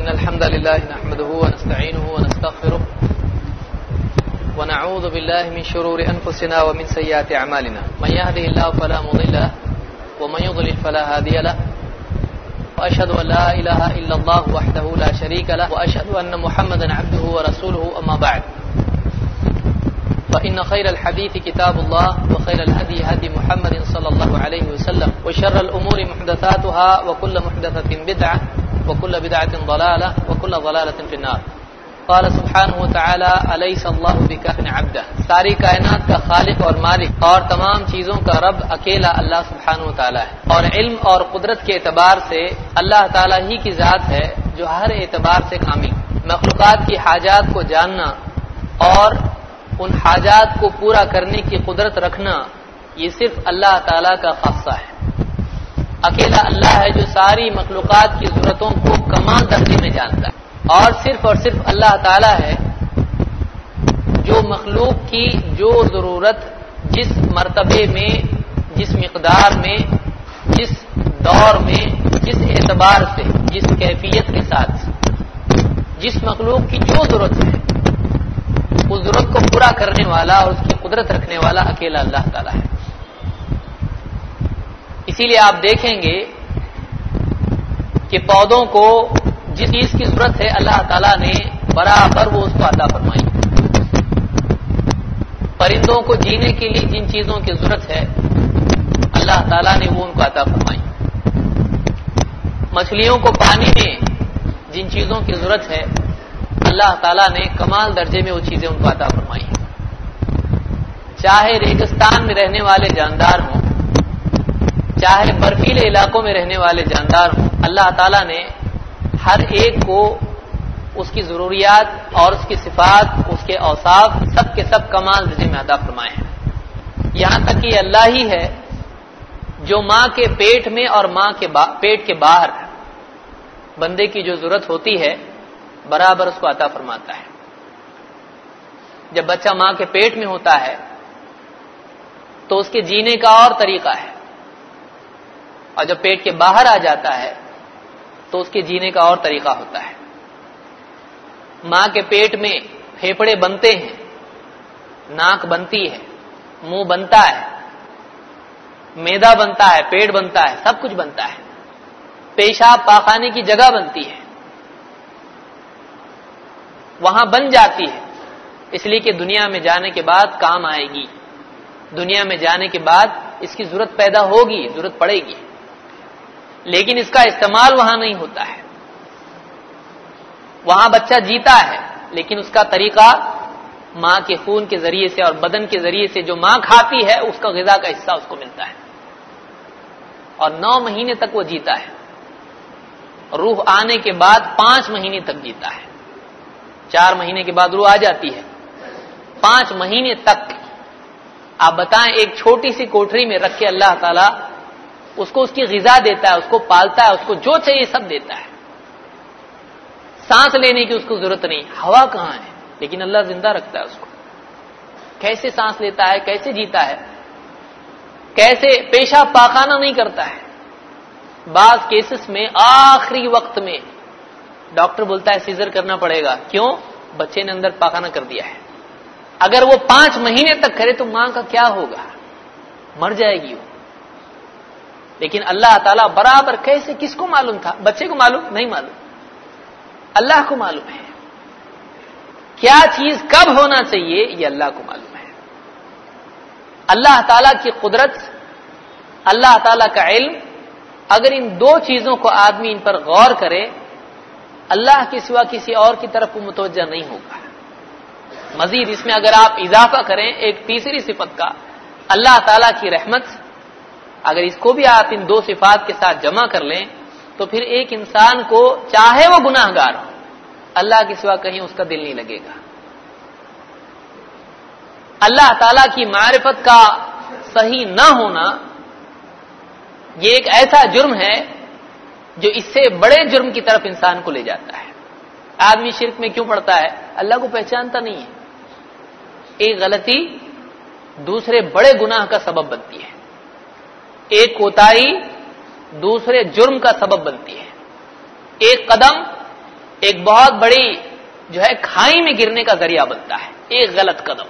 إن الحمد لله نحمده ونستعينه ونستغفره ونعوذ بالله من شرور أنفسنا ومن سيئات أعمالنا من يهده الله فلا مضل له ومن يضلل فلا هادي له وأشهد أن لا إله إلا الله وحده لا شريك له وأشهد أن محمدا عبده ورسوله أما بعد فإن خير الحديث كتاب الله وخير الهدي هدي محمد صلى الله عليه وسلم وشر الأمور محدثاتها وكل محدثة بدعة وكل بدعة ضلالة وكل ضلالة في النار قال سبحانه وتعالى أليس الله بكاف عبده ساری کائنات کا خالق اور مالک اور تمام چیزوں کا رب اکیلا اللہ سبحانہ وتعالی ہے، اور علم اور قدرت کے اعتبار سے اللہ تعالی ہی کی ذات ہے جو ہر اعتبار سے کامل، مخلوقات کی حاجات کو جاننا اور ان حاجات کو پورا کرنے کی قدرت رکھنا یہ صرف اللہ تعالی کا خاصہ ہے۔ اکیلا اللہ ہے جو ساری مخلوقات کی ضرورتوں کو کمال درجے میں جانتا ہے، اور صرف اللہ تعالی ہے جو مخلوق کی جو ضرورت جس مرتبے میں، جس مقدار میں، جس دور میں، جس اعتبار سے، جس کیفیت کے ساتھ جس مخلوق کی جو ضرورت ہے اس ضرورت کو پورا کرنے والا اور اس کی قدرت رکھنے والا اکیلا اللہ تعالی ہے۔ اسی لیے آپ دیکھیں گے کہ پودوں کو جس چیز کی ضرورت ہے اللہ تعالیٰ نے برابر وہ اس کو عطا فرمائی، پرندوں کو جینے کے لیے جن چیزوں کی ضرورت ہے اللہ تعالیٰ نے وہ ان کو عطا فرمائی، مچھلیوں کو پانی میں جن چیزوں کی ضرورت ہے اللہ تعالیٰ نے کمال درجے میں وہ چیزیں ان کو عطا فرمائی، چاہے ریگستان میں رہنے والے جاندار ہوں، چاہے برفیلے علاقوں میں رہنے والے جاندار ہوں، اللہ تعالیٰ نے ہر ایک کو اس کی ضروریات اور اس کی صفات، اس کے اوصاف سب کے سب کمال درجے میں عطا فرمائے ہیں۔ یہاں تک کہ اللہ ہی ہے جو ماں کے پیٹ میں اور ماں کے پیٹ کے باہر بندے کی جو ضرورت ہوتی ہے برابر اس کو عطا فرماتا ہے۔ جب بچہ ماں کے پیٹ میں ہوتا ہے تو اس کے جینے کا اور طریقہ ہے، اور جب پیٹ کے باہر آ جاتا ہے تو اس کے جینے کا اور طریقہ ہوتا ہے۔ ماں کے پیٹ میں پھیپھڑے بنتے ہیں، ناک بنتی ہے، منہ بنتا ہے، معدہ بنتا ہے، پیٹ بنتا ہے، سب کچھ بنتا ہے، پیشاب پاخانے کی جگہ بنتی ہے، وہاں بن جاتی ہے، اس لیے کہ دنیا میں جانے کے بعد کام آئے گی، دنیا میں جانے کے بعد اس کی ضرورت پیدا ہوگی، ضرورت پڑے گی، لیکن اس کا استعمال وہاں نہیں ہوتا ہے۔ وہاں بچہ جیتا ہے لیکن اس کا طریقہ ماں کے خون کے ذریعے سے اور بدن کے ذریعے سے جو ماں کھاتی ہے اس کا غذا کا حصہ اس کو ملتا ہے، اور 9 مہینے تک وہ جیتا ہے، روح آنے کے بعد 5 مہینے تک جیتا ہے، 4 مہینے کے بعد روح آ جاتی ہے، 5 مہینے تک آپ بتائیں ایک چھوٹی سی کوٹری میں رکھ کے اللہ تعالی اس کو اس کی غذا دیتا ہے، اس کو پالتا ہے، اس کو جو چاہیے سب دیتا ہے، سانس لینے کی اس کو ضرورت نہیں، ہوا کہاں ہے لیکن اللہ زندہ رکھتا ہے اس کو، کیسے سانس لیتا ہے، کیسے جیتا ہے، کیسے پیشاب پاخانہ نہیں کرتا ہے، بعض کیسز میں آخری وقت میں ڈاکٹر بولتا ہے سیزر کرنا پڑے گا، کیوں؟ بچے نے اندر پاخانہ کر دیا ہے، اگر وہ 5 مہینے تک کرے تو ماں کا کیا ہوگا، مر جائے گی وہ، لیکن اللہ تعالیٰ برابر کیسے، کس کو معلوم تھا؟ بچے کو معلوم نہیں، معلوم اللہ کو معلوم ہے، کیا چیز کب ہونا چاہیے یہ اللہ کو معلوم ہے۔ اللہ تعالیٰ کی قدرت، اللہ تعالیٰ کا علم، اگر ان 2 چیزوں کو آدمی ان پر غور کرے اللہ کے سوا کسی اور کی طرف وہ متوجہ نہیں ہوگا۔ مزید اس میں اگر آپ اضافہ کریں ایک تیسری صفت کا، اللہ تعالیٰ کی رحمت، اگر اس کو بھی آپ ان 2 صفات کے ساتھ جمع کر لیں تو پھر ایک انسان کو چاہے وہ گناہ گار ہو اللہ کے سوا کہیں اس کا دل نہیں لگے گا۔ اللہ تعالیٰ کی معرفت کا صحیح نہ ہونا یہ ایک ایسا جرم ہے جو اس سے بڑے جرم کی طرف انسان کو لے جاتا ہے۔ آدمی شرک میں کیوں پڑتا ہے؟ اللہ کو پہچانتا نہیں ہے، ایک غلطی دوسرے بڑے گناہ کا سبب بنتی ہے، ایک کوتاہی دوسرے جرم کا سبب بنتی ہے، ایک قدم ایک بہت بڑی جو ہے کھائی میں گرنے کا ذریعہ بنتا ہے. ایک غلط قدم.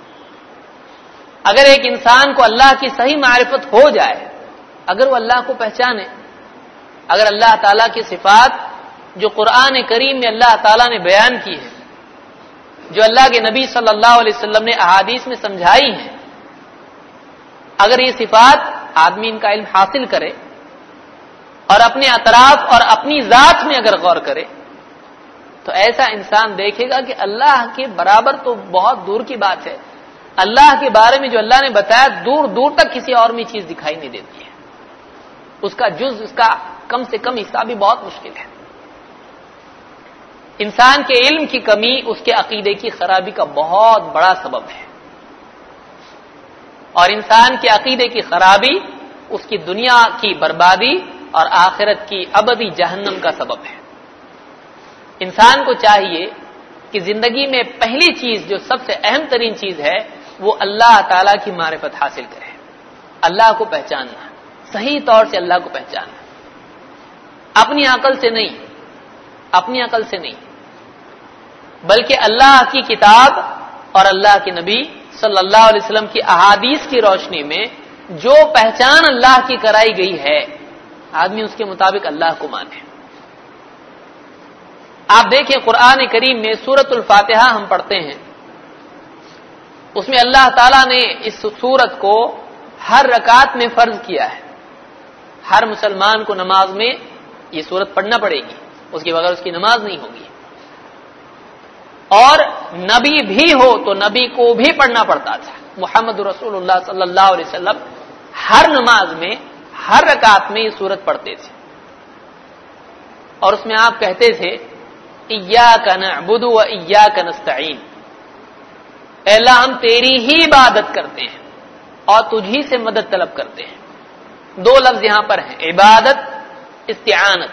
اگر ایک انسان کو اللہ کی صحیح معرفت ہو جائے، اگر وہ اللہ کو پہچانے، اگر اللہ تعالیٰ کی صفات جو قرآن کریم میں اللہ تعالیٰ نے بیان کی ہے، جو اللہ کے نبی صلی اللہ علیہ وسلم نے احادیث میں سمجھائی ہیں، اگر یہ صفات آدمی ان کا علم حاصل کرے اور اپنے اطراف اور اپنی ذات میں اگر غور کرے، تو ایسا انسان دیکھے گا کہ اللہ کے برابر تو بہت دور کی بات ہے. اللہ کے بارے میں جو اللہ نے بتایا دور دور تک کسی اور میں چیز دکھائی نہیں دیتی ہے. اس کا جز، اس کا کم سے کم حصہ بھی بہت مشکل ہے. انسان کے علم کی کمی اس کے عقیدے کی خرابی کا بہت بڑا سبب ہے، اور انسان کے عقیدے کی خرابی اس کی دنیا کی بربادی اور آخرت کی ابدی جہنم کا سبب ہے. انسان کو چاہیے کہ زندگی میں پہلی چیز جو سب سے اہم ترین چیز ہے وہ اللہ تعالی کی معرفت حاصل کرے. اللہ کو پہچاننا، صحیح طور سے اللہ کو پہچاننا، اپنی عقل سے نہیں، اپنی عقل سے نہیں، بلکہ اللہ کی کتاب اور اللہ کے نبی صلی اللہ علیہ وسلم کی احادیث کی روشنی میں جو پہچان اللہ کی کرائی گئی ہے، آدمی اس کے مطابق اللہ کو مانے. آپ دیکھیں قرآن کریم میں سورۃ الفاتحہ ہم پڑھتے ہیں، اس میں اللہ تعالیٰ نے اس سورت کو ہر رکعت میں فرض کیا ہے. ہر مسلمان کو نماز میں یہ سورت پڑھنا پڑے گی، اس کے بغیر اس کی نماز نہیں ہوگی. اور نبی بھی ہو تو نبی کو بھی پڑھنا پڑتا تھا. محمد رسول اللہ صلی اللہ علیہ وسلم ہر نماز میں ہر رکعت میں یہ سورت پڑھتے تھے، اور اس میں آپ کہتے تھے ایاک نعبد و ایاک نستعین، اے اللہ ہم تیری ہی عبادت کرتے ہیں اور تجھی سے مدد طلب کرتے ہیں. دو لفظ یہاں پر ہیں، عبادت، استعانت.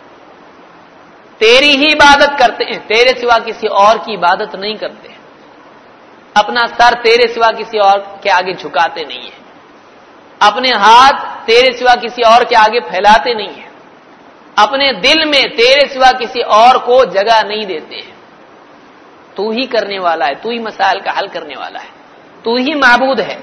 تیری ہی عبادت کرتے ہیں، تیرے سوا کسی اور کی عبادت نہیں کرتے ہیں. اپنا سر تیرے سوا کسی اور کے آگے جھکاتے نہیں ہیں، اپنے ہاتھ تیرے سوا کسی اور کے آگے پھیلاتے نہیں ہیں، اپنے دل میں تیرے سوا کسی اور کو جگہ نہیں دیتے ہیں. تو ہی کرنے والا ہے، تو ہی مسائل کا حل کرنے والا ہے، تو ہی معبود ہے.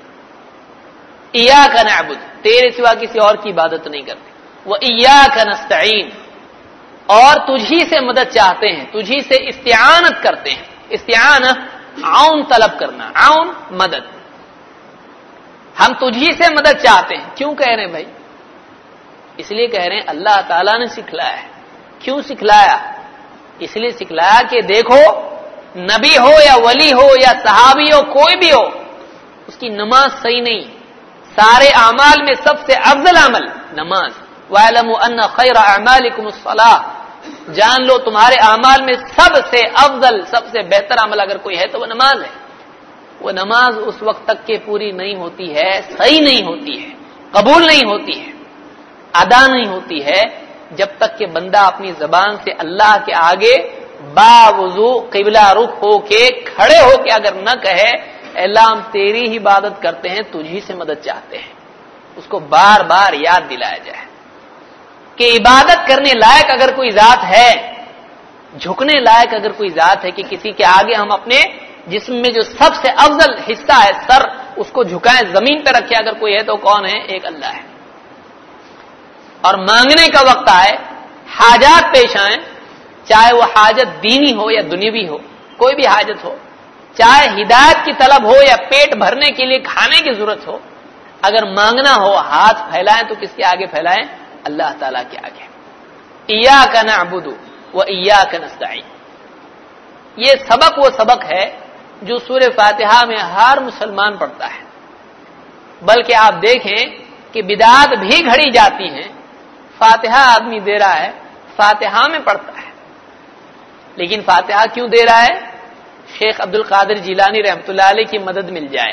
ایاک نعبد، تیرے سوا کسی اور کی عبادت نہیں کرتے. وہ ایاک نستعین، اور تجھی سے مدد چاہتے ہیں، تجھی سے استعانت کرتے ہیں. استعانت عون طلب کرنا، عون مدد. ہم تجھی سے مدد چاہتے ہیں. کیوں کہہ رہے ہیں بھائی؟ اس لیے کہہ رہے ہیں اللہ تعالیٰ نے سکھلایا ہے. کیوں سکھلایا؟ اس لیے سکھلایا کہ دیکھو نبی ہو یا ولی ہو یا صحابی ہو، کوئی بھی ہو، اس کی نماز صحیح نہیں. سارے اعمال میں سب سے افضل عمل نماز. وَاعْلَمُوا أَنَّ خَيْرَ أَعْمَالِكُمُ الصَّلَاةُ، جان لو تمہارے اعمال میں سب سے افضل، سب سے بہتر عمل اگر کوئی ہے تو وہ نماز ہے. وہ نماز اس وقت تک کے پوری نہیں ہوتی ہے، صحیح نہیں ہوتی ہے، قبول نہیں ہوتی ہے، ادا نہیں ہوتی ہے، جب تک کہ بندہ اپنی زبان سے اللہ کے آگے باوضو قبلہ رخ ہو کے کھڑے ہو کے اگر نہ کہے اللہ ہم تیری ہی عبادت کرتے ہیں، تجھی سے مدد چاہتے ہیں. اس کو بار بار یاد دلایا جائے کہ عبادت کرنے لائق اگر کوئی ذات ہے، جھکنے لائق اگر کوئی ذات ہے کہ کسی کے آگے ہم اپنے جسم میں جو سب سے افضل حصہ ہے سر، اس کو جھکائیں، زمین پہ رکھے اگر کوئی ہے تو کون ہے؟ ایک اللہ ہے. اور مانگنے کا وقت آئے، حاجات پیش آئیں، چاہے وہ حاجت دینی ہو یا دنیوی ہو، کوئی بھی حاجت ہو، چاہے ہدایت کی طلب ہو یا پیٹ بھرنے کے لیے کھانے کی ضرورت ہو، اگر مانگنا ہو ہاتھ پھیلائیں تو کس کے آگے پھیلائیں؟ اللہ تعالیٰ کے آگے. ایاک نعبد و ایاک نستعین. یہ سبق وہ سبق ہے جو سورہ فاتحہ میں ہر مسلمان پڑھتا ہے. بلکہ آپ دیکھیں کہ بدعات بھی گھڑی جاتی ہیں، فاتحہ آدمی دے رہا ہے، فاتحہ میں پڑھتا ہے، لیکن فاتحہ کیوں دے رہا ہے؟ شیخ عبد القادر جیلانی رحمۃ اللہ علیہ کی مدد مل جائے،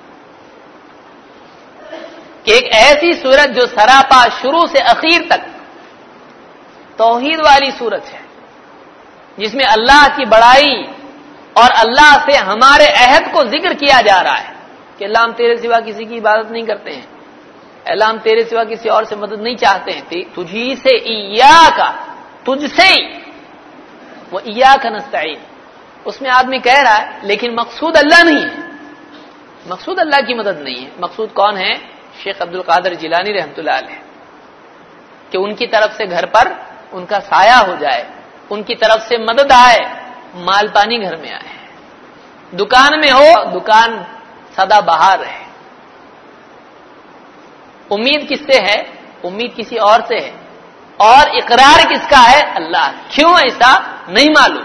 کہ ایک ایسی سورت جو سراپا شروع سے اخیر تک توحید والی سورت ہے، جس میں اللہ کی بڑائی اور اللہ سے ہمارے عہد کو ذکر کیا جا رہا ہے کہ اللہ ہم تیرے سوا کسی کی عبادت نہیں کرتے ہیں، اللہ ہم تیرے سوا کسی اور سے مدد نہیں چاہتے ہیں، تجھی سے ایاک، تجھ سے ہی وہ ایاک نستعین، اس میں آدمی کہہ رہا ہے لیکن مقصود اللہ نہیں ہے، مقصود اللہ کی مدد نہیں ہے. مقصود کون ہے؟ شیخ عبد القادر جیلانی رحمۃ اللہ علیہ، کہ ان کی طرف سے گھر پر ان کا سایہ ہو جائے، ان کی طرف سے مدد آئے، مال پانی گھر میں آئے، دکان میں ہو دکان سدا بہار رہے. امید کس سے ہے؟ امید کسی اور سے ہے، اور اقرار کس کا ہے؟ اللہ. کیوں ایسا؟ نہیں معلوم،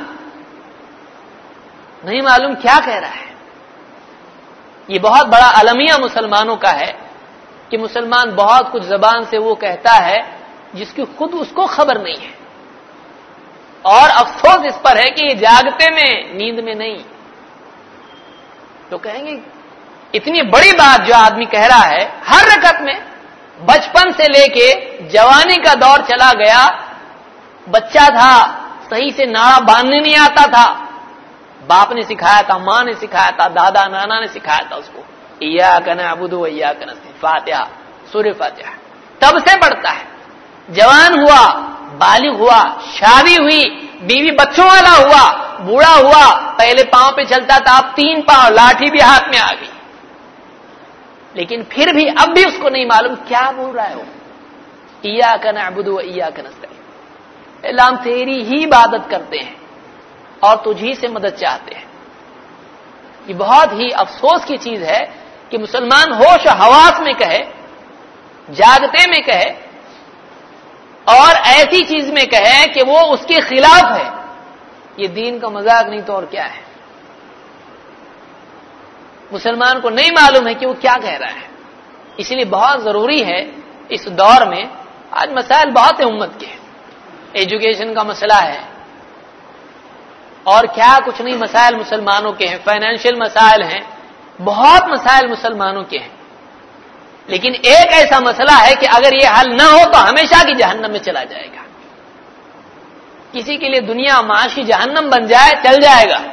نہیں معلوم کیا کہہ رہا ہے. یہ بہت بڑا المیہ مسلمانوں کا ہے کہ مسلمان بہت کچھ زبان سے وہ کہتا ہے جس کی خود اس کو خبر نہیں ہے، اور افسوس اس پر ہے کہ یہ جاگتے میں، نیند میں نہیں. تو کہیں گے اتنی بڑی بات جو آدمی کہہ رہا ہے ہر رکعت میں، بچپن سے لے کے جوانی کا دور چلا گیا، بچہ تھا صحیح سے ناڑا باندھنے نہیں آتا تھا، باپ نے سکھایا تھا، ماں نے سکھایا تھا، دادا نانا نے سکھایا تھا اس کو، ایاک نعبد و ایاک نستعین، فاتحہ، سورہ فاتحہ تب سے پڑھتا ہے. جوان ہوا، بالغ ہوا، شادی ہوئی، بیوی بچوں والا ہوا، بوڑھا ہوا، پہلے پاؤں پہ چلتا تھا، اب 3 پاؤں، لاٹھی بھی ہاتھ میں آ گئی، لیکن پھر بھی اب بھی اس کو نہیں معلوم کیا بول رہا ہے وہ. ایاک نعبد و ایاک نستعین، اللہ ہم تیری ہی عبادت کرتے ہیں اور تجھی سے مدد چاہتے ہیں. یہ بہت ہی افسوس کی چیز ہے کہ مسلمان ہوش و حواس میں کہے، جاگتے میں کہے، اور ایسی چیز میں کہے کہ وہ اس کے خلاف ہے. یہ دین کا مذاق نہیں تو اور کیا ہے. مسلمان کو نہیں معلوم ہے کہ وہ کیا کہہ رہا ہے. اس لیے بہت ضروری ہے اس دور میں، آج مسائل بہت ہیں امت کے، ایجوکیشن کا مسئلہ ہے، اور کیا کچھ نہیں مسائل مسلمانوں کے ہیں، فائنینشیل مسائل ہیں، بہت مسائل مسلمانوں کے ہیں. لیکن ایک ایسا مسئلہ ہے کہ اگر یہ حل نہ ہو تو ہمیشہ کی جہنم میں چلا جائے گا. کسی کے لیے دنیا معاشی جہنم بن جائے چل جائے گا.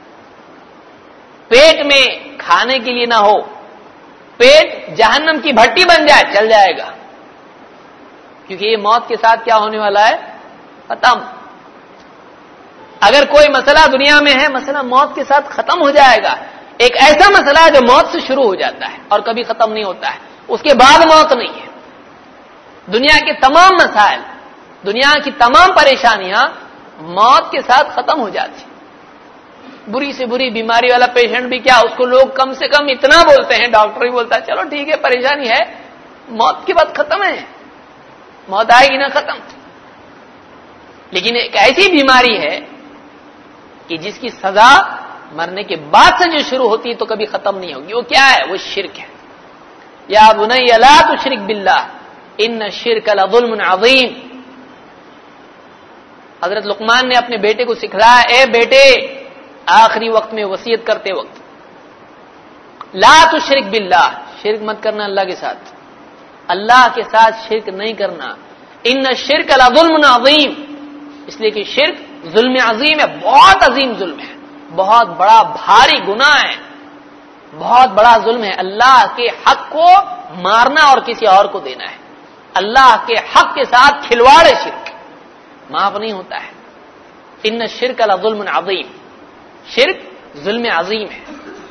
پیٹ میں کھانے کے لیے نہ ہو، پیٹ جہنم کی بھٹی بن جائے چل جائے گا، کیونکہ یہ موت کے ساتھ کیا ہونے والا ہے؟ ختم. اگر کوئی مسئلہ دنیا میں ہے، مسئلہ موت کے ساتھ ختم ہو جائے گا. ایک ایسا مسئلہ ہے جو موت سے شروع ہو جاتا ہے اور کبھی ختم نہیں ہوتا ہے، اس کے بعد موت نہیں ہے. دنیا کے تمام مسائل، دنیا کی تمام پریشانیاں موت کے ساتھ ختم ہو جاتی. بری سے بری بیماری والا پیشنٹ بھی کیا، اس کو لوگ کم سے کم اتنا بولتے ہیں، ڈاکٹر بھی بولتا ہے چلو ٹھیک ہے پریشانی ہے، موت کے بعد ختم ہے، موت آئے گی نہ ختم. لیکن ایک ایسی بیماری ہے کہ جس کی سزا مرنے کے بعد سے جو شروع ہوتی ہے تو کبھی ختم نہیں ہوگی. وہ کیا ہے؟ وہ شرک ہے. یا بنی لا تشرک باللہ ان الشرک لظلم عظیم. حضرت لقمان نے اپنے بیٹے کو سکھلایا، اے بیٹے آخری وقت میں وصیت کرتے وقت لا تشرک باللہ، شرک مت کرنا اللہ کے ساتھ، اللہ کے ساتھ شرک نہیں کرنا. ان الشرک لظلم عظیم، اس لیے کہ شرک ظلم عظیم ہے، بہت عظیم ظلم ہے، بہت بڑا بھاری گناہ ہے، بہت بڑا ظلم ہے. اللہ کے حق کو مارنا اور کسی اور کو دینا ہے. اللہ کے حق کے ساتھ کھلواڑ ہے شرک، معاف نہیں ہوتا ہے. ان الشرک لظلم عظیم، شرک ظلم عظیم ہے.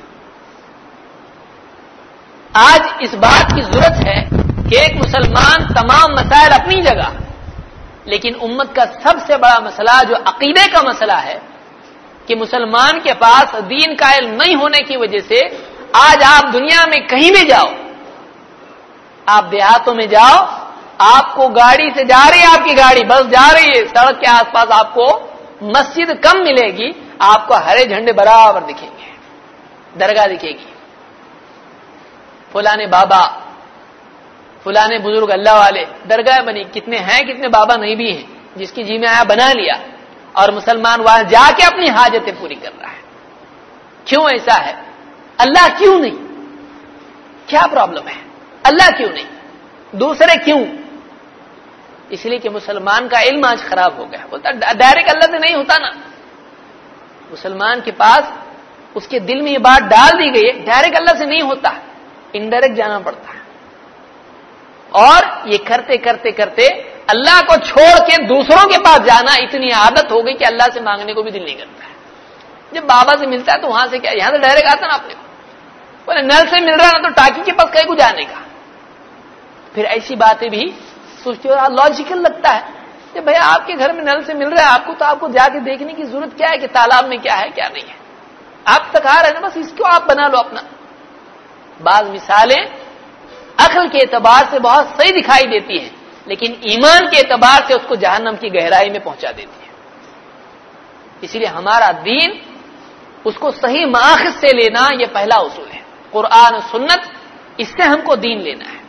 آج اس بات کی ضرورت ہے کہ ایک مسلمان تمام مسائل اپنی جگہ، لیکن امت کا سب سے بڑا مسئلہ جو عقیدے کا مسئلہ ہے کہ مسلمان کے پاس دین کا علم نہیں ہونے کی وجہ سے آج آپ دنیا میں کہیں بھی جاؤ، آپ دیہاتوں میں جاؤ، آپ کو گاڑی سے جا رہی ہے، آپ کی گاڑی بس جا رہی ہے، سڑک کے آس پاس آپ کو مسجد کم ملے گی، آپ کو ہرے جھنڈے برابر دکھیں گے، درگاہ دکھے گی، فلانے بابا، فلانے بزرگ اللہ والے، درگاہ بنی. کتنے ہیں، کتنے بابا نہیں بھی ہیں، جس کی جی میں آیا بنا لیا، اور مسلمان وہاں جا کے اپنی حاجتیں پوری کر رہا ہے. کیوں ایسا ہے؟ اللہ کیوں نہیں؟ کیا پرابلم ہے؟ اللہ کیوں نہیں؟ دوسرے کیوں؟ اس لیے کہ مسلمان کا علم آج خراب ہو گیا. بولتا ڈائریکٹ اللہ سے نہیں ہوتا نا. مسلمان کے پاس اس کے دل میں یہ بات ڈال دی گئی ہے ڈائریکٹ اللہ سے نہیں ہوتا، انڈائریکٹ جانا پڑتا ہے. اور یہ کرتے کرتے کرتے اللہ کو چھوڑ کے دوسروں کے پاس جانا اتنی عادت ہو گئی کہ اللہ سے مانگنے کو بھی دل نہیں کرتا ہے. جب بابا سے ملتا ہے تو وہاں سے کیا, یہاں سے ڈائریکٹ آتا نا اپنے کو, بولے نل سے مل رہا نا تو ٹاکی کے پاس کہیں کو جانے کا. پھر ایسی باتیں بھی سوچتے ہو لاجیکل لگتا ہے کہ بھائی آپ کے گھر میں نل سے مل رہا ہے آپ کو, تو آپ کو جا کے دیکھنے کی ضرورت کیا ہے کہ تالاب میں کیا ہے کیا نہیں ہے, آپ تک آ رہے ہیں نا, بس اس کو آپ بنا لو اپنا. بعض مثالیں عقل کے اعتبار سے بہت صحیح دکھائی دیتی ہیں لیکن ایمان کے اعتبار سے اس کو جہنم کی گہرائی میں پہنچا دیتی ہے. اسی لیے ہمارا دین اس کو صحیح مآخذ سے لینا یہ پہلا اصول ہے. قرآن و سنت, اس سے ہم کو دین لینا ہے.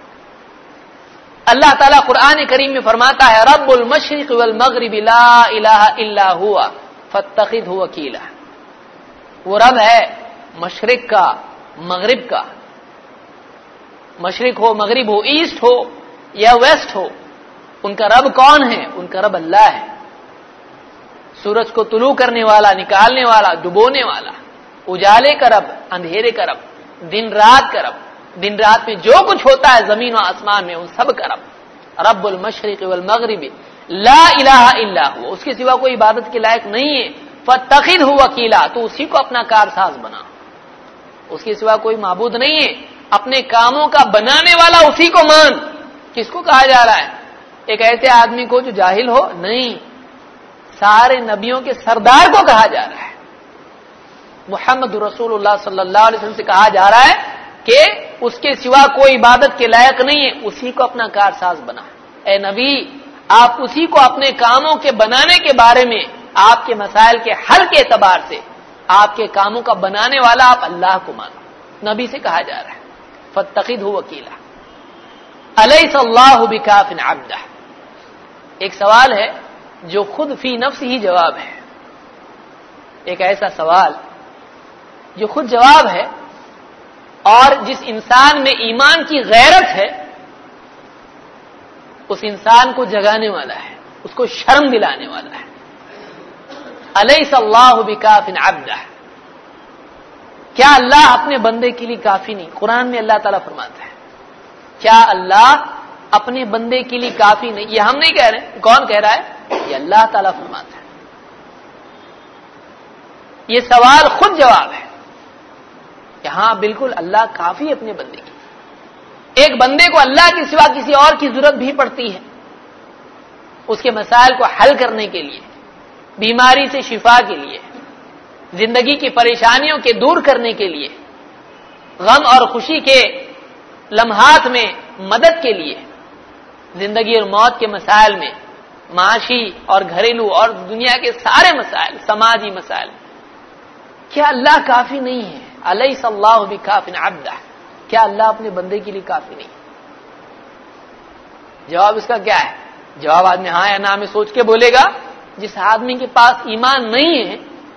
اللہ تعالیٰ قرآن کریم میں فرماتا ہے رب المشرق والمغرب لا الہ الا ہوا فاتخذہ وکیلا. وہ رب ہے مشرق کا مغرب کا, مشرق ہو مغرب ہو ایسٹ ہو یا ویسٹ ہو, ان کا رب کون ہے؟ ان کا رب اللہ ہے. سورج کو طلوع کرنے والا, نکالنے والا, ڈبونے والا, اجالے کا رب, اندھیرے کا رب, دن رات کا رب, دن رات میں جو کچھ ہوتا ہے زمین و آسمان میں ان سب کا رب. رب المشرق والمغرب لا الہ الا ہوا, اس کے سوا کوئی عبادت کے لائق نہیں ہے. فاتخذہ وکیلا, تو اسی کو اپنا کارساز بنا, اس کے سوا کوئی معبود نہیں ہے. اپنے کاموں کا بنانے والا اسی کو مان. کس کو کہا جا رہا ہے؟ ایک ایسے آدمی کو جو جاہل ہو؟ نہیں, سارے نبیوں کے سردار کو کہا جا رہا ہے. محمد رسول اللہ صلی اللہ علیہ وسلم سے کہا جا رہا ہے کہ اس کے سوا کوئی عبادت کے لائق نہیں ہے, اسی کو اپنا کارساز بنا. اے نبی, آپ اسی کو اپنے کاموں کے بنانے کے بارے میں, آپ کے مسائل کے حل کے اعتبار سے, آپ کے کاموں کا بنانے والا آپ اللہ کو مانو. نبی سے کہا جا رہا ہے فاتخذہ وکیلا. الیس اللہ بکاف عبدہ. ایک سوال ہے جو خود فی نفس ہی جواب ہے. ایک ایسا سوال جو خود جواب ہے اور جس انسان میں ایمان کی غیرت ہے اس انسان کو جگانے والا ہے, اس کو شرم دلانے والا ہے. الیس اللہ بکاف عبدہ. کیا اللہ اپنے بندے کے لیے کافی نہیں؟ قرآن میں اللہ تعالیٰ فرماتا ہے کیا اللہ اپنے بندے کے لیے کافی نہیں؟ یہ ہم نہیں کہہ رہے. کون کہہ رہا ہے؟ یہ اللہ تعالیٰ فرماتا ہے. یہ سوال خود جواب ہے کہ ہاں بالکل اللہ کافی اپنے بندے کی. ایک بندے کو اللہ کے سوا کسی اور کی ضرورت بھی پڑتی ہے اس کے مسائل کو حل کرنے کے لیے, بیماری سے شفا کے لیے, زندگی کی پریشانیوں کے دور کرنے کے لیے, غم اور خوشی کے لمحات میں مدد کے لیے, زندگی اور موت کے مسائل میں, معاشی اور گھریلو اور دنیا کے سارے مسائل, سماجی مسائل. کیا اللہ کافی نہیں ہے؟ الیس اللہ بکاف عبدہ. کیا اللہ اپنے بندے کے لیے کافی نہیں؟ جواب اس کا کیا ہے؟ جواب آدمی ہاں یا نہ میں سوچ کے بولے گا. جس آدمی کے پاس ایمان نہیں ہے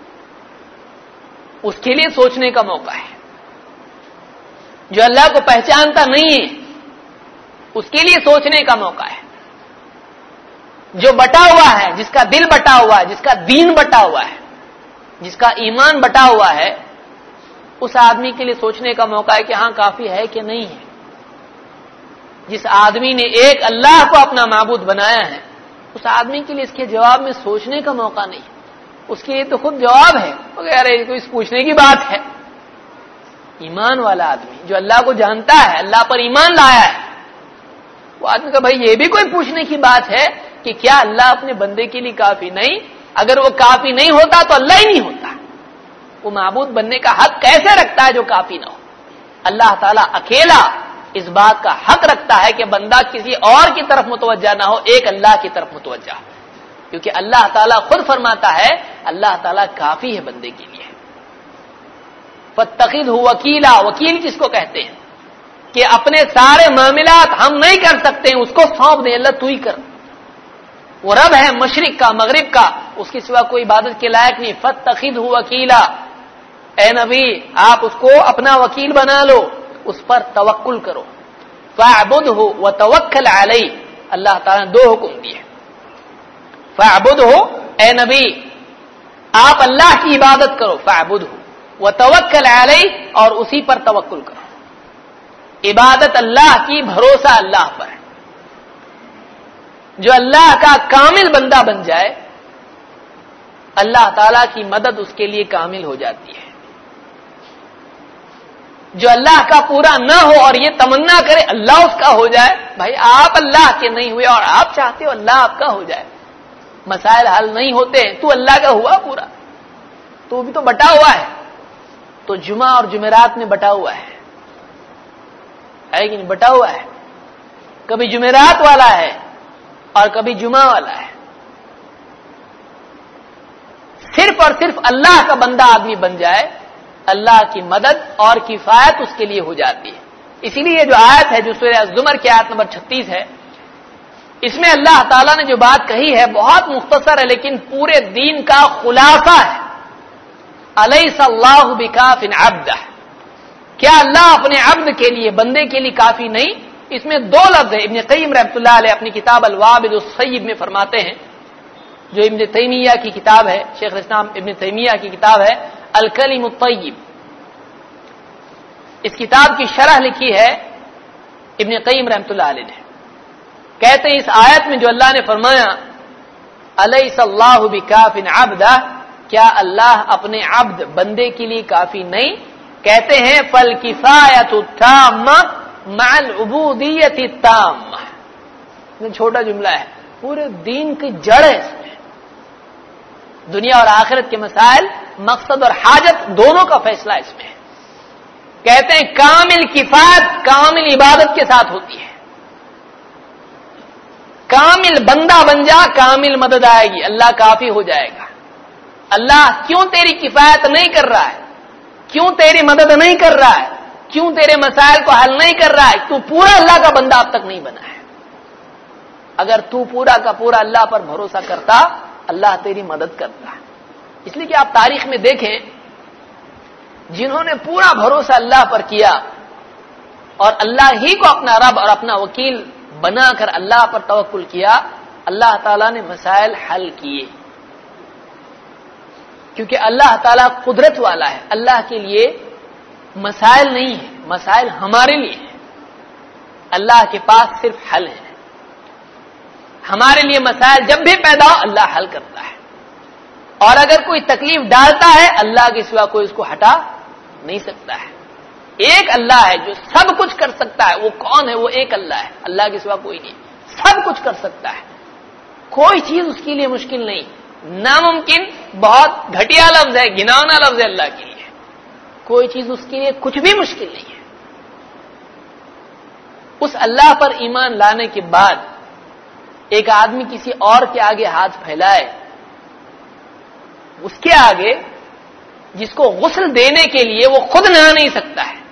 اس کے لیے سوچنے کا موقع ہے. جو اللہ کو پہچانتا نہیں ہے اس کے لیے سوچنے کا موقع ہے. جو بٹا ہوا ہے, جس کا دل بٹا ہوا ہے, جس کا دین بٹا ہوا ہے, جس کا ایمان بٹا ہوا ہے, اس آدمی کے لیے سوچنے کا موقع ہے کہ ہاں کافی ہے کہ نہیں ہے. جس آدمی نے ایک اللہ کو اپنا معبود بنایا ہے اس آدمی کے لیے اس کے جواب میں سوچنے کا موقع نہیں. اس کے لیے تو خود جواب ہے. ارے کوئی پوچھنے کی بات ہے. ایمان والا آدمی جو اللہ کو جانتا ہے, اللہ پر ایمان لایا ہے, وہ آدمی کا بھائی یہ بھی کوئی پوچھنے کی بات ہے کہ کیا اللہ اپنے بندے کے لیے کافی نہیں؟ اگر وہ کافی نہیں ہوتا تو اللہ ہی نہیں ہوتا. وہ معبود بننے کا حق کیسے رکھتا ہے جو کافی نہ ہو؟ اللہ تعالیٰ اکیلا اس بات کا حق رکھتا ہے کہ بندہ کسی اور کی طرف متوجہ نہ ہو, ایک اللہ کی طرف متوجہ ہو. کیونکہ اللہ تعالیٰ خود فرماتا ہے اللہ تعالیٰ کافی ہے بندے کے لیے. فاتخذہ وکیلا. وکیل کس کو کہتے ہیں؟ کہ اپنے سارے معاملات ہم نہیں کر سکتے ہیں, اس کو سونپ دیں, اللہ تو ہی کر. وہ رب ہے مشرق کا مغرب کا, اس کے سوا کوئی عبادت کے لائق نہیں. فاتخذہ وکیلا. اے نبی آپ اس کو اپنا وکیل بنا لو, اس پر توکل کرو. فاعبدہ وتوکل علیہ. اللہ تعالیٰ نے دو حکم دیے. فاعبدہ, اے نبی آپ اللہ کی عبادت کرو. فاعبدہ وتوکل علیہ, اور اسی پر توکل کرو. عبادت اللہ کی, بھروسہ اللہ پر. جو اللہ کا کامل بندہ بن جائے اللہ تعالی کی مدد اس کے لیے کامل ہو جاتی ہے. جو اللہ کا پورا نہ ہو اور یہ تمنا کرے اللہ اس کا ہو جائے، بھائی آپ اللہ کے نہیں ہوئے اور آپ چاہتے ہو اللہ آپ کا ہو جائے، مسائل حل نہیں ہوتے، تو اللہ کا ہوا پورا، تو بھی تو بٹا ہوا ہے. تو جمعہ اور جمعرات میں بٹا ہوا ہے کہ نہیں؟ بٹا ہوا ہے، کبھی جمعرات والا ہے اور کبھی جمعہ والا ہے. صرف اور صرف اللہ کا بندہ آدمی بن جائے اللہ کی مدد اور کفایت اس کے لیے ہو جاتی ہے. اسی لیے یہ جو آیت ہے جو سورہ الزمر کی آیت نمبر 36 ہے، اس میں اللہ تعالیٰ نے جو بات کہی ہے بہت مختصر ہے لیکن پورے دین کا خلاصہ ہے. الیس اللہ بکاف عبدہ، کیا اللہ اپنے عبد کے لیے بندے کے لیے کافی نہیں؟ اس میں دو لفظ ہیں. ابن قیم رحمۃ اللہ علیہ اپنی کتاب الوابل الصیب میں فرماتے ہیں، جو ابن تیمیہ کی کتاب ہے، شیخ الاسلام ابن تیمیہ کی کتاب ہے الکلم الطیب، اس کتاب کی شرح لکھی ہے ابن قیم رحمۃ اللہ علیہ نے. کہتے ہیں اس آیت میں جو اللہ نے فرمایا الیس اللہ بکاف عبدہ، کیا اللہ اپنے عبد بندے کے لیے کافی نہیں؟ کہتے ہیں فالکفایۃ التامہ مع العبودیۃ التامہ. چھوٹا جملہ ہے، پورے دین کی جڑ ہے اس میں، دنیا اور آخرت کے مسائل، مقصد اور حاجت دونوں کا فیصلہ اس میں ہے. کہتے ہیں کامل کفایت کامل عبادت کے ساتھ ہوتی ہے. کامل بندہ بن جا کامل مدد آئے گی، اللہ کافی ہو جائے گا. اللہ کیوں تیری کفایت نہیں کر رہا ہے؟ کیوں تیری مدد نہیں کر رہا ہے؟ کیوں تیرے مسائل کو حل نہیں کر رہا ہے؟ تو پورا اللہ کا بندہ اب تک نہیں بنا ہے. اگر تو پورا کا پورا اللہ پر بھروسہ کرتا اللہ تیری مدد کرتا ہے. اس لیے کہ آپ تاریخ میں دیکھیں جنہوں نے پورا بھروسہ اللہ پر کیا اور اللہ ہی کو اپنا رب اور اپنا وکیل بنا کر اللہ پر توکل کیا، اللہ تعالیٰ نے مسائل حل کیے. کیونکہ اللہ تعالیٰ قدرت والا ہے، اللہ کے لیے مسائل نہیں ہے، مسائل ہمارے لیے ہیں. اللہ کے پاس صرف حل ہے. ہمارے لیے مسائل جب بھی پیدا ہو اللہ حل کرتا ہے، اور اگر کوئی تکلیف ڈالتا ہے اللہ کے سوا کوئی اس کو ہٹا نہیں سکتا ہے. ایک اللہ ہے جو سب کچھ کر سکتا ہے. وہ کون ہے؟ وہ ایک اللہ ہے، اللہ کے سوا کوئی نہیں. سب کچھ کر سکتا ہے، کوئی چیز اس کے لیے مشکل نہیں. ناممکن بہت گھٹیا لفظ ہے، گھناؤنا لفظ ہے اللہ کے لیے. کوئی چیز اس کے لیے کچھ بھی مشکل نہیں ہے. اس اللہ پر ایمان لانے کے بعد ایک آدمی کسی اور کے آگے ہاتھ پھیلائے، اس کے آگے جس کو غسل دینے کے لیے وہ خود نہا نہیں سکتا ہے.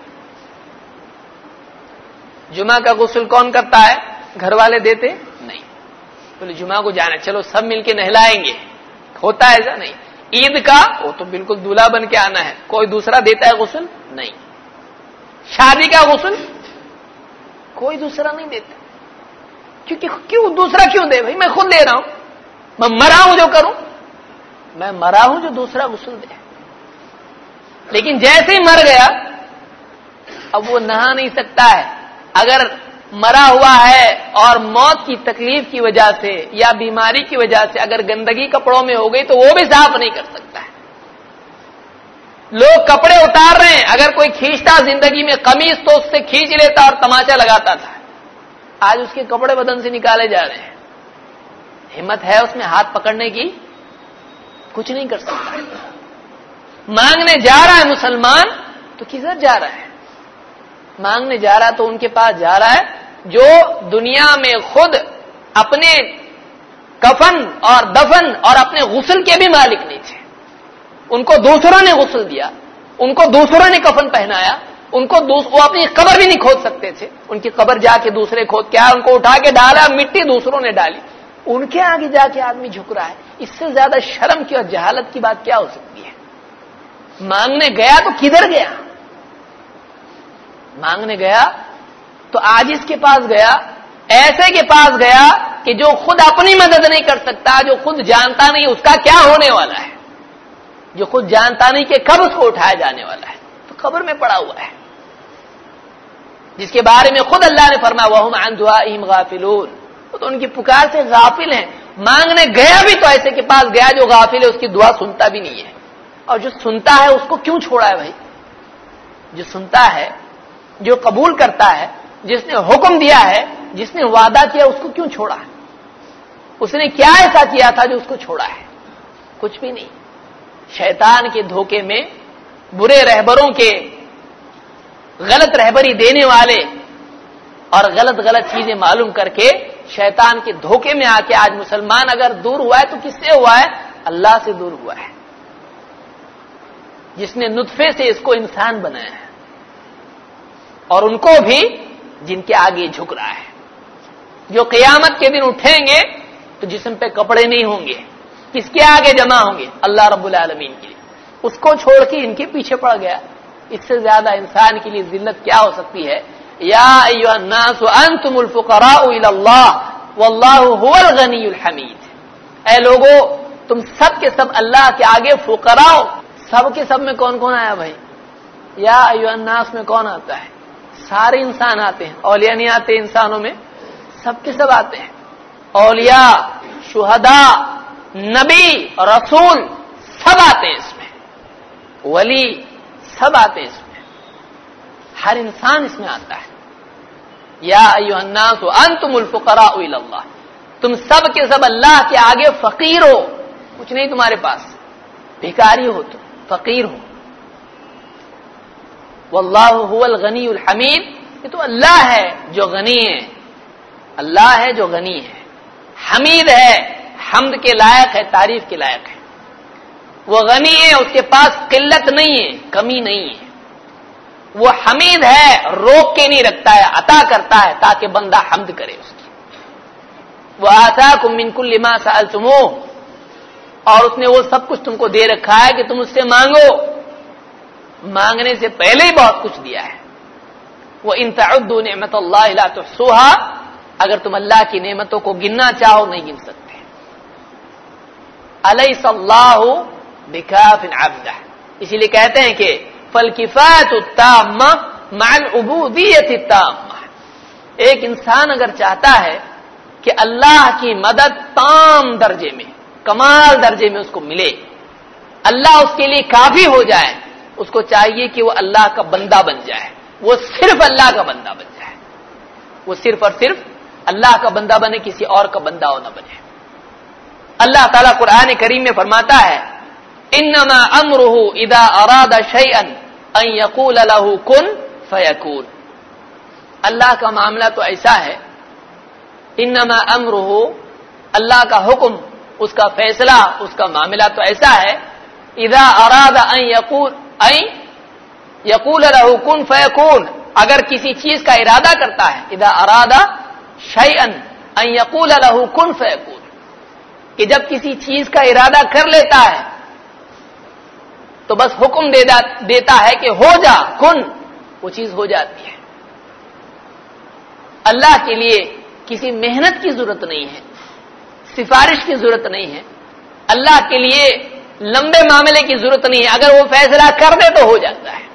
جمعہ کا غسل کون کرتا ہے؟ گھر والے دیتے نہیں. بولے جمعہ کو جانا، چلو سب مل کے نہلائیں گے، ہوتا ہے ایسا نہیں. عید کا وہ تو بالکل دولہا بن کے آنا ہے، کوئی دوسرا دیتا ہے غسل؟ نہیں. شادی کا غسل کوئی دوسرا نہیں دیتا. کیونکہ کیوں دوسرا کیوں دے؟ بھائی میں خود دے رہا ہوں، میں مرا ہوں جو کروں، میں مرا ہوں جو دوسرا غسل دے. لیکن جیسے ہی مر گیا اب وہ نہا نہیں سکتا ہے. اگر مرا ہوا ہے اور موت کی تکلیف کی وجہ سے یا بیماری کی وجہ سے اگر گندگی کپڑوں میں ہو گئی تو وہ بھی صاف نہیں کر سکتا ہے. لوگ کپڑے اتار رہے ہیں، اگر کوئی کھینچتا زندگی میں قمیص تو اس سے کھینچ لیتا اور تماچا لگاتا تھا. آج اس کے کپڑے بدن سے نکالے جا رہے ہیں. ہمت ہے اس میں ہاتھ پکڑنے کی؟ کچھ نہیں کر سکتا ہے. مانگنے جا رہا ہے مسلمان تو کدھر جا رہا ہے؟ مانگنے جا رہا تو ان کے پاس جا رہا ہے جو دنیا میں خود اپنے کفن اور دفن اور اپنے غسل کے بھی مالک نہیں تھے. ان کو دوسروں نے غسل دیا، ان کو دوسروں نے کفن پہنایا، ان کو وہ اپنی قبر بھی نہیں کھود سکتے تھے. ان کی قبر جا کے دوسرے کھود کے آیا، ان کو اٹھا کے ڈالا، مٹی دوسروں نے ڈالی. ان کے آگے جا کے آدمی جھک رہا ہے. اس سے زیادہ شرم کی اور جہالت کی بات کیا ہو سکتی ہے؟ مانگنے گیا تو کدھر گیا؟ مانگنے گیا تو عاجز کے پاس گیا، ایسے کے پاس گیا کہ جو خود اپنی مدد نہیں کر سکتا، جو خود جانتا نہیں اس کا کیا ہونے والا ہے، جو خود جانتا نہیں کہ کب اس کو اٹھایا جانے والا ہے، تو قبر میں پڑا ہوا ہے. جس کے بارے میں خود اللہ نے فرمایا وَهُمْ عَنْ دُعَائِهِمْ غَافِلُونَ، وہ تو ان کی پکار سے غافل ہیں. مانگنے گیا بھی تو ایسے کے پاس گیا جو غافل ہے, اس کی دعا سنتا بھی نہیں ہے. اور جو سنتا ہے اس کو کیوں چھوڑا ہے بھائی؟ جو سنتا ہے, جو قبول کرتا ہے, جس نے حکم دیا ہے, جس نے وعدہ کیا, اس کو کیوں چھوڑا ہے؟ اس نے کیا ایسا کیا تھا جو اس کو چھوڑا ہے؟ کچھ بھی نہیں. شیطان کے دھوکے میں, برے رہبروں کے, غلط رہبری دینے والے اور غلط چیزیں معلوم کر کے شیطان کے دھوکے میں آ کے آج مسلمان اگر دور ہوا ہے تو کس سے ہوا ہے؟ اللہ سے دور ہوا ہے, جس نے نطفے سے اس کو انسان بنایا ہے. اور ان کو بھی جن کے آگے جھک رہا ہے, جو قیامت کے دن اٹھیں گے تو جسم پہ کپڑے نہیں ہوں گے, کس کے آگے جمع ہوں گے؟ اللہ رب العالمین کے لیے. اس کو چھوڑ کے ان کے پیچھے پڑ گیا. اس سے زیادہ انسان کے لیے ذلت کیا ہو سکتی ہے؟ یا ایھا الناس انتم الفقراء الی اللہ واللہ هو الغنی الحمید. اے لوگو, تم سب کے سب اللہ کے آگے فقراء ہو. سب کے سب میں کون کون آیا بھائی؟ یا ایھا الناس میں کون آتا ہے؟ سارے انسان آتے ہیں. اولیاء نہیں آتے انسانوں میں؟ سب کے سب آتے ہیں. اولیاء, شہداء, نبی, رسول سب آتے ہیں اس میں. ولی سب آتے ہیں اس میں. ہر انسان اس میں آتا ہے. یا ایھا الناس انتم الفقراء الی اللہ. تم سب کے سب اللہ کے آگے فقیر ہو, کچھ نہیں تمہارے پاس, بھکاری ہو, تم فقیر ہو. واللہ هو الغنی الحمید. یہ تو اللہ ہے جو غنی ہے, اللہ ہے جو غنی ہے, حمید ہے, حمد کے لائق ہے, تعریف کے لائق ہے. وہ غنی ہے, اس کے پاس قلت نہیں ہے, کمی نہیں ہے. وہ حمید ہے, روک کے نہیں رکھتا ہے, عطا کرتا ہے تاکہ بندہ حمد کرے اس کی. وآتاکم من کل ما سألتموہ, اور اس نے وہ سب کچھ تم کو دے رکھا ہے کہ تم اس سے مانگو. مانگنے سے پہلے ہی بہت کچھ دیا ہے. وَإِن تَعُدُّوا نِعْمَتَ اللَّهِ لَا تُحْصُوهَا. اگر تم اللہ کی نعمتوں کو گننا چاہو نہیں گن سکتے. أَلَيْسَ اللَّهُ بِكَافٍ عَبْدَهُ. اسی لیے کہتے ہیں کہ فَالْكِفَايَةُ التَّامَّةُ مَعَ الْعُبُودِيَّةِ التَّامَّةِ. ایک انسان اگر چاہتا ہے کہ اللہ کی مدد تام درجے میں, کمال درجے میں اس کو ملے, اللہ اس کے لیے کافی ہو جائے, اس کو چاہیے کہ وہ اللہ کا بندہ بن جائے. وہ صرف اللہ کا بندہ بن جائے. وہ صرف اور صرف اللہ کا بندہ بنے, کسی اور کا بندہ ہو نہ بنے. اللہ تعالیٰ قرآن کریم میں فرماتا ہے انما امرہ اذا اراد شیئا ان یقول له کن فیکون. اللہ کا معاملہ تو ایسا ہے, انما امرہ, اللہ کا حکم, اس کا فیصلہ, اس کا معاملہ تو ایسا ہے, اذا اراد ان یقول له کن فیکون. اگر کسی چیز کا ارادہ کرتا ہے, اذا اراد شیئا ان یقول له کن فیکون, کہ جب کسی چیز کا ارادہ کر لیتا ہے تو بس حکم دیتا ہے کہ ہو جا, کن, وہ چیز ہو جاتی ہے. اللہ کے لیے کسی محنت کی ضرورت نہیں ہے, سفارش کی ضرورت نہیں ہے, اللہ کے لیے لمبے معاملے کی ضرورت نہیں ہے. اگر وہ فیصلہ کر دے تو ہو جاتا ہے.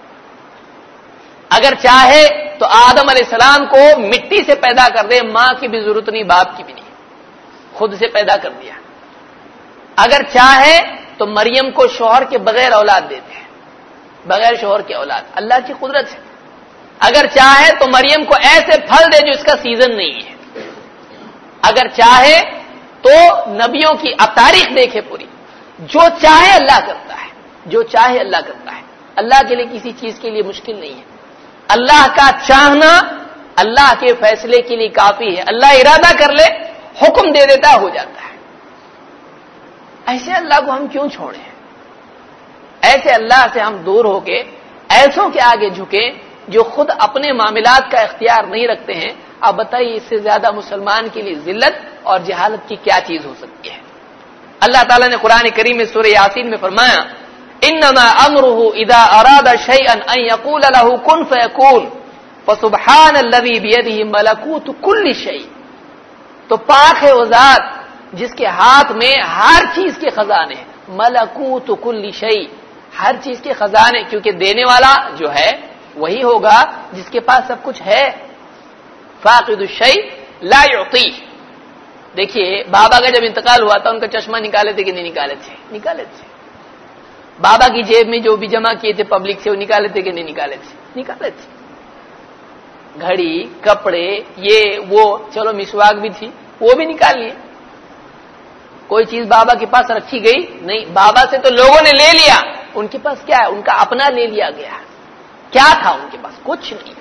اگر چاہے تو آدم علیہ السلام کو مٹی سے پیدا کر دے, ماں کی بھی ضرورت نہیں, باپ کی بھی نہیں, خود سے پیدا کر دیا. اگر چاہے تو مریم کو شوہر کے بغیر اولاد دیتے ہیں, بغیر شوہر کے اولاد. اللہ کی قدرت ہے. اگر چاہے تو مریم کو ایسے پھل دے جو اس کا سیزن نہیں ہے. اگر چاہے تو نبیوں کی اب تاریخ دیکھے پوری, جو چاہے اللہ کرتا ہے, جو چاہے اللہ کرتا ہے. اللہ کے لیے کسی چیز کے لیے مشکل نہیں ہے. اللہ کا چاہنا اللہ کے فیصلے کے لیے کافی ہے. اللہ ارادہ کر لے, حکم دے دیتا, ہو جاتا ہے. ایسے اللہ کو ہم کیوں چھوڑیں؟ ایسے اللہ سے ہم دور ہو کے ایسوں کے آگے جھکیں جو خود اپنے معاملات کا اختیار نہیں رکھتے ہیں. آپ بتائیے اس سے زیادہ مسلمان کے لیے ذلت اور جہالت کی کیا چیز ہو سکتی ہے؟ اللہ تعالیٰ نے قرآن کریم میں سورہ یاسین میں فرمایا انما امرہ اذا اراد شیئا ان یقول له کن فیکون فسبحان الذی بیدہ ملکوت کل شیء. تو پاک ہے وہ ذات جس کے ہاتھ میں ہر چیز کے خزانے ہیں. ملکوت کل شیء, ہر چیز کے خزانے, کیونکہ دینے والا جو ہے وہی ہوگا جس کے پاس سب کچھ ہے. فاقد الشیء لا يعطي. دیکھیے بابا کا جب انتقال ہوا تھا ان کا چشمہ نکالے تھے کہ نہیں نکالے تھے؟ نکالے تھے. بابا کی جیب میں جو بھی جمع کیے تھے پبلک سے وہ نکالے تھے کہ نہیں نکالے تھے؟ نکالے تھے. گھڑی، کپڑے، یہ وہ، چلو مسواک بھی تھی وہ بھی نکال لیے. کوئی چیز بابا کے پاس رکھی گئی نہیں. بابا سے تو لوگوں نے لے لیا، ان کے پاس کیا ہے؟ ان کا اپنا لے لیا گیا. کیا تھا ان کے پاس؟ کچھ نہیں.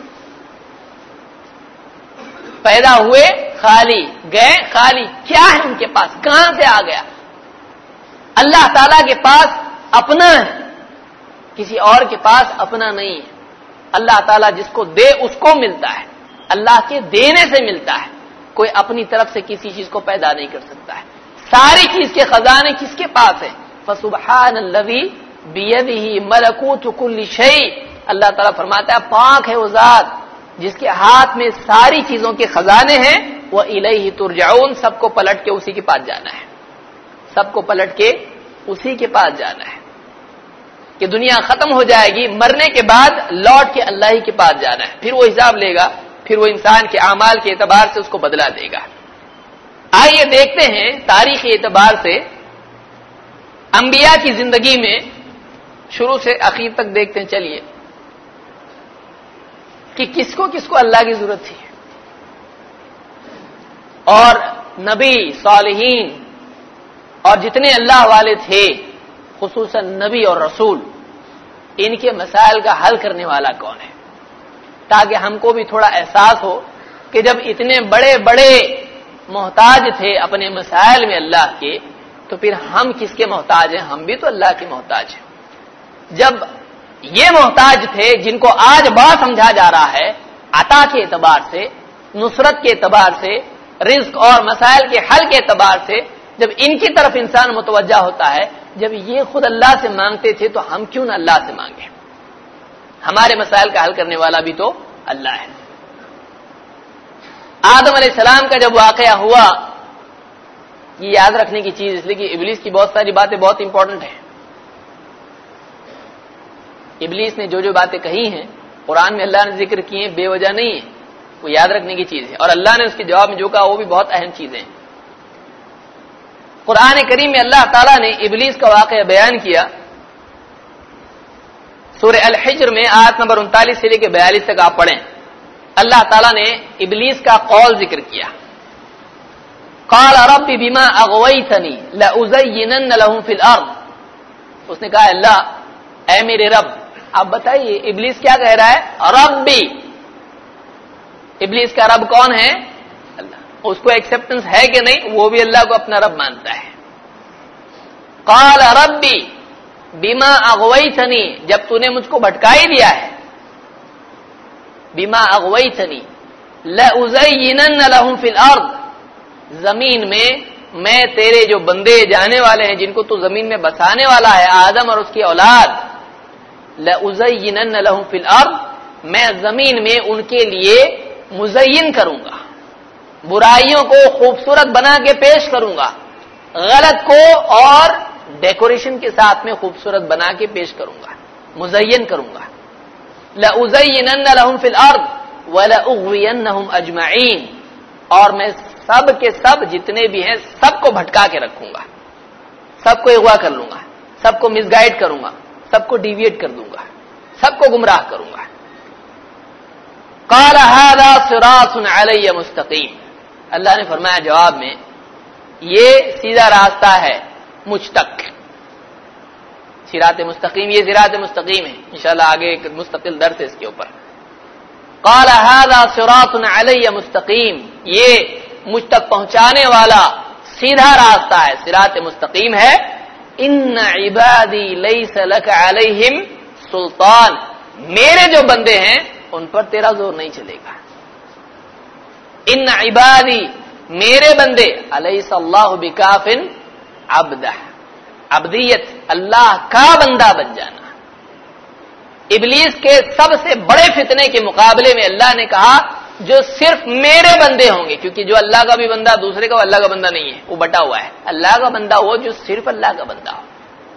پیدا ہوئے خالی، گئے خالی. کیا ہے ان کے پاس؟ کہاں سے آ گیا؟ اللہ تعالی کے پاس اپنا ہے، کسی اور کے پاس اپنا نہیں ہے. اللہ تعالیٰ جس کو دے اس کو ملتا ہے، اللہ کے دینے سے ملتا ہے. کوئی اپنی طرف سے کسی چیز کو پیدا نہیں کر سکتا ہے. ساری چیز کے خزانے کس کے پاس ہیں؟ فسبحان الذی بیدہ ملکوت کل شیء. اللہ تعالیٰ فرماتا ہے پاک ہے وہ ذات جس کے ہاتھ میں ساری چیزوں کے خزانے ہیں. وَإِلَيْهِ تُرْجَعُونَ. سب کو پلٹ کے اسی کے پاس جانا ہے. سب کو پلٹ کے اسی کے پاس جانا ہے. کہ دنیا ختم ہو جائے گی، مرنے کے بعد لوٹ کے اللہ ہی کے پاس جانا ہے. پھر وہ حساب لے گا، پھر وہ انسان کے اعمال کے اعتبار سے اس کو بدلا دے گا. آئیے دیکھتے ہیں تاریخی اعتبار سے انبیاء کی زندگی میں شروع سے آخر تک دیکھتے ہیں. چلیے کہ کس کو اللہ کی ضرورت تھی، اور نبی، صالحین اور جتنے اللہ والے تھے خصوصاً نبی اور رسول، ان کے مسائل کا حل کرنے والا کون ہے، تاکہ ہم کو بھی تھوڑا احساس ہو کہ جب اتنے بڑے بڑے محتاج تھے اپنے مسائل میں اللہ کے، تو پھر ہم کس کے محتاج ہیں؟ ہم بھی تو اللہ کے محتاج ہیں. جب یہ محتاج تھے جن کو آج بڑا سمجھا جا رہا ہے عطا کے اعتبار سے، نصرت کے اعتبار سے، رزق اور مسائل کے حل کے اعتبار سے، جب ان کی طرف انسان متوجہ ہوتا ہے، جب یہ خود اللہ سے مانگتے تھے تو ہم کیوں نہ اللہ سے مانگیں؟ ہمارے مسائل کا حل کرنے والا بھی تو اللہ ہے. آدم علیہ السلام کا جب واقعہ ہوا، یہ یاد رکھنے کی چیز اس لیے کہ ابلیس کی بہت ساری باتیں بہت امپورٹنٹ ہیں. ابلیس نے جو باتیں کہی ہیں قرآن میں اللہ نے ذکر کی ہیں، بے وجہ نہیں ہے، وہ یاد رکھنے کی چیز ہے. اور اللہ نے اس کے جواب میں جو کہا وہ بھی بہت اہم چیزیں ہیں. قرآن کریم میں اللہ تعالیٰ نے ابلیس کا واقعہ بیان کیا. سورہ الحجر میں آیت نمبر 39 سے لے کے 42 تک آپ پڑھیں. اللہ تعالیٰ نے ابلیس کا قول ذکر کیا. قال رب بما اغويتني لأزينن لهم في الارض. اس نے کہا اللہ اے میرے رب. آپ بتائیے ابلیس کیا کہہ رہا ہے؟ ربی. ابلیس کا رب کون ہے؟ اللہ. اس کو ایکسپٹنس ہے کہ نہیں؟ وہ بھی اللہ کو اپنا رب مانتا ہے. قال ربی بما اغويتني. جب تو نے مجھ کو بھٹکا ہی دیا ہے، بما اغويتني لأزينن لهم في الارض. زمین میں تیرے جو بندے جانے والے ہیں جن کو تو زمین میں بسانے والا ہے، آدم اور اس کی اولاد، لأزينن لهم في الارض. میں زمین میں ان کے لیے مزین کروں گا، برائیوں کو خوبصورت بنا کے پیش کروں گا، غلط کو اور ڈیکوریشن کے ساتھ میں خوبصورت بنا کے پیش کروں گا، مزین کروں گا. لأزينن لهم في الارض ولأغوينهم اجمعين. اور میں سب کے سب جتنے بھی ہیں سب کو بھٹکا کے رکھوں گا، سب کو اغوا کر لوں گا، سب کو مس گائیڈ کروں گا، سب کو ڈیویٹ کر دوں گا، سب کو گمراہ کروں گا. قال هذا صراط علی مستقیم. اللہ نے فرمایا جواب میں یہ سیدھا راستہ ہے مجھ تک. صراط مستقیم، یہ صراط مستقیم ہے. انشاءاللہ آگے ایک مستقل درس ہے اس کے اوپر. قال هذا صراط علی مستقیم. یہ مجھ تک پہنچانے والا سیدھا راستہ ہے، صراط مستقیم ہے. ان عبادی لیس لک علیہم سلطان. میرے جو بندے ہیں ان پر تیرا زور نہیں چلے گا. ان عبادی، میرے بندے، الیس اللہ بکاف عبدہ. عبدیت، اللہ کا بندہ بن جانا. ابلیس کے سب سے بڑے فتنے کے مقابلے میں اللہ نے کہا جو صرف میرے بندے ہوں گے، کیونکہ جو اللہ کا بھی بندہ دوسرے کا اللہ کا بندہ نہیں ہے، وہ بٹا ہوا ہے. اللہ کا بندہ وہ جو صرف اللہ کا بندہ ہو.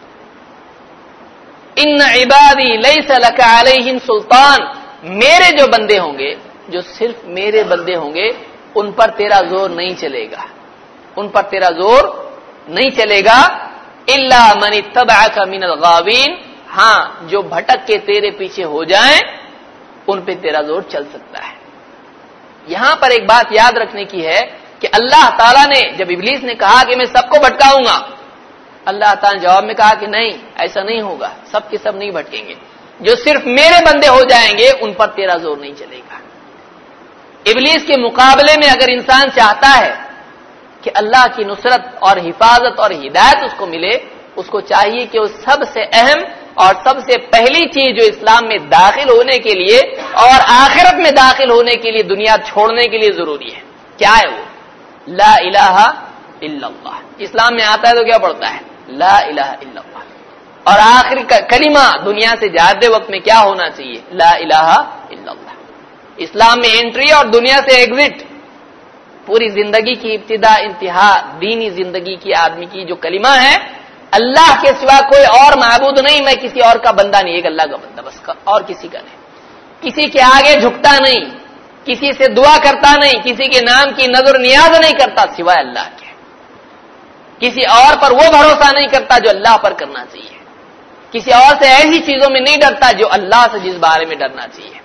ان عبادی لیس لک علیہم سلطان. میرے جو بندے ہوں گے، جو صرف میرے بندے ہوں گے، ان پر تیرا زور نہیں چلے گا، ان پر تیرا زور نہیں چلے گا، الا من اتبعک من الغاوین، ہاں جو بھٹک کے تیرے پیچھے ہو جائیں ان پہ تیرا زور چل سکتا ہے۔ یہاں پر ایک بات یاد رکھنے کی ہے کہ اللہ تعالیٰ نے جب ابلیس نے کہا کہ میں سب کو بھٹکاؤں گا، اللہ تعالیٰ نے جواب میں کہا کہ نہیں، ایسا نہیں ہوگا، سب کے سب نہیں بھٹکیں گے، جو صرف میرے بندے ہو جائیں گے ان پر تیرا زور نہیں چلے گا۔ ابلیس کے مقابلے میں اگر انسان چاہتا ہے کہ اللہ کی نصرت اور حفاظت اور ہدایت اس کو ملے، اس کو چاہیے کہ وہ سب سے اہم اور سب سے پہلی چیز جو اسلام میں داخل ہونے کے لیے اور آخرت میں داخل ہونے کے لیے دنیا چھوڑنے کے لیے ضروری ہے، کیا ہے وہ؟ لا الہ الا اللہ۔ اسلام میں آتا ہے تو کیا پڑھتا ہے؟ لا الہ الا اللہ۔ اور آخری کلمہ دنیا سے جاتے وقت میں کیا ہونا چاہیے؟ لا الہ الا اللہ۔ اسلام میں انٹری اور دنیا سے ایگزٹ، پوری زندگی کی ابتدا انتہا دینی زندگی کی آدمی کی جو کلمہ ہے، اللہ کے سوا کوئی اور معبود نہیں، میں کسی اور کا بندہ نہیں، ایک اللہ کا بندہ بس، اور کسی کا نہیں، کسی کے آگے جھکتا نہیں، کسی سے دعا کرتا نہیں، کسی کے نام کی نظر نیاز نہیں کرتا سوائے اللہ کے، کسی اور پر وہ بھروسہ نہیں کرتا جو اللہ پر کرنا چاہیے، کسی اور سے ایسی چیزوں میں نہیں ڈرتا جو اللہ سے جس بارے میں ڈرنا چاہیے،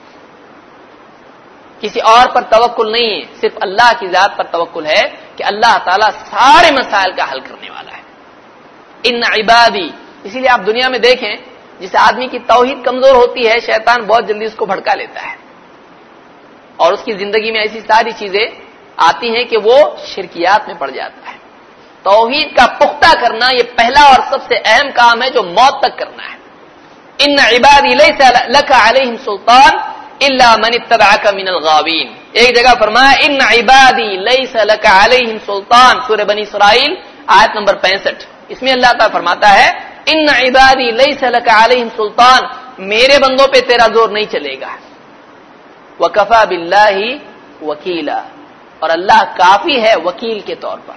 کسی اور پر توکل نہیں ہے، صرف اللہ کی ذات پر توکل ہے کہ اللہ تعالیٰ سارے مسائل کا حل کرنے والا ہے۔ ان عبادی، اسی لیے آپ دنیا میں دیکھیں جس آدمی کی توحید کمزور ہوتی ہے شیطان بہت جلدی اس کو بھڑکا لیتا ہے اور اس کی زندگی میں ایسی ساری چیزیں آتی ہیں کہ وہ شرکیات میں پڑ جاتا ہے۔ توحید کا پختہ کرنا یہ پہلا اور سب سے اہم کام ہے جو موت تک کرنا ہے۔ ان عبادی لیس لک علیہم سلطان الا من اتبعک من الغاوین، ایک جگہ فرمایا ان عبادی لیس لک علیہم سلطان، سورہ بنی اسرائیل آیت نمبر 65، اس میں اللہ تعالیٰ فرماتا ہے ان عبادی لیس لک علیہم سلطان، میرے بندوں پہ تیرا زور نہیں چلے گا، وکفی باللہ وکیلا، اور اللہ کافی ہے وکیل کے طور پر،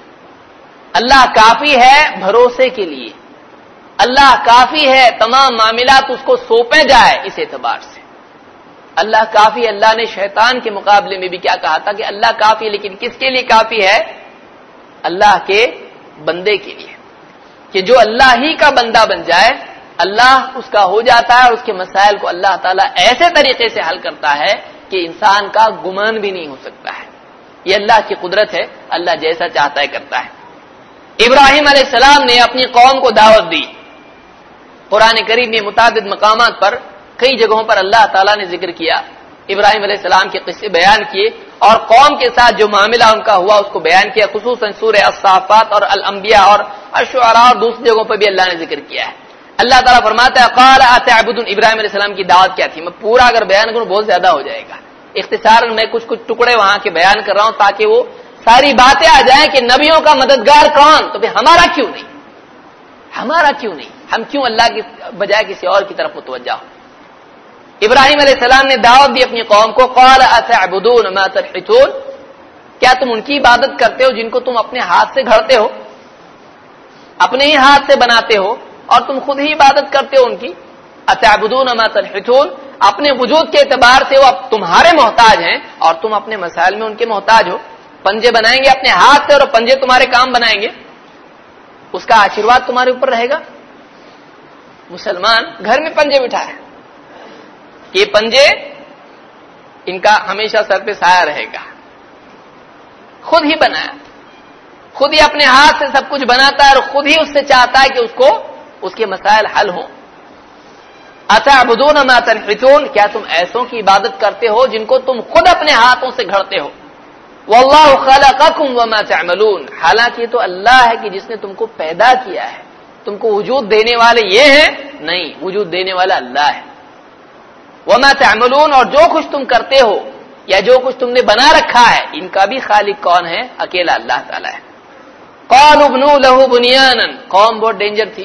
اللہ کافی ہے بھروسے کے لیے، اللہ کافی ہے تمام معاملات اس کو سونپے جائے، اس اعتبار سے اللہ کافی۔ اللہ نے شیطان کے مقابلے میں بھی کیا کہا تھا کہ اللہ کافی ہے، لیکن کس کے لیے کافی ہے؟ اللہ کے بندے کے لیے، کہ جو اللہ ہی کا بندہ بن جائے اللہ اس کا ہو جاتا ہے، اور اس کے مسائل کو اللہ تعالیٰ ایسے طریقے سے حل کرتا ہے کہ انسان کا گمان بھی نہیں ہو سکتا ہے۔ یہ اللہ کی قدرت ہے، اللہ جیسا چاہتا ہے کرتا ہے۔ ابراہیم علیہ السلام نے اپنی قوم کو دعوت دی، قرآن کریم میں متعدد مقامات پر کئی جگہوں پر اللہ تعالیٰ نے ذکر کیا، ابراہیم علیہ السلام کے قصے بیان کیے اور قوم کے ساتھ جو معاملہ ان کا ہوا اس کو بیان کیا، خصوصاً سورہ الصافات اور الانبیاء اور الشعراء اور دوسری جگہوں پر بھی اللہ نے ذکر کیا ہے۔ اللہ تعالیٰ فرماتا ہے قال اتعبدون، ابراہیم علیہ السلام کی دعوت کیا تھی؟ میں پورا اگر بیان کروں بہت زیادہ ہو جائے گا، اختصاراً میں کچھ ٹکڑے وہاں کے بیان کر رہا ہوں تاکہ وہ ساری باتیں آ جائیں کہ نبیوں کا مددگار کون، تو پھر ہمارا کیوں نہیں، ہمارا کیوں نہیں، ہم کیوں اللہ کی بجائے کسی اور کی طرف متوجہ ہو۔ ابراہیم علیہ السلام نے دعوت دی اپنی قوم کو، قال اتعبدون ما تنحتون، کیا تم ان کی عبادت کرتے ہو جن کو تم اپنے ہاتھ سے گھڑتے ہو، اپنے ہی ہاتھ سے بناتے ہو اور تم خود ہی عبادت کرتے ہو ان کی؟ اتعبدون ما تنحتون، اپنے وجود کے اعتبار سے وہ اب تمہارے محتاج ہیں اور تم اپنے مسائل میں ان کے محتاج ہو، پنجے بنائیں گے اپنے ہاتھ سے اور پنجے تمہارے کام بنائیں گے، اس کا آشیرواد تمہارے اوپر رہے گا۔ مسلمان گھر میں پنجے بٹھائے، یہ پنجے ان کا ہمیشہ سر پہ سایہ رہے گا، خود ہی بنایا، خود ہی اپنے ہاتھ سے سب کچھ بناتا ہے اور خود ہی اس سے چاہتا ہے کہ اس کے مسائل حل ہوں۔ اتعبدون ما تنحتون، کیا تم ایسوں کی عبادت کرتے ہو جن کو تم خود اپنے ہاتھوں سے گھڑتے ہو؟ واللہ خلقکم وما تعملون، حالانکہ یہ تو اللہ ہے کہ جس نے تم کو پیدا کیا ہے، تم کو وجود دینے والے یہ ہیں نہیں، وجود دینے والا اللہ ہے۔ وما تعملون، اور جو کچھ تم کرتے ہو یا جو کچھ تم نے بنا رکھا ہے ان کا بھی خالق کون ہے؟ اکیلا اللہ تعالی ہے۔ قالوا ابنوا له بنيانا، قوم بہت ڈینجر تھی،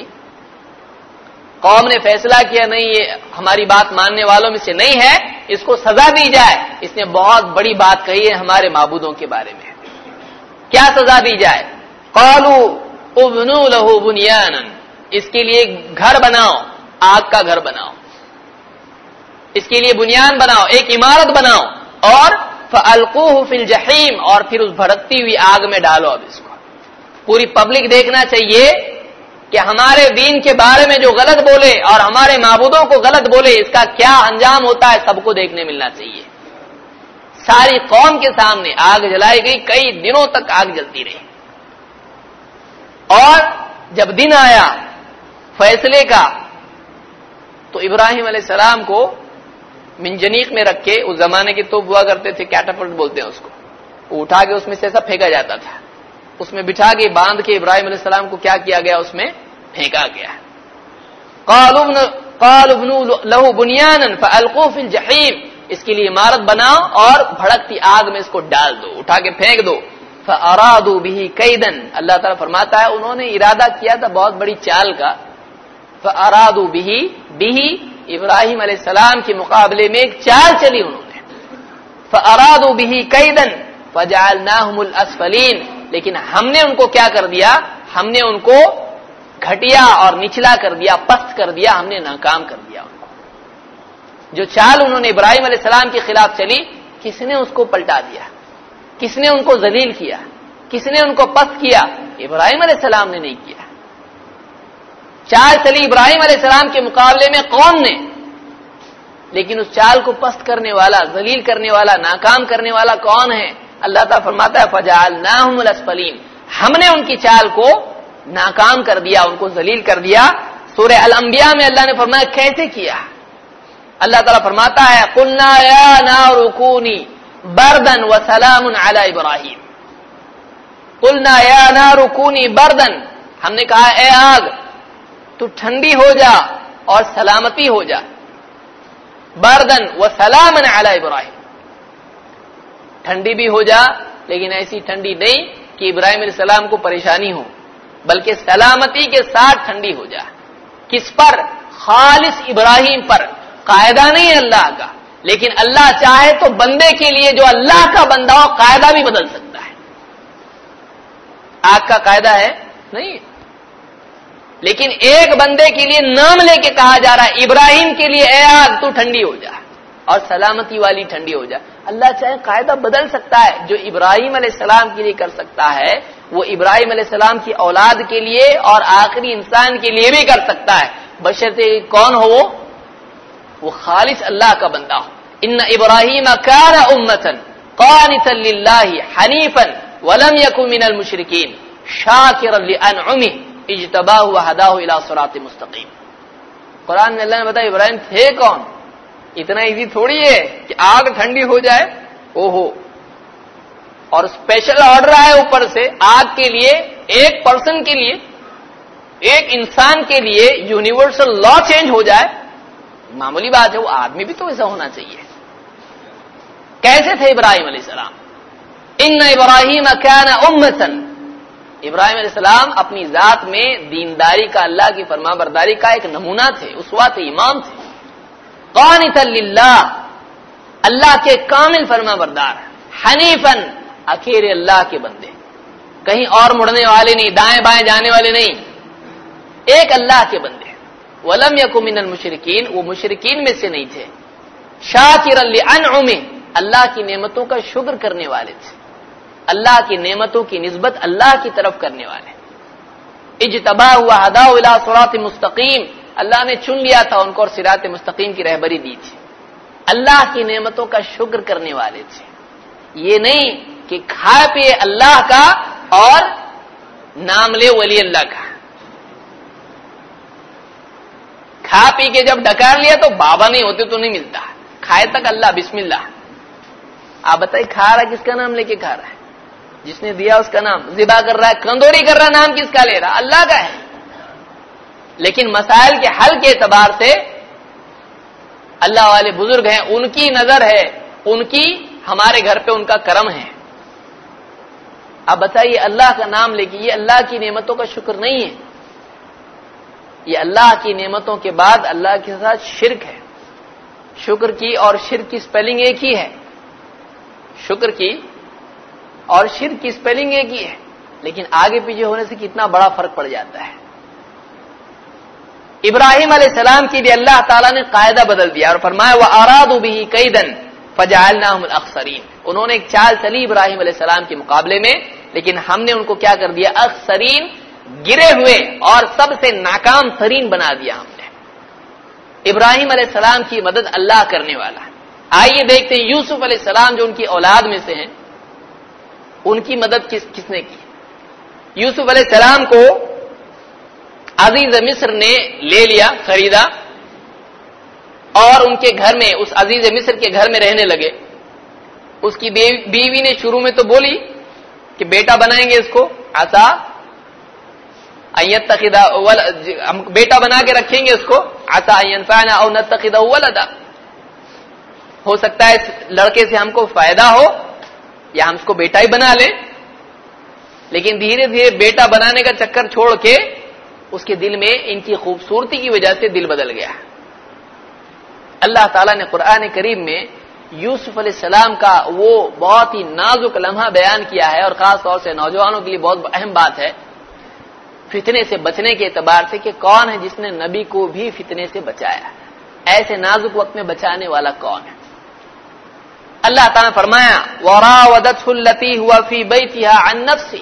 قوم نے فیصلہ کیا نہیں یہ ہماری بات ماننے والوں میں سے نہیں ہے، اس کو سزا دی جائے، اس نے بہت بڑی بات کہی ہے ہمارے معبودوں کے بارے میں، کیا سزا دی جائے؟ قالوا ابنوا له بنيانا، اس کے لیے گھر بناؤ، آگ کا گھر بناؤ، اس کے لیے بنیان بناؤ، ایک عمارت بناؤ، اور فَأَلْقُوهُ فِي الْجَحِيمِ، اور پھر اس بھڑکتی ہوئی آگ میں ڈالو اب اس کو. پوری پبلک دیکھنا چاہیے کہ ہمارے دین کے بارے میں جو غلط بولے اور ہمارے معبودوں کو غلط بولے اس کا کیا انجام ہوتا ہے سب کو دیکھنے ملنا چاہیے. ساری قوم کے سامنے آگ جلائی گئی، کئی دنوں تک آگ جلتی رہی. اور جب دن آیا فیصلے کا تو ابراہیم علیہ السلام کو منجنیق میں رکھ کے، اس زمانے کے توپ ہوا کرتے تھے، کیٹاپلٹ بولتے ہیں اس کو، وہ اٹھا کے اس میں سے ایسا پھینکا جاتا تھا، اس میں بٹھا کے باندھ کے ابراہیم علیہ السلام کو کیا کیا گیا، اس میں پھینکا گیا. قالوا ابنوا له بنيانا فالقوه في الجحيم، اس کے لیے عمارت بناؤ اور بھڑکتی آگ میں اس کو ڈال دو، اٹھا کے پھینک دو. فارادوا به كيدا، اللہ تعالیٰ فرماتا ہے انہوں نے ارادہ کیا تھا بہت بڑی چال کا. فارادوا به ابراہیم علیہ السلام کے مقابلے میں ایک چال چلی انہوں نے. فارادوا به كيدا فجعلناهم الاسفلين، لیکن ہم نے ان کو کیا کر دیا، ہم نے ان کو گھٹیا اور نچلا کر دیا، پست کر دیا، ہم نے ناکام کر دیا ان کو. جو چال انہوں نے ابراہیم علیہ السلام کے خلاف چلی، کس نے اس کو پلٹا دیا، کس نے ان کو ذلیل کیا، کس نے ان کو پست کیا؟ ابراہیم علیہ السلام نے نہیں کیا. چال چلی ابراہیم علیہ السلام کے مقابلے میں قوم نے، لیکن اس چال کو پست کرنے والا، ذلیل کرنے والا، ناکام کرنے والا کون ہے؟ اللہ تعالیٰ فرماتا ہے فجعلناهم الاسفلین، ہم نے ان کی چال کو ناکام کر دیا، ان کو ذلیل کر دیا. سورہ الانبیاء میں اللہ نے فرمایا کیسے کیا. اللہ تعالیٰ فرماتا ہے قلنا یا نار کونی بردا وسلام علی ابراہیم. قلنا یا نار کونی بردا، ہم نے کہا اے آگ تو ٹھنڈی ہو جا اور سلامتی ہو جا. بردن وسلام علی ابراہیم، ٹھنڈی بھی ہو جا لیکن ایسی ٹھنڈی نہیں کہ ابراہیم علیہ السلام کو پریشانی ہو، بلکہ سلامتی کے ساتھ ٹھنڈی ہو جا. کس پر؟ خالص ابراہیم پر. قاعدہ نہیں ہے اللہ کا، لیکن اللہ چاہے تو بندے کے لیے جو اللہ کا بندہ ہو قاعدہ بھی بدل سکتا ہے. آگ کا قاعدہ ہے نہیں، لیکن ایک بندے کے لیے نام لے کے کہا جا رہا ہے ابراہیم کے لیے اے آگ تو ٹھنڈی ہو جا اور سلامتی والی ٹھنڈی ہو جا. اللہ چاہے قاعدہ بدل سکتا ہے. جو ابراہیم علیہ السلام کے لیے کر سکتا ہے وہ ابراہیم علیہ السلام کی اولاد کے لیے اور آخری انسان کے لیے بھی کر سکتا ہے، بشرطے کون ہو وہ خالص اللہ کا بندہ ہو. ان ابراہیم کان امۃ قانتا للہ حنیفا ولم یکن من المشرکین شاکرا لانعمہ اجتباہ وہداہ الی صراط مستقیم. قرآن میں اللہ نے بتایا ابراہیم تھے کون. اتنا ایزی تھوڑی ہے کہ آگ ٹھنڈی ہو جائے. اوہو، اور اسپیشل آرڈر آئے اوپر سے آگ کے لیے، ایک پرسن کے لیے، ایک انسان کے لیے یونیورسل لا چینج ہو جائے. معمولی بات ہے، وہ آدمی بھی تو ایسا ہونا چاہیے. کیسے تھے ابراہیم علیہ السلام؟ ان ابراہیم کان امۃ، ابراہیم علیہ السلام اپنی ذات میں دینداری کا، اللہ کی فرما برداری کا ایک نمونہ تھے، اسوہ تھے، امام تھے. قانتا للہ، اللہ کے کامل فرما بردار. حنیفا، اکیلے اللہ کے بندے، کہیں اور مڑنے والے نہیں، دائیں بائیں جانے والے نہیں، ایک اللہ کے بندے. ولم یکن من المشرکین، وہ مشرکین میں سے نہیں تھے. شاکرا لانعمہ، اللہ کی نعمتوں کا شکر کرنے والے تھے، اللہ کی نعمتوں کی نسبت اللہ کی طرف کرنے والے. اجتباہ وہداہ الی صراط مستقیم، اللہ نے چن لیا تھا ان کو اور صراط مستقیم کی رہبری دی تھی. اللہ کی نعمتوں کا شکر کرنے والے تھے. یہ نہیں کہ کھا پیے اللہ کا اور نام لے ولی اللہ کا. کھا پی کے جب ڈکار لیا تو بابا نہیں ہوتے تو نہیں ملتا، کھائے تک اللہ بسم اللہ. آپ بتائیے کھا رہا کس کا نام لے کے کھا رہا ہے؟ جس نے دیا اس کا نام. ذبح کر رہا ہے، کندوڑی کر رہا ہے، نام کس کا لے رہا؟ اللہ کا ہے. لیکن مسائل کے حل کے اعتبار سے اللہ والے بزرگ ہیں، ان کی نظر ہے، ان کی ہمارے گھر پہ ان کا کرم ہے. اب بتائیے اللہ کا نام لے کے یہ اللہ کی نعمتوں کا شکر نہیں ہے. یہ اللہ کی نعمتوں کے بعد اللہ کے ساتھ شرک ہے. شکر کی اور شرک کی سپیلنگ ایک ہی ہے. شکر کی اور شرک کی سپیلنگ ایک ہی ہے، لیکن آگے پیچھے ہونے سے کتنا بڑا فرق پڑ جاتا ہے. ابراہیم علیہ السلام کے لیے اللہ تعالیٰ نے قاعدہ بدل دیا اور فرمایا وَأَرَادُوا بِهِ كَيْدًا، فجعلناهم الاخسرین، انہوں نے ایک چال چلی ابراہیم علیہ السلام کے مقابلے میں، لیکن ہم نے ان کو کیا کر دیا؟ اخسرین، گرے ہوئے اور سب سے ناکام ترین بنا دیا ہم نے۔ ابراہیم علیہ السلام کی مدد اللہ کرنے والا ہے۔ آئیے دیکھتے ہیں یوسف علیہ السلام جو ان کی اولاد میں سے ہیں، ان کی مدد کس نے کی؟ یوسف علیہ السلام کو عزیز مصر نے لے لیا، خریدا، اور ان کے گھر میں، اس عزیز مصر کے گھر میں رہنے لگے۔ اس کی بیوی نے شروع میں تو بولی کہ بیٹا بنائیں گے اس کو، عسا ہم بیٹا بنا کے رکھیں گے اس کو، عسا ان ينفعنا او نتخذه ولدا، ہو سکتا ہے اس لڑکے سے ہم کو فائدہ ہو یا ہم اس کو بیٹا ہی بنا لیں۔ لیکن دھیرے دھیرے بیٹا بنانے کا چکر چھوڑ کے اس کے دل میں ان کی خوبصورتی کی وجہ سے دل بدل گیا۔ اللہ تعالیٰ نے قرآن کریم میں یوسف علیہ السلام کا وہ بہت ہی نازک لمحہ بیان کیا ہے، اور خاص طور سے نوجوانوں کے لیے بہت اہم بات ہے فتنے سے بچنے کے اعتبار سے، کہ کون ہے جس نے نبی کو بھی فتنے سے بچایا، ایسے نازک وقت میں بچانے والا کون ہے؟ اللہ تعالیٰ نے فرمایا وراودته التي هو في بيتها عن نفسه،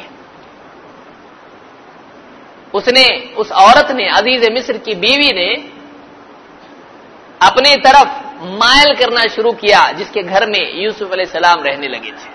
اس عورت نے، عزیز مصر کی بیوی نے اپنے طرف مائل کرنا شروع کیا جس کے گھر میں یوسف علیہ السلام رہنے لگے تھے۔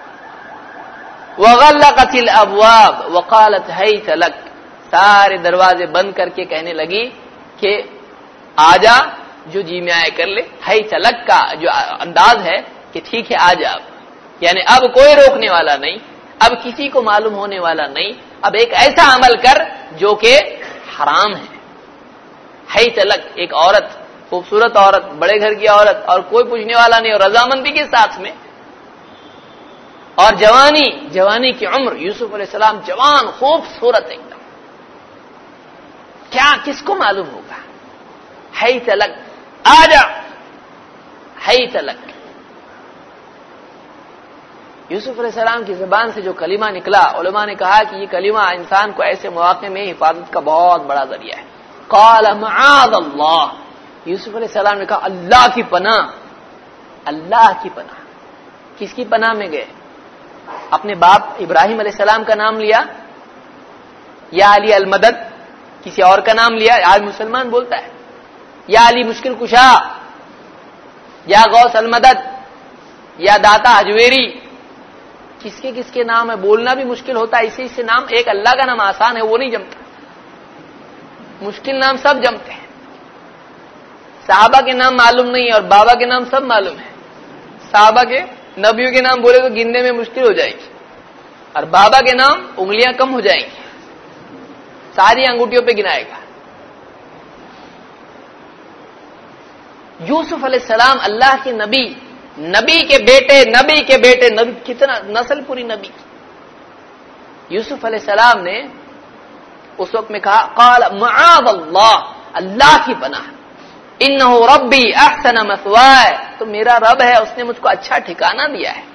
وغلقت الابواب وقالت هيت لك، سارے دروازے بند کر کے کہنے لگی کہ آجا، جو جی میں آئے کر لے۔ هيت لك کا جو انداز ہے کہ ٹھیک ہے آ جا، یعنی اب کوئی روکنے والا نہیں، اب کسی کو معلوم ہونے والا نہیں، اب ایک ایسا عمل کر جو کہ حرام ہے۔ هيت لك، ایک عورت، خوبصورت عورت، بڑے گھر کی عورت، اور کوئی پوچھنے والا نہیں، اور رضامندی کے ساتھ میں، اور جوانی کی عمر، یوسف علیہ السلام جوان، خوبصورت ایک دم، کیا کس کو معلوم ہوگا؟ هيت لك، آجا، هيت لك۔ یوسف علیہ السلام کی زبان سے جو کلمہ نکلا، علماء نے کہا کہ یہ کلمہ انسان کو ایسے مواقع میں حفاظت کا بہت بڑا ذریعہ ہے۔ قال معاذ اللہ، یوسف علیہ السلام نے کہا اللہ کی پناہ، اللہ کی پناہ۔ کس کی پناہ میں گئے؟ اپنے باپ ابراہیم علیہ السلام کا نام لیا، یا علی المدد کسی اور کا نام لیا، آج مسلمان بولتا ہے، یا علی مشکل کشا، یا غوث المدد، یا داتا اجویری، کس کے نام ہے بولنا بھی مشکل ہوتا ہے، اسی سے نام، ایک اللہ کا نام آسان ہے وہ نہیں جمتا، مشکل نام سب جمتے ہیں۔ صحابہ کے نام معلوم نہیں اور بابا کے نام سب معلوم ہے، صحابہ کے نبیوں کے نام بولے تو گننے میں مشکل ہو جائے گی، اور بابا کے نام انگلیاں کم ہو جائیں گی، ساری انگوٹھیوں پہ گنائے گا۔ یوسف علیہ السلام اللہ کے نبی کے بیٹے، نبی کتنا نسل پوری نبی کی۔ یوسف علیہ السلام نے اس وقت میں کہا قال معاذ اللہ، اللہ کی پناہ، انہ ربی احسن مثوائے، تو میرا رب ہے، اس نے مجھ کو اچھا ٹھکانہ دیا ہے،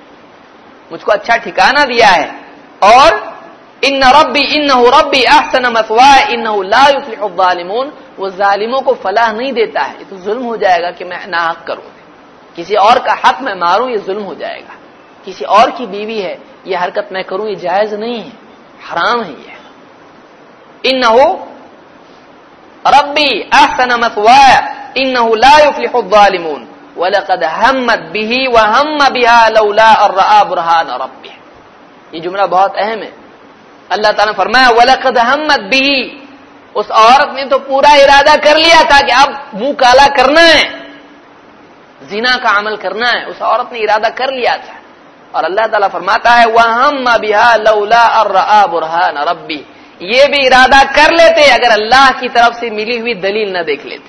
اور انہ ربی احسن مثوائے انہ لا یفلح الظالمون، وہ ظالموں کو فلاح نہیں دیتا ہے۔ یہ تو ظلم ہو جائے گا کہ میں ناحق کروں، کسی اور کا حق میں ماروں، یہ ظلم ہو جائے گا، کسی اور کی بیوی ہے یہ حرکت میں کروں، یہ جائز نہیں ہے، حرام ہے یہ۔ انہ ربی احسن مثوائے انہ لا یفلح الظالمون وَلَقَدْ هَمَّتْ بِهِ وَهَمَّ بِهَا لَوْلَا أَن رَّأَىٰ بُرْهَانَ رَبِّهِ، یہ جملہ بہت اہم ہے۔ اللہ تعالیٰ نے فرمایا وَلَقَدْ هَمَّتْ بِهِ، اس عورت نے تو پورا ارادہ کر لیا تھا کہ اب منہ کالا کرنا ہے، زنا کا عمل کرنا ہے، اس عورت نے ارادہ کر لیا تھا، اور اللہ تعالیٰ فرماتا ہے وَهَمَّ بِهَا لَوْلَا أَن رَّأَىٰ بُرْهَانَ رَبِّهِ، یہ بھی ارادہ کر لیتے اگر اللہ کی طرف سے ملی ہوئی دلیل نہ دیکھ لیتے۔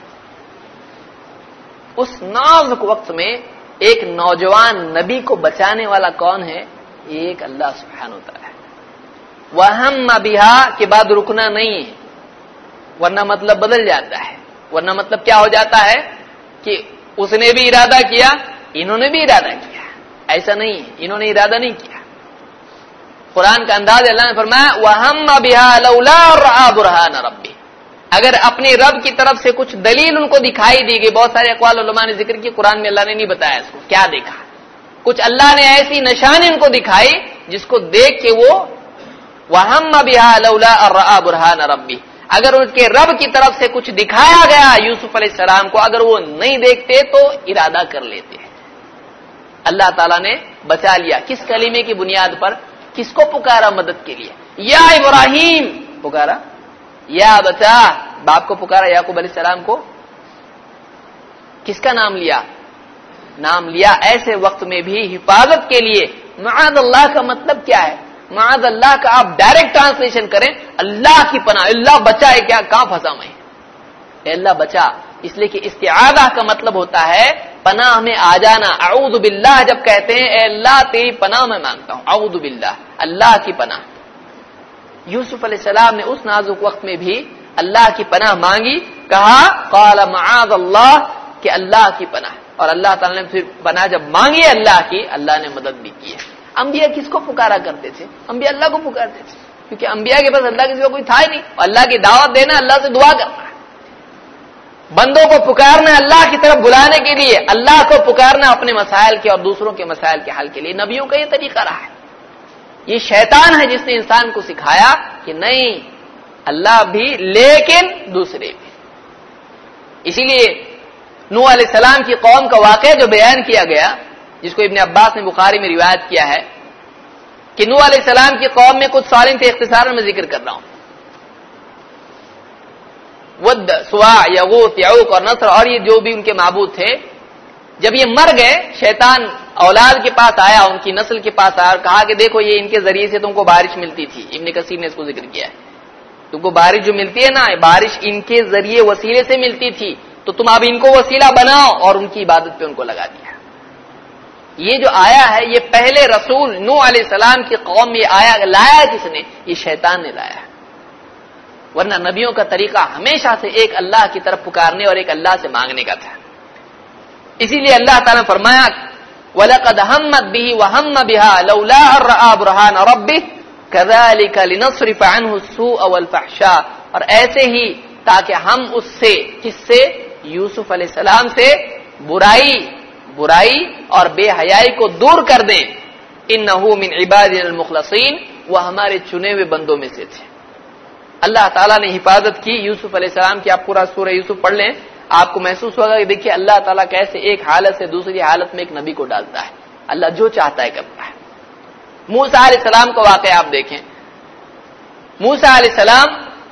اس نازک وقت میں ایک نوجوان نبی کو بچانے والا کون ہے؟ ایک اللہ سبحانہ و تعالی۔ وَهَمَّ بِهَا کے بعد رکنا نہیں ہے، ورنہ مطلب بدل جاتا ہے، ورنہ مطلب کیا ہو جاتا ہے کہ اس نے بھی ارادہ کیا، انہوں نے بھی ارادہ کیا، ایسا نہیں ہے، انہوں نے ارادہ نہیں کیا۔ قرآن کا انداز اللہ نے فرمایا وَهَمَّ بِهَا لَوْلَا رَأَىٰ بُرْهَانَ رَبِّهِ، اگر اپنے رب کی طرف سے کچھ دلیل ان کو دکھائی دی گئی، بہت سارے اقوال علماء نے ذکر کی، قرآن میں اللہ نے نہیں بتایا اس کو کیا دیکھا، کچھ اللہ نے ایسی نشانی ان کو دکھائی جس کو دیکھ کے وہ وَهَمَّ بِهَا لَوْلَا أَن رَأَىٰ بُرْهَانَ رَبِّهِ، اگر ان کے رب کی طرف سے کچھ دکھایا گیا یوسف علیہ السلام کو، اگر وہ نہیں دیکھتے تو ارادہ کر لیتے ہیں۔ اللہ تعالیٰ نے بچا لیا، کس کلمے کی بنیاد پر؟ کس کو پکارا مدد کے لیے؟ یا ابراہیم پکارا، یا بچا باپ کو پکارا، یعقوب علیہ السلام کو، کس کا نام لیا؟ نام لیا ایسے وقت میں بھی حفاظت کے لیے۔ معاذ اللہ کا مطلب کیا ہے؟ معاذ اللہ کا آپ ڈائریکٹ ٹرانسلیشن کریں اللہ کی پناہ، اللہ بچائے، کیا کہاں پھنسا میں، اے اللہ بچا، اس لیے کہ استعاذہ کا مطلب ہوتا ہے پناہ میں آ جانا۔ اعوذ باللہ جب کہتے ہیں اے اللہ تیری پناہ میں مانگتا ہوں، اعوذ باللہ، اللہ کی پناہ۔ یوسف علیہ السلام نے اس نازک وقت میں بھی اللہ کی پناہ مانگی، کہا قال معاذ اللہ، کہ اللہ کی پناہ، اور اللہ تعالیٰ نے پھر پناہ جب مانگی اللہ کی، اللہ نے مدد بھی کی ہے۔ انبیاء کس کو پکارا کرتے تھے؟ انبیاء اللہ کو پکارتے تھے، کیونکہ انبیاء کے پاس اللہ کے سوا کوئی تھا ہی نہیں، اور اللہ کی دعوت دینا، اللہ سے دعا کرنا ہے، بندوں کو پکارنا اللہ کی طرف بلانے کے لیے، اللہ کو پکارنا اپنے مسائل کے اور دوسروں کے مسائل کے حل کے لیے۔ نبیوں کا یہ طریقہ رہا ہے۔ یہ شیطان ہے جس نے انسان کو سکھایا کہ نہیں، اللہ بھی لیکن دوسرے بھی۔ اسی لیے نوح علیہ السلام کی قوم کا واقعہ جو بیان کیا گیا، جس کو ابن عباس نے بخاری میں روایت کیا ہے کہ نوح علیہ السلام کی قوم میں کچھ صالح تھے، اختصار میں ذکر کر رہا ہوں، ود، سواع، یغوث، یعوق اور نصر، اور یہ جو بھی ان کے معبود تھے، جب یہ مر گئے شیطان اولاد کے پاس آیا، ان کی نسل کے پاس آیا اور کہا کہ دیکھو یہ ان کے ذریعے سے تم کو بارش ملتی تھی، ابن کثیر نے اس کو ذکر کیا ہے، تم کو بارش جو ملتی ہے نا، بارش ان کے ذریعے وسیلے سے ملتی تھی، تو تم اب ان کو وسیلہ بناؤ، اور ان کی عبادت پہ ان کو لگا دیا۔ یہ جو آیا ہے یہ پہلے رسول نوح علیہ السلام کی قوم میں آیا، لایا کس نے؟ یہ شیطان نے لایا، ورنہ نبیوں کا طریقہ ہمیشہ سے ایک اللہ کی طرف پکارنے اور ایک اللہ سے مانگنے کا تھا۔ اسی لیے اللہ تعالیٰ نے فرمایا وَلَقَدْ هَمَّتْ بِهِ وَهَمَّ بِهَا لَوْلَا أَن رَأَىٰ بُرْهَانَ رَبِّهِ كَذَٰلِكَ لِنَصْرِفَ عَنْهُ السُّوءَ وَالْفَحْشَاءَ، اور ایسے ہی تاکہ ہم اس سے، کس سے؟ یوسف علیہ السلام سے برائی اور بے حیائی کو دور کر دیں۔ انہ من عبادنا المخلصین، وہ ہمارے چنے ہوئے بندوں میں سے تھے۔ اللہ تعالیٰ نے حفاظت کی یوسف علیہ السلام کی۔ آپ پورا سورہ یوسف پڑھ لیں، آپ کو محسوس ہوگا کہ دیکھیے اللہ تعالیٰ کیسے ایک حالت سے دوسری حالت میں ایک نبی کو ڈالتا ہے، اللہ جو چاہتا ہے کرتا ہے۔ موسیٰ علیہ السلام کا واقعہ آپ دیکھیں، موسیٰ علیہ السلام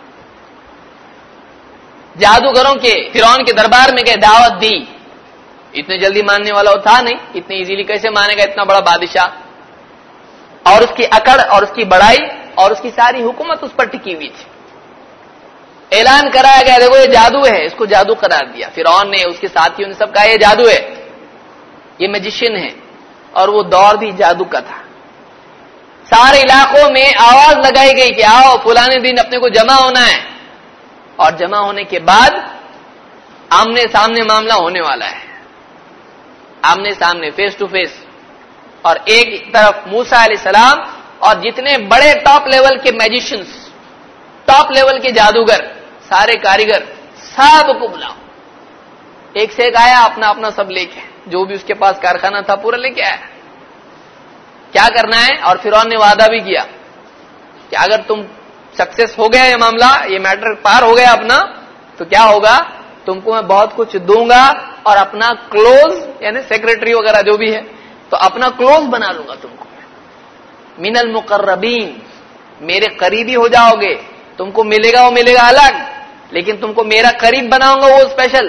جادوگروں کے فرعون کے دربار میں گئے، دعوت دی، اتنے جلدی ماننے والا وہ تھا نہیں، اتنے ایزیلی کیسے مانے گا اتنا بڑا بادشاہ، اور اس کی اکڑ اور اس کی بڑائی اور اس کی ساری حکومت اس پر ٹکی ہوئی تھی۔ اعلان کرایا گیا دیکھو یہ جادو ہے، اس کو جادو قرار دیا۔ فرعون نے، اس کے ساتھیوں نے سب کہا یہ جادو ہے، یہ میجیشین ہے، اور وہ دور بھی جادو کا تھا۔ سارے علاقوں میں آواز لگائی گئی کہ آؤ فلانے دن اپنے کو جمع ہونا ہے، اور جمع ہونے کے بعد آمنے سامنے معاملہ ہونے والا ہے، آمنے سامنے، فیس ٹو فیس۔ اور ایک طرف موسیٰ علیہ السلام اور جتنے بڑے ٹاپ لیول کے میجیشنز، ٹاپ لیول کے جادوگر، سارے کاریگر، سب کو بلاؤ۔ ایک سے ایک آیا اپنا اپنا سب لے کے، جو بھی اس کے پاس کارخانہ تھا پورا لے کے آیا، کیا کرنا ہے۔ اور فرعون نے وعدہ بھی کیا کہ اگر تم سکسیس ہو گیا یہ معاملہ، یہ میٹر پار ہو گیا اپنا، تو کیا ہوگا، تم کو میں بہت کچھ دوں گا، اور اپنا کلوز یعنی سیکریٹری وغیرہ جو بھی ہے تو اپنا کلوز بنا لوں گا تم کو، من المقربین، میرے قریبی ہو جاؤ گے، تم کو ملے گا وہ ملے گا الگ، لیکن تم کو میرا قریب بناؤں گا وہ اسپیشل۔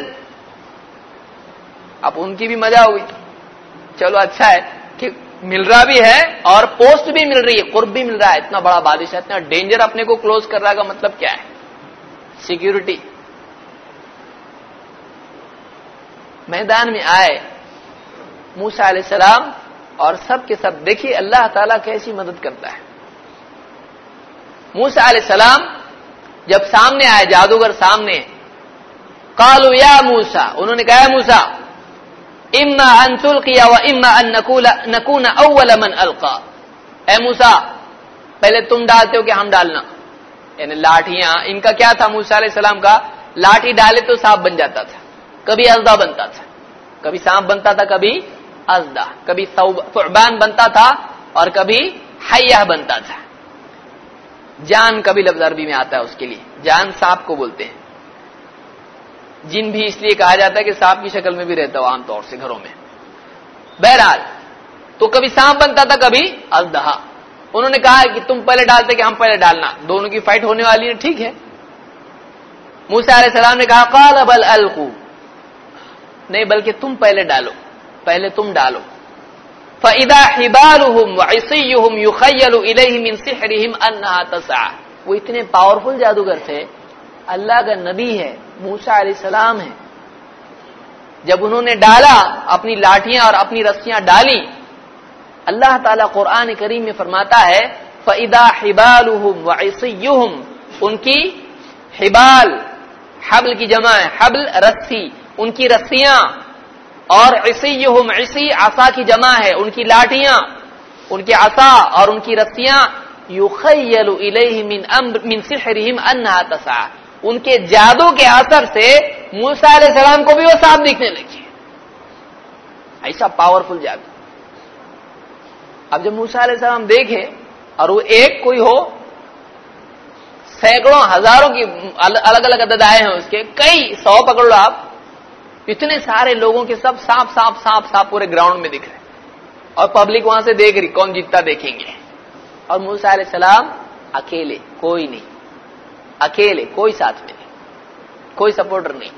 اب ان کی بھی مزہ ہوگی، چلو اچھا ہے کہ مل رہا بھی ہے اور پوسٹ بھی مل رہی ہے، قرب بھی مل رہا ہے، اتنا بڑا بادشاہ، اتنا ڈینجر اپنے کو کلوز کر رہا کا مطلب کیا ہے؟ سیکیورٹی۔ میدان میں آئے موسیٰ علیہ السلام اور سب کے سب، دیکھیے اللہ تعالیٰ کیسی مدد کرتا ہے۔ موسیٰ علیہ السلام جب سامنے آئے، جادوگر سامنے، قالوا یا موسیٰ، انہوں نے کہا موسیٰ اما ان تلقی و اما ان نکون اول من القا، اے موسیٰ پہلے تم ڈالتے ہو کہ ہم ڈالنا؟ یعنی لاٹھیاں، ان کا کیا تھا موسیٰ علیہ السلام کا؟ لاٹھی ڈالے تو سانپ بن جاتا تھا، کبھی اژدھا بنتا تھا، کبھی سانپ بنتا تھا، کبھی اژدھا، کبھی ثعبان بنتا تھا اور کبھی حیہ بنتا تھا۔ جان کا بھی لفظ عربی میں آتا ہے اس کے لیے، جان سانپ کو بولتے ہیں۔ جن بھی اس لیے کہا جاتا ہے کہ سانپ کی شکل میں بھی رہتا ہو عام طور سے گھروں میں۔ بہرحال تو کبھی سانپ بنتا تھا، کبھی اژدہا۔ انہوں نے کہا کہ تم پہلے ڈالتے کہ ہم پہلے ڈالنا، دونوں کی فائٹ ہونے والی ہے، ٹھیک ہے۔ موسیٰ علیہ السلام نے کہا قال بل القوا، نہیں بلکہ تم پہلے ڈالو، پہلے تم ڈالو۔ فَإِذَا حِبَالُهُمْ وَعِصِيُّهُمْ يُخَيَّلُ إِلَيْهِ مِنْ سِحْرِهِمْ أَنَّهَا تَسْعَىٰ، وہ اتنے پاورفل جادوگر تھے، اللہ کا نبی ہے، موسیٰ علیہ السلام ہے۔ جب انہوں نے ڈالا، اپنی لاٹھیاں اور اپنی رسیاں ڈالی، اللہ تعالیٰ قرآن کریم میں فرماتا ہے فَإِذَا حِبَالُهُمْ وَعِصِيُّهُمْ، ان کی حبال، حبل کی جمع ہے، حبل رسی، ان کی رسیاں، اور عصیہم، عصی عصا کی جمع ہے، ان کی لاٹھیاں، ان کے عصا اور ان کی رسیاں، یخیل الیہ من سحرہم انہا تسعی، ان کے جادو کے اثر سے موسیٰ علیہ السلام کو بھی وہ سانپ دکھنے لگے، ایسا پاورفل جادو۔ اب جب موسیٰ علیہ السلام دیکھے، اور وہ ایک کوئی ہو، سینکڑوں ہزاروں کی الگ الگ عدد آئے ہیں اس کے، کئی 100 پکڑ لو آپ، اتنے سارے لوگوں کے سب سانپ سانپ سانپ سانپ پورے گراؤنڈ میں دکھ رہے، اور پبلک وہاں سے دیکھ رہی، کون جیتتا دیکھیں گے، اور موسیٰ علیہ السلام اکیلے، کوئی نہیں، اکیلے، کوئی ساتھ میں نہیں، کوئی سپورٹر نہیں۔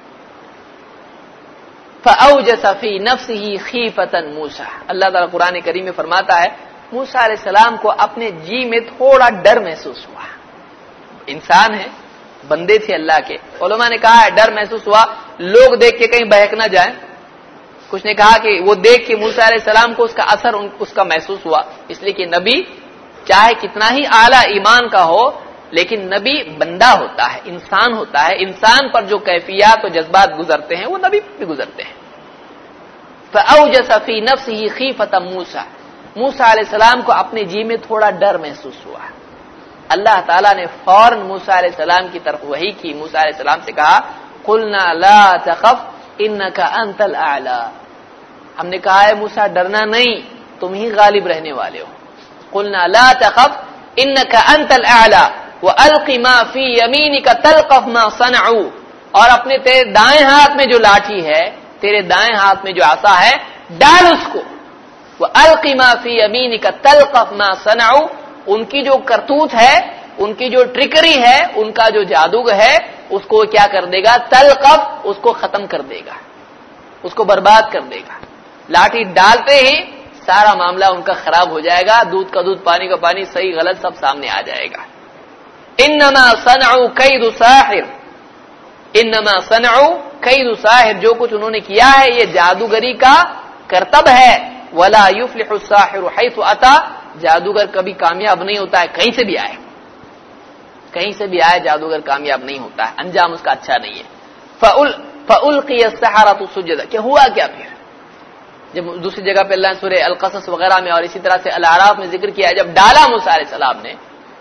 فَأَوْجَسَ فِي نَفْسِهِ خِيفَةً مُوسَىٰ، اللہ تعالیٰ قرآن کریم میں فرماتا ہے موسیٰ علیہ السلام کو اپنے جی میں تھوڑا ڈر محسوس ہوا، انسان ہے، بندے تھے اللہ کے، علماء نے کہا ہے ڈر محسوس ہوا، لوگ دیکھ کے کہیں بہک نہ جائیں، کچھ نے کہا کہ وہ دیکھ کے موسیٰ علیہ السلام کو اس کا اثر اس کا محسوس ہوا، اس لیے کہ نبی چاہے کتنا ہی اعلیٰ ایمان کا ہو، لیکن نبی بندہ ہوتا ہے، انسان ہوتا ہے، انسان پر جو کیفیات و جذبات گزرتے ہیں وہ نبی بھی گزرتے ہیں۔ فَأَوْجَسَ فِي نَفْسِهِ خِيفَةً مُوسَىٰ، موسیٰ علیہ السلام کو اپنے جی میں تھوڑا ڈر محسوس ہوا۔ اللہ تعالیٰ نے فوراً موسیٰ علیہ السلام کی طرف وحی کی، موسیٰ علیہ السلام سے کہا قُلْنَا لَا تَخَفْ إِنَّكَ أَنْتَ الْأَعْلَىٰ، ہم نے کہا ہے موسیٰ ڈرنا نہیں، تم ہی غالب رہنے والے ہو۔ قُلْنَا لَا تَخَفْ إِنَّكَ أَنْتَ الْأَعْلَىٰ وَأَلْقِ مَا فِي يَمِينِكَ تَلْقَفْ مَا صَنَعُوا، اور اپنے تیرے دائیں ہاتھ میں جو لاٹھی ہے، تیرے دائیں ہاتھ میں جو عصا ہے، ڈال اس کو۔ وَأَلْقِ مَا فِي يَمِينِكَ تَلْقَفْ مَا صَنَعُوا، ان کی جو کرتوت ہے، ان کی جو ٹرکری ہے، ان کا جو جادو ہے، اس کو کیا کر دے گا؟ تلقف، اس کو ختم کر دے گا، اس کو برباد کر دے گا۔ لاٹھی ڈالتے ہی سارا معاملہ ان کا خراب ہو جائے گا، دودھ کا دودھ، پانی کا پانی، صحیح غلط سب سامنے آ جائے گا۔ انما صنعوا کید ساحر، انما صنعوا کید ساحر، جو کچھ انہوں نے کیا ہے یہ جادوگری کا کرتب ہے۔ ولا یفلح الساحر حیث اتی، جادوگر کبھی کامیاب نہیں ہوتا ہے، کہیں سے بھی آئے، کہیں سے بھی آئے جادوگر کامیاب نہیں ہوتا ہے، انجام اس کا اچھا نہیں ہے۔ فَأُلْقِيَ السَّحَرَةُ سُجَّدًا، کہ ہوا کیا پھر؟ جب دوسری جگہ پہ اللہ نے سورہ القصص وغیرہ میں اور اسی طرح سے الاعراف میں ذکر کیا ہے، جب ڈالا موسیٰ علیہ السلام نے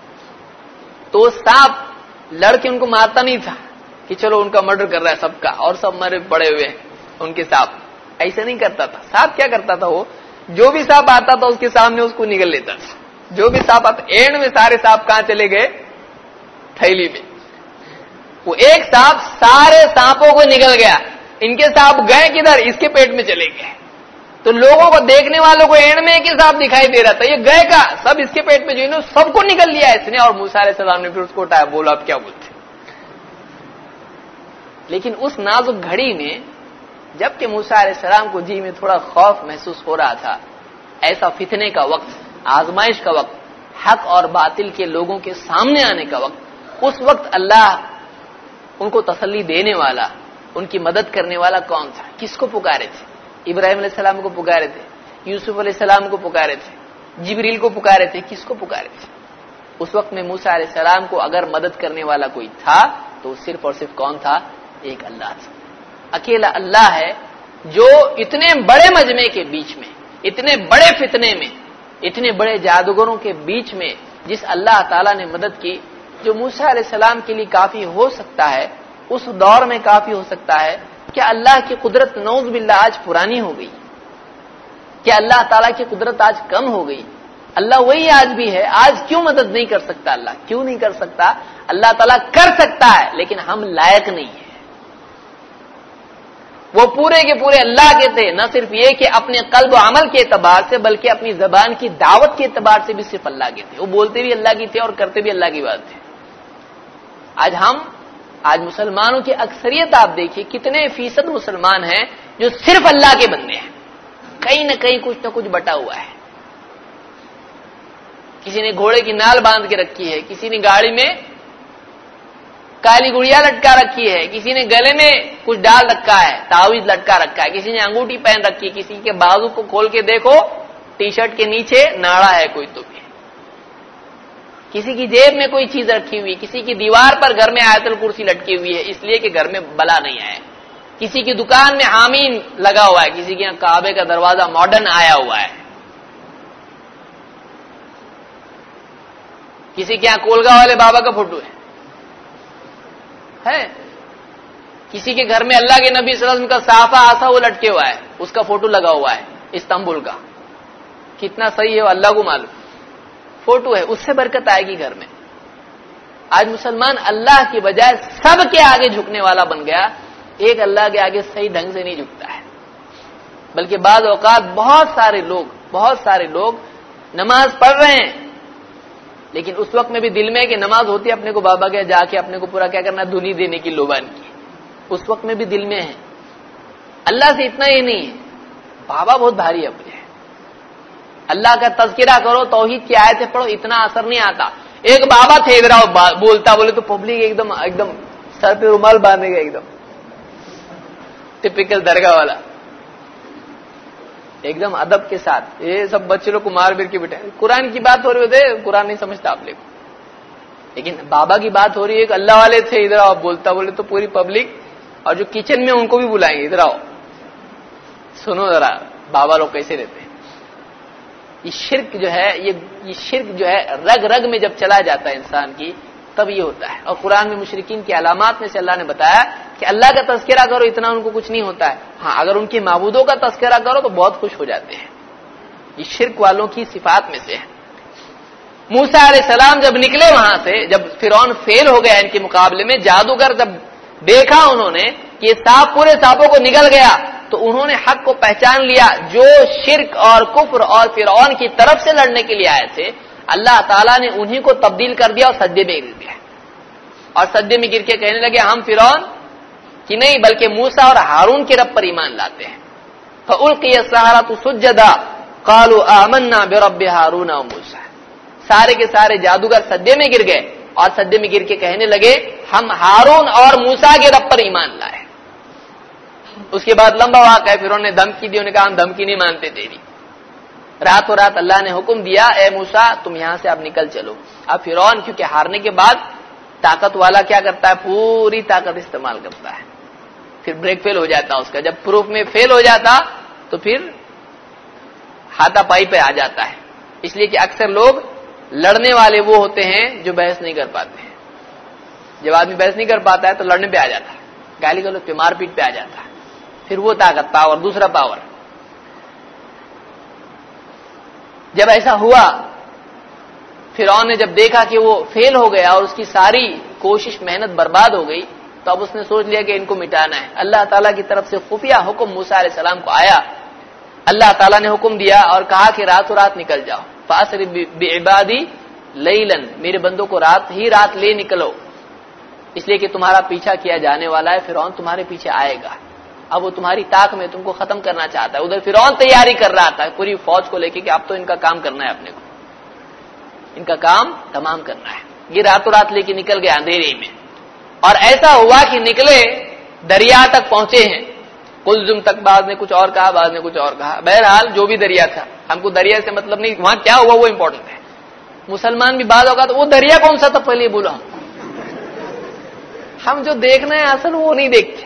تو سانپ لڑ کے ان کو مارتا نہیں تھا کہ چلو ان کا مرڈر کر رہا ہے سب کا، اور سب مرے پڑے ہوئے ہیں ان کے سانپ، ایسے نہیں کرتا تھا۔ سانپ کیا کرتا تھا؟ وہ جو بھی سانپ آتا تھا اس کے سامنے اس کو نگل لیتا تھا، جو بھی سانپ آتا، اینڈ میں سارے سانپ کہاں چلے گئے؟ تھیلی میں۔ وہ ایک سانپ سارے سانپوں کو نگل گیا، ان کے سانپ گئے کدھر؟ اس کے پیٹ میں چلے گئے، تو لوگوں کو، دیکھنے والوں کو اینڈ میں ایک ہی سانپ دکھائی دے رہا تھا، یہ گئے کا سب اس کے پیٹ میں، جو انہوں سب کو نگل لیا اس نے، اور موسیٰ علیہ السلام نے پھر اس کو اٹھایا، بولا اب کیا بولتے۔ لیکن اس نازک گھڑی میں جبکہ موسیٰ علیہ السلام کو جی میں تھوڑا خوف محسوس ہو رہا تھا، ایسا فتنے کا وقت، آزمائش کا وقت، حق اور باطل کے لوگوں کے سامنے آنے کا وقت، اس وقت اللہ ان کو تسلی دینے والا، ان کی مدد کرنے والا کون تھا؟ کس کو پکارے تھے؟ ابراہیم علیہ السلام کو پکارے تھے، یوسف علیہ السلام کو پکارے تھے، جبریل کو پکارے تھے، کس کو پکارے تھے؟ اس وقت میں موسیٰ علیہ السلام کو اگر مدد کرنے والا کوئی تھا تو صرف اور صرف کون تھا؟ ایک اللہ تھا، اکیلا اللہ ہے جو اتنے بڑے مجمع کے بیچ میں، اتنے بڑے فتنے میں، اتنے بڑے جادوگروں کے بیچ میں جس اللہ تعالیٰ نے مدد کی، جو موسیٰ علیہ السلام کے لیے کافی ہو سکتا ہے اس دور میں کافی ہو سکتا ہے، کیا اللہ کی قدرت نعوذ باللہ آج پرانی ہو گئی؟ کیا اللہ تعالیٰ کی قدرت آج کم ہو گئی؟ اللہ وہی آج بھی ہے، آج کیوں مدد نہیں کر سکتا؟ اللہ کیوں نہیں کر سکتا؟ اللہ تعالیٰ کر سکتا ہے لیکن ہم لائق نہیں ہیں۔ وہ پورے کے پورے اللہ کے تھے، نہ صرف یہ کہ اپنے قلب و عمل کے اعتبار سے بلکہ اپنی زبان کی دعوت کے اعتبار سے بھی صرف اللہ کے تھے۔ وہ بولتے بھی اللہ کی تھے اور کرتے بھی اللہ کی بات تھے۔ آج مسلمانوں کی اکثریت آپ دیکھیے کتنے فیصد مسلمان ہیں جو صرف اللہ کے بندے ہیں، کہیں نہ کہیں کچھ نہ کچھ بٹا ہوا ہے۔ کسی نے گھوڑے کی نال باندھ کے رکھی ہے، کسی نے گاڑی میں کالی گڑیا لٹکا رکھی ہے، کسی نے گلے میں کچھ ڈال رکھا ہے، تعویذ لٹکا رکھا ہے، کسی نے انگوٹھی پہن رکھی ہے، کسی کے بازو کو کھول کے دیکھو ٹی شرٹ کے نیچے ناڑا ہے کوئی تو بھی، کسی کی جیب میں کوئی چیز رکھی ہوئی، کسی کی دیوار پر گھر میں آیت الکرسی لٹکی ہوئی ہے اس لیے کہ گھر میں بلا نہیں آئے، کسی کی دکان میں آمین لگا ہوا ہے، کسی کے یہاں کعبے کا دروازہ ماڈرن آیا ہوا ہے، کسی کے یہاں کولگا والے بابا کا فوٹو ہے، کسی کے گھر میں اللہ کے نبی صلی اللہ علیہ وسلم کا صحافہ آسا وہ لٹکے ہوا ہے، اس کا فوٹو لگا ہوا ہے استنبول کا، کتنا صحیح ہے وہ اللہ کو معلوم، فوٹو ہے، اس سے برکت آئے گی گھر میں۔ آج مسلمان اللہ کی بجائے سب کے آگے جھکنے والا بن گیا، ایک اللہ کے آگے صحیح ڈھنگ سے نہیں جھکتا ہے، بلکہ بعض اوقات بہت سارے لوگ نماز پڑھ رہے ہیں لیکن اس وقت میں بھی دل میں کہ نماز ہوتی ہے اپنے کو بابا کے جا کے اپنے کو پورا کیا کرنا، دھنی دینے کی لوبان کی، اس وقت میں بھی دل میں ہے۔ اللہ سے اتنا ہی نہیں ہے، بابا بہت بھاری ہے اپنے، اللہ کا تذکرہ کرو، توحید کی آیتیں پڑھو، اتنا اثر نہیں آتا۔ ایک بابا تھے ادھر بولتا بولے تو پبلک ایک دم سر پہ رومال باندھے گا، ایک دم ٹپیکل درگاہ والا، ایک دم ادب کے ساتھ، یہ سب بچے لوگ کو مار بیر کے بیٹھے، قرآن کی بات ہو رہی ہوتے قرآن نہیں سمجھتا آپ لوگ، لیکن بابا کی بات ہو رہی ہے، ایک اللہ والے تھے ادھر آؤ بولتا بولے تو پوری پبلک اور جو کچن میں ان کو بھی بلائیں گے ادھر آؤ سنو ذرا بابا لوگ کیسے رہتے ہیں۔ یہ شرک جو ہے رگ رگ میں جب چلا جاتا ہے انسان کی تب یہ ہوتا ہے، اور قرآن میں مشرکین کی علامات میں سے اللہ نے بتایا کہ اللہ کا تذکرہ کرو اتنا ان کو کچھ نہیں ہوتا ہے، ہاں اگر ان کے معبودوں کا تذکرہ کرو تو بہت خوش ہو جاتے ہیں، یہ شرک والوں کی صفات میں سے ہے۔ موسیٰ علیہ السلام جب نکلے وہاں سے، جب فرعون فیل ہو گیا ان کے مقابلے میں، جادوگر جب دیکھا انہوں نے کہ یہ سانپ پورے سانپوں کو نگل گیا تو انہوں نے حق کو پہچان لیا، جو شرک اور کفر اور فرعون کی طرف سے لڑنے کے لیے آئے تھے اللہ تعالیٰ نے انہی کو تبدیل کر دیا اور سجدے میں گر گیا، اور سجدے میں گر کے کہنے لگے ہم فرعون کی نہیں بلکہ موسیٰ اور ہارون کے رب پر ایمان لاتے ہیں۔ فَأُلْقِيَ السَّحَرَةُ سُجَّدًا قَالُوا آمَنَّا بِرَبِّ هَارُونَ وَمُوسَىٰ، سارے کے سارے جادوگر سجدے میں گر گئے اور سجدے میں گر کے کہنے لگے ہم ہارون اور موسیٰ کے رب پر ایمان لائے۔ اس کے بعد لمبا واقعہ ہے، فرعون نے دھمکی دی، انہوں نے کہا ہم دھمکی نہیں مانتے تیری، راتوں رات اللہ نے حکم دیا اے موسیٰ تم یہاں سے اب نکل چلو۔ اب فرعون کیونکہ ہارنے کے بعد طاقت والا کیا کرتا ہے، پوری طاقت استعمال کرتا ہے، پھر بریک فیل ہو جاتا اس کا، جب پروف میں فیل ہو جاتا تو پھر ہاتھا پائی پہ آ جاتا ہے، اس لیے کہ اکثر لوگ لڑنے والے وہ ہوتے ہیں جو بحث نہیں کر پاتے ہیں، جب آدمی بحث نہیں کر پاتا ہے تو لڑنے پہ آ جاتا ہے، گالی گلوچ پہ مار پیٹ پہ آ جاتا ہے، پھر وہ طاقت پاور دوسرا پاور۔ جب ایسا ہوا فرعون نے جب دیکھا کہ وہ فیل ہو گیا اور اس کی ساری کوشش محنت برباد ہو گئی تو اب اس نے سوچ لیا کہ ان کو مٹانا ہے۔ اللہ تعالیٰ کی طرف سے خفیہ حکم موسیٰ علیہ السلام کو آیا، اللہ تعالیٰ نے حکم دیا اور کہا کہ راتوں رات نکل جاؤ، فَأَسْرِ بِعِبَادِي لَيْلًا، میرے بندوں کو رات ہی رات لے نکلو، اس لیے کہ تمہارا پیچھا کیا جانے والا ہے، فرعون تمہارے پیچھے آئے گا، اب وہ تمہاری طاق میں تم کو ختم کرنا چاہتا ہے۔ ادھر فرعون تیاری کر رہا تھا پوری فوج کو لے کے کہ اب تو ان کا کام کرنا ہے، اپنے کو ان کا کام تمام کرنا ہے۔ یہ راتوں رات لے کے نکل گیا اندھیرے میں، اور ایسا ہوا کہ نکلے دریا تک پہنچے ہیں، قلزم تک بعض نے کچھ اور کہا، بعض نے کچھ اور کہا، بہرحال جو بھی دریا تھا، ہم کو دریا سے مطلب نہیں، وہاں کیا ہوا وہ امپورٹنٹ ہے۔ مسلمان بھی بعض اوقات وہ دریا کون سا تھا پہلے بولا، ہم جو دیکھنا ہے اصل وہ نہیں دیکھتے۔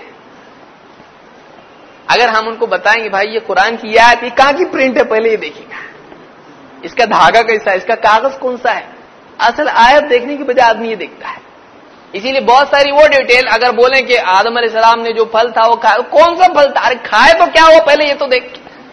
اگر ہم ان کو بتائیں گے بھائی یہ قرآن کی آیت یہ کہاں کی پرنٹ ہے پہلے یہ دیکھیں گا، اس کا دھاگا کیسا ہے، اس کا کاغذ کون سا ہے، اصل آیت دیکھنے کی بجائے آدمی یہ دیکھتا ہے. اسی لیے بہت ساری وہ ڈیٹیل اگر بولیں کہ آدم علیہ السلام نے جو پھل تھا وہ کھایا, کون سا پھل تھا, ارے کھائے تو کیا ہو پہلے یہ تو دیکھ,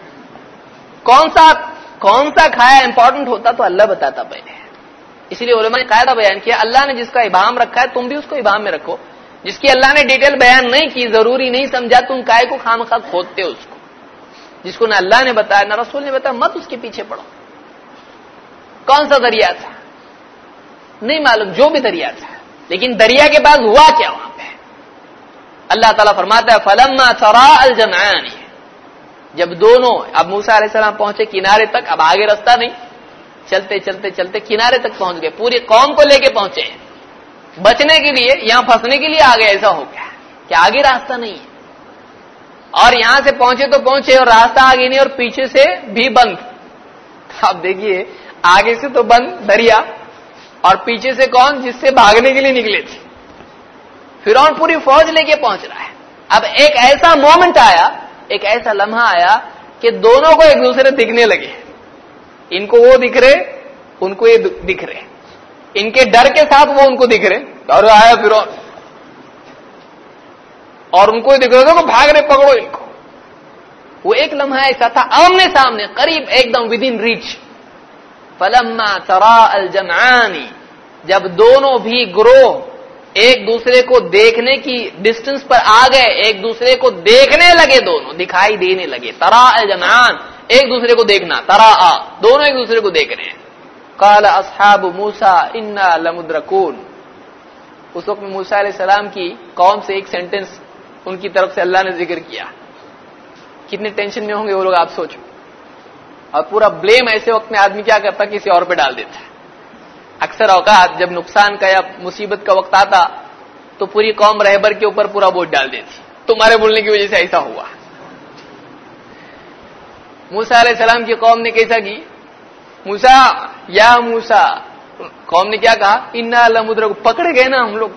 کون سا کھایا امپورٹنٹ ہوتا تو اللہ بتاتا پہلے. اسی لیے علماء نے قاعدہ بیان کیا, اللہ نے جس کا ابہام رکھا ہے تم بھی اس کو ابہام میں رکھو, جس کی اللہ نے ڈیٹیل بیان نہیں کی, ضروری نہیں سمجھا, تم کائے کو خامخواہ کھودتے اس کو. جس کو نہ اللہ نے بتایا نہ رسول نے بتایا مت اس کے پیچھے پڑو. کون سا دریا تھا نہیں معلوم, جو بھی دریا تھا, لیکن دریا کے پاس ہوا کیا وہاں پہ. اللہ تعالیٰ فرماتا ہے فلما ترا الجمعان, جب دونوں, اب موسیٰ علیہ السلام پہنچے کنارے تک, اب آگے راستہ نہیں, چلتے چلتے چلتے کنارے تک پہنچ گئے, پوری قوم کو لے کے پہنچے بچنے کے لیے, یہاں پھنسنے کے لیے آگے. ایسا ہو گیا کہ آگے راستہ نہیں ہے, اور یہاں سے پہنچے تو پہنچے اور راستہ آگے نہیں, اور پیچھے سے بھی بند. اب دیکھیے آگے سے تو بند دریا, اور پیچھے سے کون, جس سے بھاگنے کے لیے نکلے تھے. فرعون پوری فوج لے کے پہنچ رہا ہے. اب ایک ایسا مومنٹ آیا, ایک ایسا لمحہ آیا کہ دونوں کو ایک دوسرے دکھنے لگے. ان کو وہ دکھ رہے, ان کو یہ دکھ رہے, ان کے ڈر کے ساتھ وہ ان کو دکھ رہے, اور آیا فرعون اور ان کو دکھ رہے, بھاگ رہے, پکڑو ان کو. وہ ایک لمحہ ایسا تھا آمنے سامنے, قریب, ایک دم ود ان ریچ. فلما ترا الجمعان, جب دونوں بھی گروہ ایک دوسرے کو دیکھنے کی ڈسٹنس پر آ گئے, ایک دوسرے کو دیکھنے لگے, دونوں دکھائی دینے لگے. ترا الجمعان, ایک دوسرے کو دیکھنا, ترا دونوں ایک دوسرے کو دیکھ رہے ہیں. قال اصحاب موسیٰ انا لمدرکون, اس وقت موسیٰ علیہ السلام کی قوم سے ایک سینٹنس ان کی طرف سے اللہ نے ذکر کیا. کتنے ٹینشن میں ہوں گے وہ لوگ, آپ سوچو. اور پورا بلیم ایسے وقت میں آدمی کیا کرتا, کسی اور پہ ڈال دیتا ہے. اکثر اوقات جب نقصان کا یا مصیبت کا وقت آتا تو پوری قوم رہبر کے اوپر پورا بوجھ ڈال دیتی, تمہارے بولنے کی وجہ سے ایسا ہوا. موسیٰ علیہ السلام کی قوم نے کیسا کی, موسیٰ یا موسیٰ, قوم نے کیا کہا, انا لمدرک, پکڑے گئے نا ہم لوگ,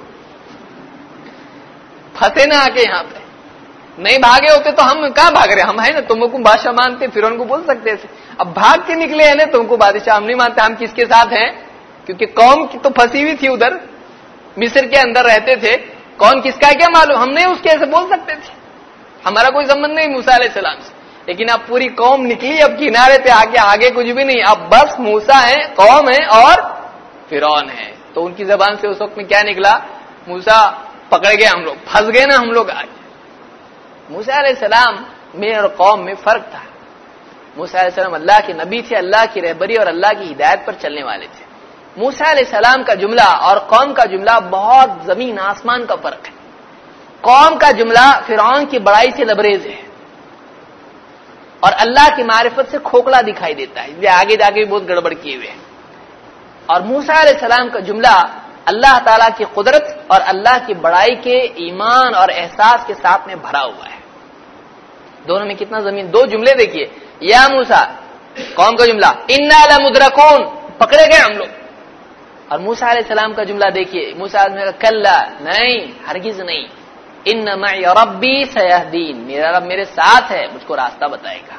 پھنسے نہ آ کے یہاں پہ. نہیں بھاگے ہوتے تو ہم کہاں بھاگ رہے, ہم ہیں نا, تم کو بادشاہ مانتے, پھر ان کو بول سکتے تھے. اب بھاگ کے نکلے ہیں نا, تم کو بادشاہ ہم نہیں مانتے, ہم کس کے ساتھ ہیں, کیونکہ قوم کی تو پھنسی ہوئی تھی ادھر, مصر کے اندر رہتے تھے, کون کس کا کیا معلوم, ہم نہیں اس کے ایسے بول سکتے تھے, ہمارا کوئی سبند نہیں موسیٰ علیہ السلام سے. لیکن اب پوری قوم نکلی, اب کنارے پہ آگے کچھ بھی نہیں, اب بس موسیٰ ہے, قوم ہے اور فرعون ہے. تو ان کی زبان سے اس وقت میں کیا نکلا, موسیٰ پکڑ گئے ہم لوگ, پھنس گئے نا ہم لوگ آج. موسیٰ علیہ السلام میں اور قوم میں فرق تھا. موسیٰ علیہ السلام اللہ کے نبی تھے, اللہ کی رہبری اور اللہ کی ہدایت پر چلنے والے تھے. موسیٰ علیہ السلام کا جملہ اور قوم کا جملہ بہت زمین آسمان کا فرق ہے. قوم کا جملہ فرعون کی بڑائی سے لبریز ہے اور اللہ کی معرفت سے کھوکھلا دکھائی دیتا ہے, یہ آگے جا کے بھی بہت گڑبڑ کیے ہوئے ہیں. اور موسیٰ علیہ السلام کا جملہ اللہ تعالیٰ کی قدرت اور اللہ کی بڑائی کے ایمان اور احساس کے ساتھ میں بھرا ہوا ہے. دونوں میں کتنا زمین, دو جملے دیکھیے, یا موسیٰ قوم کا جملہ انا لمدرکون, پکڑے گئے ہم لوگ. اور موسیٰ علیہ السلام کا جملہ دیکھیے, موسیٰ علیہ السلام کا کلا, نہیں ہرگز نہیں, ان معی ربی سیہدین, میرا رب میرے ساتھ ہے, مجھ کو راستہ بتائے گا.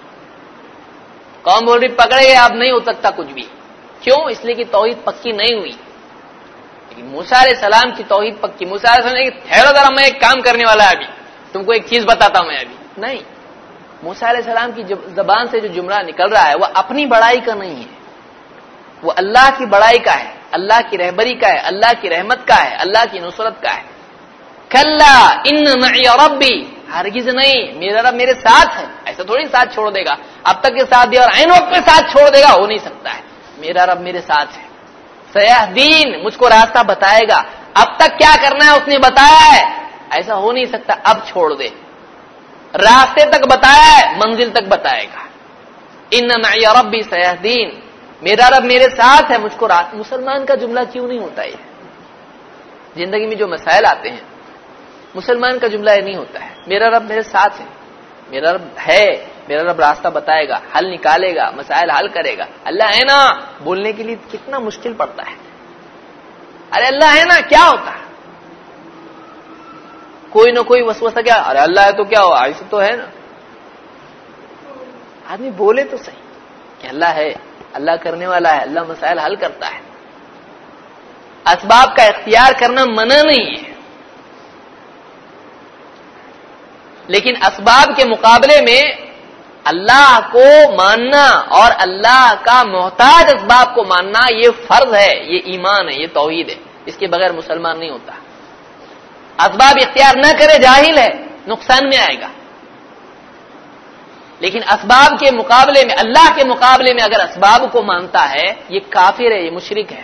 قوم بول رہی پکڑے گئے, اب نہیں ہو سکتا کچھ بھی. کیوں, اس لیے کہ توحید پکی نہیں ہوئی. لیکن موسیٰ علیہ السلام کی توحید پکی. موسیٰ علیہ السلام نے ٹھہرو ذرا, میں ایک کام کرنے والا ہے, ابھی تم کو ایک چیز بتاتا ہوں میں ابھی. نہیں, موسیٰ علیہ السلام کی زبان سے جو جملہ نکل رہا ہے وہ اپنی بڑائی کا نہیں ہے, وہ اللہ کی بڑائی کا ہے, اللہ کی رہبری کا ہے, اللہ کی رحمت کا ہے, اللہ کی نصرت کا ہے. کلا ان معی ربی, ہرگز نہیں, میرا رب میرے ساتھ ہے. ایسا تھوڑی ساتھ چھوڑ دے گا, اب تک کے ساتھ دیا اور عین وقت پہ ساتھ چھوڑ دے گا, ہو نہیں سکتا ہے. میرا رب میرے ساتھ ہے. سیہدین, مجھ کو راستہ بتائے گا. اب تک کیا کرنا ہے اس نے بتایا ہے, ایسا ہو نہیں سکتا اب چھوڑ دے. راستے تک بتایا ہے, منزل تک بتائے گا. ان معی ربی سیہدین, میرا رب میرے ساتھ ہے, مجھ کو مسلمان کا جملہ کیوں نہیں ہوتا ہے؟ زندگی میں جو مسائل آتے ہیں مسلمان کا جملہ یہ نہیں ہوتا ہے, میرا رب میرے ساتھ ہے, میرا رب ہے, میرا رب راستہ بتائے گا, حل نکالے گا, مسائل حل کرے گا. اللہ ہے نا بولنے کے لیے کتنا مشکل پڑتا ہے. ارے اللہ ہے نا کیا ہوتا ہے, کوئی نہ کوئی وسوسہ, کیا ارے اللہ ہے تو کیا ہوا, ایسا تو ہے نا. آدمی بولے تو صحیح کہ اللہ ہے, اللہ کرنے والا ہے, اللہ مسائل حل کرتا ہے. اسباب کا اختیار کرنا منع نہیں ہے، لیکن اسباب کے مقابلے میں اللہ کو ماننا اور اللہ کا محتاج اسباب کو ماننا یہ فرض ہے، یہ ایمان ہے، یہ توحید ہے، اس کے بغیر مسلمان نہیں ہوتا۔ اسباب اختیار نہ کرے جاہل ہے، نقصان میں آئے گا، لیکن اسباب کے مقابلے میں، اللہ کے مقابلے میں اگر اسباب کو مانتا ہے یہ کافر ہے، یہ مشرک ہے۔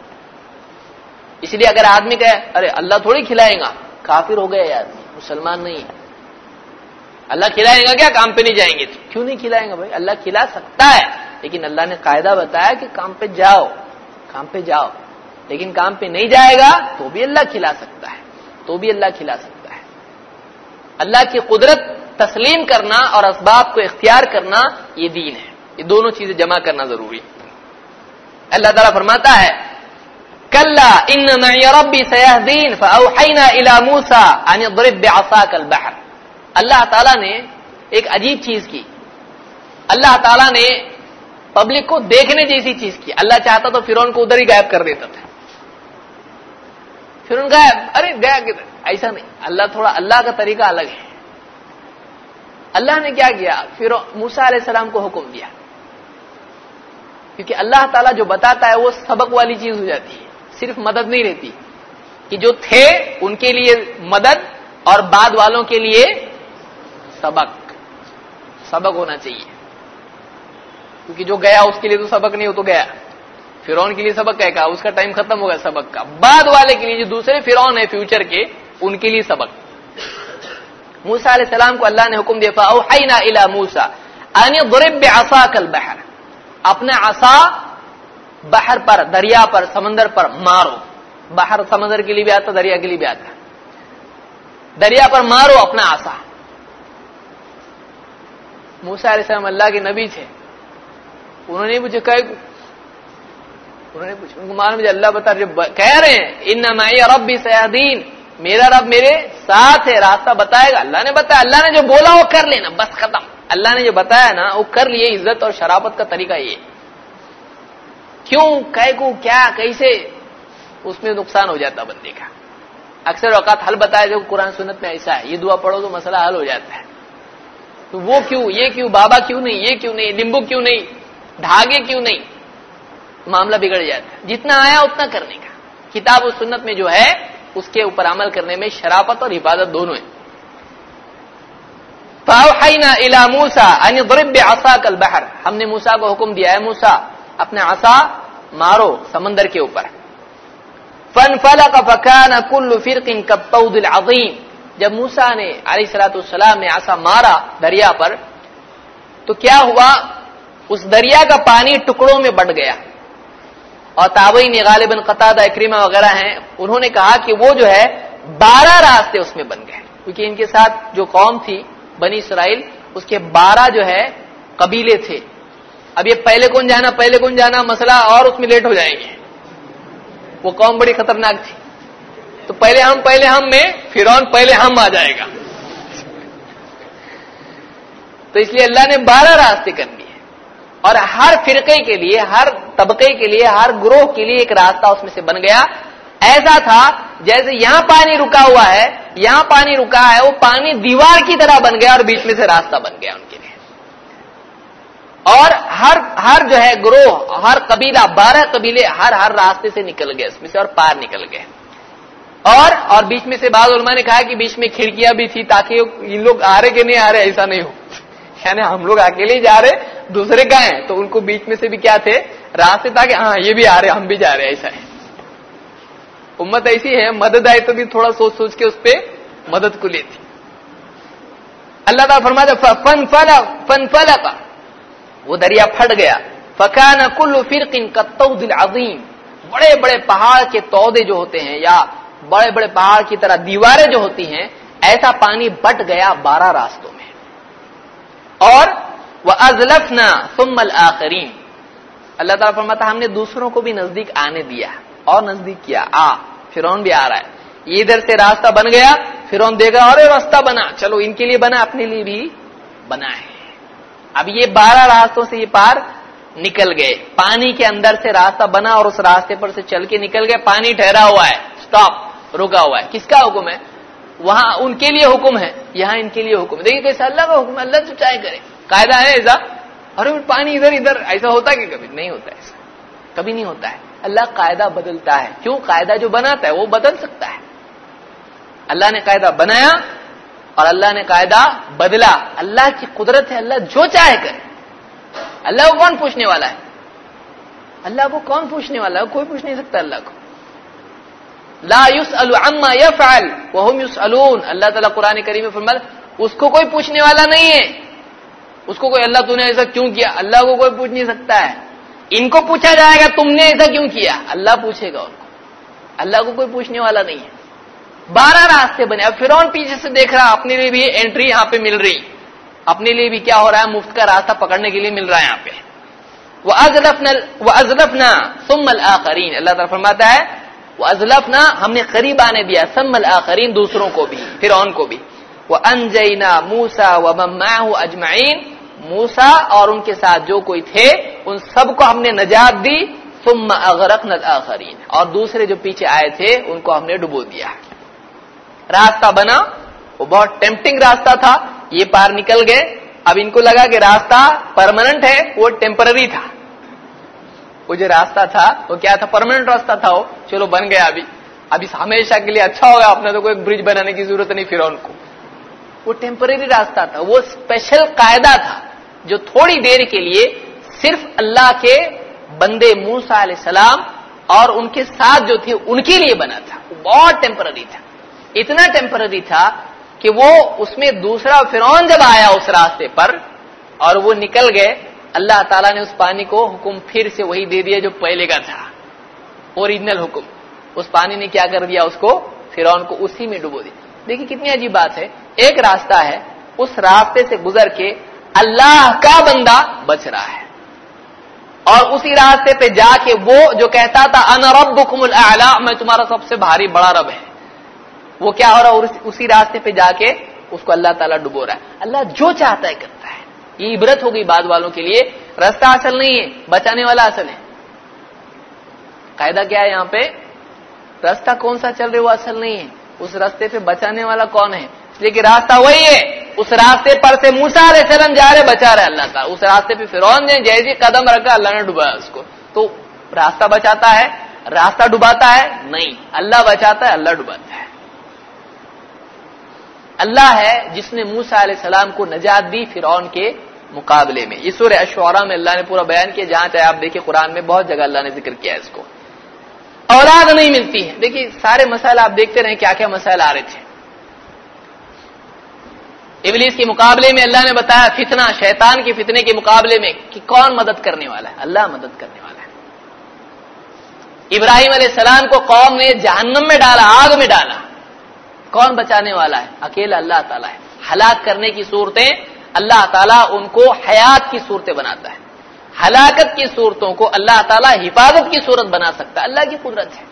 اس لیے اگر آدمی کہے ارے اللہ تھوڑی کھلائے گا، کافر ہو گیا یہ آدمی، مسلمان نہیں ہے۔ اللہ کھلائے گا کیا؟ کام پہ نہیں جائیں گے تو کیوں نہیں کھلائے گا بھائی؟ اللہ کھلا سکتا ہے، لیکن اللہ نے قاعدہ بتایا کہ کام پہ جاؤ، کام پہ جاؤ، لیکن کام پہ نہیں جائے گا تو بھی اللہ کھلا سکتا ہے، تو بھی اللہ کھلا سکتا ہے۔ اللہ کی قدرت تسلیم کرنا اور اسباب کو اختیار کرنا یہ دین ہے، یہ دونوں چیزیں جمع کرنا ضروری ہے۔ اللہ تعالیٰ فرماتا ہے کلا ان معی ربی سیہدین فاوحینا الی موسی ان اضرب بعصاک البحر۔ اللہ تعالیٰ نے ایک عجیب چیز کی، اللہ تعالیٰ نے پبلک کو دیکھنے جیسی چیز کی۔ اللہ چاہتا تو فرعون کو ادھر ہی غائب کر دیتا تھا، فرعون غائب، ارے گیا کدھر، ایسا نہیں، اللہ کا طریقہ الگ ہے۔ اللہ نے کیا کیا؟ موسیٰ علیہ السلام کو حکم دیا، کیونکہ اللہ تعالیٰ جو بتاتا ہے وہ سبق والی چیز ہو جاتی ہے، صرف مدد نہیں رہتی کہ جو تھے ان کے لیے مدد اور بعد والوں کے لیے سبق ہونا چاہیے، کیونکہ جو گیا اس کے لیے تو سبق نہیں، ہو تو گیا۔ فرعون کے لیے سبق کہا، اس کا ٹائم ختم ہو گیا سبق کا، بعد والے کے لیے جو دوسرے فرعون ہیں فیوچر کے، ان کے لیے سبق۔ موسیٰ علیہ السلام کو اللہ نے حکم دیا فاوحینا الی موسی ان اضرب بعصاک البحر، اپنا عصا بحر پر، دریا پر، سمندر پر مارو۔ بحر سمندر کے لیے بھی آتا، دریا کے لیے بھی آتا، دریا پر مارو اپنا عصا۔ موسیٰ علیہ السلام اللہ کے نبی تھے، انہوں نے مجھے ان کو معلوم ہے اللہ بتا جب کہہ رہے ہیں ان معی ربی سیہدین، میرا رب میرے ساتھ ہے، راستہ بتائے گا۔ اللہ نے بتایا، اللہ نے جو بولا وہ کر لینا، بس ختم۔ اللہ نے جو بتایا نا وہ کر لیے۔ عزت اور شرافت کا طریقہ یہ، کیوں، کہے کو، کیا، کیسے، اس میں نقصان ہو جاتا بندے کا۔ اکثر اوقات حل بتایا جو قرآن سنت میں ایسا ہے، یہ دعا پڑھو تو مسئلہ حل ہو جاتا ہے، تو وہ کیوں، یہ کیوں، بابا کیوں نہیں، یہ کیوں نہیں، لیمبو کیوں نہیں، دھاگے کیوں نہیں، معاملہ بگڑ جاتا ہے۔ جتنا آیا اتنا کرنے کا، کتاب و سنت میں جو ہے اس کے اوپر عمل کرنے میں شرافت اور حفاظت دونوں ہیں۔ فاوحینا الی موسی ان اضرب بعصاک البحر، ہم نے موسیٰ کو حکم دیا ہے موسیٰ اپنا عصا مارو سمندر کے اوپر۔ فانفلق فکان کل فرق کالطود العظیم، جب موسیٰ نے علیہ الصلوۃ والسلام نے عصا مارا دریا پر تو کیا ہوا؟ اس دریا کا پانی ٹکڑوں میں بٹ گیا، اور تابعین غالباً قتادہ، اکرمہ وغیرہ ہیں، انہوں نے کہا کہ وہ جو ہے 12 راستے اس میں بن گئے، کیونکہ ان کے ساتھ جو قوم تھی بنی اسرائیل، اس کے 12 جو ہے قبیلے تھے۔ اب یہ پہلے کون جانا مسئلہ، اور اس میں لیٹ ہو جائیں گے، وہ قوم بڑی خطرناک تھی، تو پہلے ہم میں فرعون پہلے ہم آ جائے گا، تو اس لیے اللہ نے 12 راستے کر دیے، اور ہر فرقے کے لیے، ہر طبقے کے لیے، ہر گروہ کے لیے ایک راستہ اس میں سے بن گیا۔ ایسا تھا جیسے یہاں پانی رکا ہوا ہے، یہاں پانی رکا ہے، وہ پانی دیوار کی طرح بن گیا اور بیچ میں سے راستہ بن گیا ان کے لیے، اور ہر جو ہے گروہ، ہر قبیلہ، 12 قبیلے ہر راستے سے نکل گئے اس میں سے، اور پار نکل گئے۔ اور بیچ میں سے بعض علماء نے کہا کہ بیچ میں کھڑکیاں بھی تھی تاکہ یہ لوگ آ رہے کہ نہیں آ رہے ایسا نہیں ہو، یعنی ہم لوگ اکیلے ہی جا رہے، دوسرے کا ہیں، تو ان کو بیچ میں سے بھی کیا تھے راستے، تاکہ ہاں یہ بھی آ رہے ہم بھی جا رہے، ایسا ہے۔ امت ایسی ہے، مدد آئے تو بھی تھوڑا سوچ کے اس پہ مدد کو لیتی۔ اللہ تعالیٰ فرماتا فانفلق، وہ دریا پھٹ گیا، فکان کل فرق کالطود العظیم، بڑے بڑے پہاڑ کے تودے جو ہوتے ہیں یا بڑے بڑے پہاڑ کی طرح دیواریں جو ہوتی ہیں، ایسا پانی بٹ گیا 12 راستوں میں۔ اور وَأَزْلَفْنَا ثُمَّ الْآخِرِينَ، اللہ تعالیٰ فرماتا ہم نے دوسروں کو بھی نزدیک آنے دیا اور نزدیک کیا، فرعون بھی آ رہا ہے، یہ ادھر سے راستہ بن گیا، فرعون دیکھا اور راستہ بنا، چلو ان کے لیے بنا، اپنے لیے بھی بنا ہے۔ اب یہ 12 راستوں سے یہ پار نکل گئے، پانی کے اندر سے راستہ بنا اور اس راستے پر سے چل کے نکل گئے، پانی ٹھہرا ہوا ہے، سٹاپ، رکا ہوا ہے، کس کا حکم ہے؟ وہاں ان کے لیے حکم ہے، یہاں ان کے لیے حکم ہے۔ دیکھیے کیسے اللہ کا حکم ہے، اللہ جو چاہے کرے، قاعدہ ہے ایسا۔ اور پانی ادھر ادھر ایسا ہوتا ہے کہ کبھی نہیں ہوتا، ایسا کبھی نہیں ہوتا ہے۔ اللہ قاعدہ بدلتا ہے، کیوں؟ قاعدہ جو بناتا ہے وہ بدل سکتا ہے۔ اللہ نے قاعدہ بنایا اور اللہ نے قاعدہ بدلا، اللہ کی قدرت ہے، اللہ جو چاہے کرے۔ اللہ کو کون پوچھنے والا ہے؟ اللہ کو کون پوچھنے والا ہے؟ کوئی پوچھ نہیں سکتا اللہ کو۔ لا يسأل عما يفعل وهم يسألون، اللہ تعالیٰ قرآن کریم میں فرماتا اس کو کوئی پوچھنے والا نہیں ہے، اس کو کوئی اللہ تو نے ایسا کیوں کیا، اللہ کو کوئی پوچھ نہیں سکتا ہے۔ ان کو پوچھا جائے گا تم نے ایسا کیوں کیا، اللہ پوچھے گا ان کو، اللہ کو کوئی پوچھنے والا نہیں ہے۔ 12 راستے بنے، اب فرعون پیچھے سے دیکھ رہا، اپنے لیے بھی انٹری یہاں پہ مل رہی، اپنے لیے بھی کیا ہو رہا ہے، مفت کا راستہ پکڑنے کے لیے مل رہا ہے یہاں پہ۔ وَأَزْلَفْنَا ثُمَّ الْآخَرِينَ، اللہ تعالیٰ فرماتا ہے وَأَزْلَفْنَا، ہم نے قریب آنے دیا، ثُمَّ الْآخَرِينَ، دوسروں کو بھی، فرعون کو بھی۔ وَأَنْجَيْنَا مُوسَىٰ وَمَن مَّعَهُ أَجْمَعِينَ، موسیٰ اور ان کے ساتھ جو کوئی تھے ان سب کو ہم نے نجات دی۔ ثُمَّ أَغْرَقْنَا الْآخَرِينَ، اور دوسرے جو پیچھے آئے تھے ان کو ہم نے ڈبو دیا۔ راستہ بنا، وہ بہت ٹیمپٹنگ راستہ تھا، یہ پار نکل گئے، اب ان کو لگا کہ راستہ پرماننٹ ہے، وہ ٹیمپرری تھا۔ وہ جو راستہ تھا وہ کیا تھا؟ پرماننٹ راستہ تھا، وہ چلو بن گیا، ابھی ہمیشہ کے لیے اچھا ہوگا، اپنے تو کوئی برج بنانے کی ضرورت نہیں فرعون کو۔ وہ ٹیمپرری راستہ تھا، وہ اسپیشل قاعدہ تھا جو تھوڑی دیر کے لیے صرف اللہ کے بندے موسیٰ علیہ السلام اور ان کے ساتھ جو تھے ان کے لیے بنا تھا، وہ بہت ٹیمپرری تھا، اتنا ٹیمپرری تھا کہ وہ اس میں دوسرا فرعون جب آیا اس راستے پر اور وہ نکل گئے، اللہ تعالیٰ نے اس پانی کو حکم پھر سے وہی دے دیا جو پہلے کا تھا، اوریجنل حکم۔ اس پانی نے کیا کر دیا؟ اس کو، فرعون کو اسی میں ڈبو دیا۔ دیکھیے کتنی عجیب بات ہے، ایک راستہ ہے، اس راستے سے گزر کے اللہ کا بندہ بچ رہا ہے، اور اسی راستے پہ جا کے وہ جو کہتا تھا انا ربکم الاعلی، میں تمہارا سب سے بھاری بڑا رب ہے، وہ کیا ہو رہا ہے؟ اسی راستے پہ جا کے اس کو اللہ تعالیٰ ڈبو رہا ہے۔ اللہ جو چاہتا ہے کرتا ہے، یہ عبرت ہوگی بعد والوں کے لیے، راستہ اصل نہیں ہے، بچانے والا اصل ہے۔ قاعدہ کیا ہے یہاں پہ؟ راستہ کون سا چل رہے وہ اصل نہیں ہے، اس راستے پہ بچانے والا کون ہے؟ اس لیے کہ راستہ وہی ہے، اس راستے پر سے موسیٰ علیہ السلام جا رہے، بچا رہے اللہ تعالیٰ، اس راستے پہ فرعون نے جیسے قدم رکھا اللہ نے ڈبایا اس کو۔ تو راستہ بچاتا ہے، راستہ ڈباتا ہے نہیں، اللہ بچاتا ہے، اللہ ڈباتا ہے۔ اللہ ہے جس نے موسیٰ علیہ السلام کو نجات دی فرعون کے مقابلے میں۔ یہ سورہ الشعراء میں اللہ نے پورا بیان کیا، جہاں چاہے آپ دیکھیں قرآن میں بہت جگہ اللہ نے ذکر کیا ہے اس کو۔ اولاد نہیں ملتی ہے، دیکھیے سارے مسائل آپ دیکھتے رہے کیا کیا مسائل آ رہے تھے۔ ابلیس کے مقابلے میں اللہ نے بتایا فتنہ، شیطان کے فتنے کے مقابلے میں کہ کون مدد کرنے والا ہے؟ اللہ مدد کرنے والا ہے۔ ابراہیم علیہ السلام کو قوم نے جہنم میں ڈالا، آگ میں ڈالا، کون بچانے والا ہے؟ اکیلا اللہ تعالیٰ ہے۔ ہلاک کرنے کی صورتیں اللہ تعالیٰ ان کو حیات کی صورتیں بناتا ہے، ہلاکت کی صورتوں کو اللہ تعالیٰ حفاظت کی صورت بنا سکتا ہے، اللہ کی قدرت ہے۔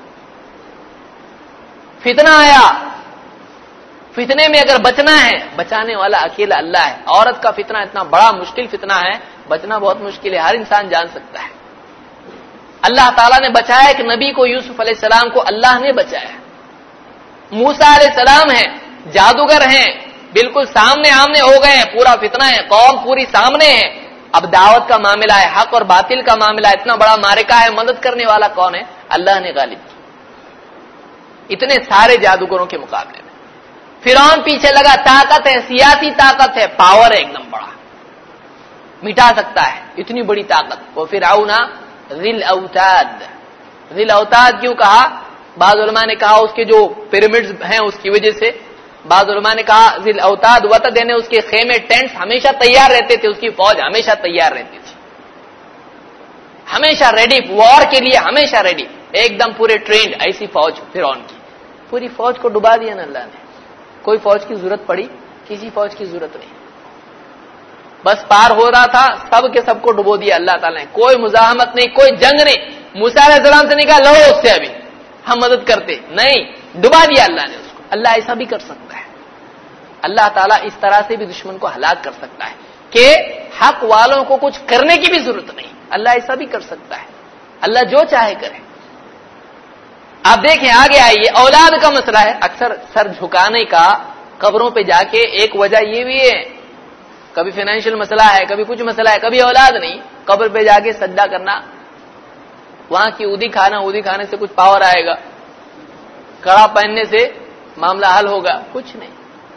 فتنہ آیا، فتنے میں اگر بچنا ہے، بچانے والا اکیلا اللہ ہے۔ عورت کا فتنہ اتنا بڑا مشکل فتنہ ہے، بچنا بہت مشکل ہے، ہر انسان جان سکتا ہے۔ اللہ تعالیٰ نے بچایا کہ نبی کو، یوسف علیہ السلام کو اللہ نے بچایا۔ موسیٰ علیہ السلام ہیں، جادوگر ہیں، بالکل سامنے آمنے ہو گئے ہیں، پورا فتنہ ہے، قوم پوری سامنے ہے، اب دعوت کا معاملہ ہے، حق اور باطل کا معاملہ، اتنا بڑا معرکہ ہے، مدد کرنے والا کون ہے؟ اللہ نے غالب کی، اتنے سارے جادوگروں کے مقابلے میں۔ فرعون پیچھے لگا، طاقت ہے، سیاسی طاقت ہے، پاور ہے ایک دم بڑا، مٹا سکتا ہے، اتنی بڑی طاقت۔ وہ فرعون ذی الاوتاد، ذی الاوتاد کیوں کہا؟ بعض علماء نے کہا اس کے جو پیرامڈز ہیں اس کی وجہ سے، بعض علماء نے کہا ذی الاوتاد وطد، یعنی اس کے خیمے، ٹینٹس ہمیشہ تیار رہتے تھے، اس کی فوج ہمیشہ تیار رہتی تھی، ہمیشہ ریڈی، وار کے لیے ہمیشہ ریڈی، ایک دم پورے ٹرینڈ، ایسی فوج فرعون کی۔ پوری فوج کو ڈبا دیا نا اللہ نے، کوئی فوج کی ضرورت پڑی؟ کسی فوج کی ضرورت نہیں، بس پار ہو رہا تھا، سب کے سب کو ڈبو دیا اللہ تعالیٰ نے، کوئی مزاحمت نہیں، کوئی جنگ نہیں۔ موسیٰ علیہ السلام سے نکلا، لڑو اس سے، ابھی ہم مدد کرتے نہیں، ڈبا دیا اللہ نے اس کو۔ اللہ ایسا بھی کر سکتا ہے، اللہ تعالیٰ اس طرح سے بھی دشمن کو ہلاک کر سکتا ہے کہ حق والوں کو کچھ کرنے کی بھی ضرورت نہیں۔ اللہ ایسا بھی کر سکتا ہے، اللہ جو چاہے کرے. آپ دیکھیں آگے آئیے، اولاد کا مسئلہ ہے. اکثر سر جھکانے کا قبروں پہ جا کے ایک وجہ یہ بھی ہے، کبھی فائنینشیل مسئلہ ہے، کبھی کچھ مسئلہ ہے، کبھی اولاد نہیں. قبر پہ جا کے سجدہ کرنا، وہاں کی اودی کھانے سے کچھ پاور آئے گا، کڑا پہننے سے معاملہ حل ہوگا، کچھ نہیں.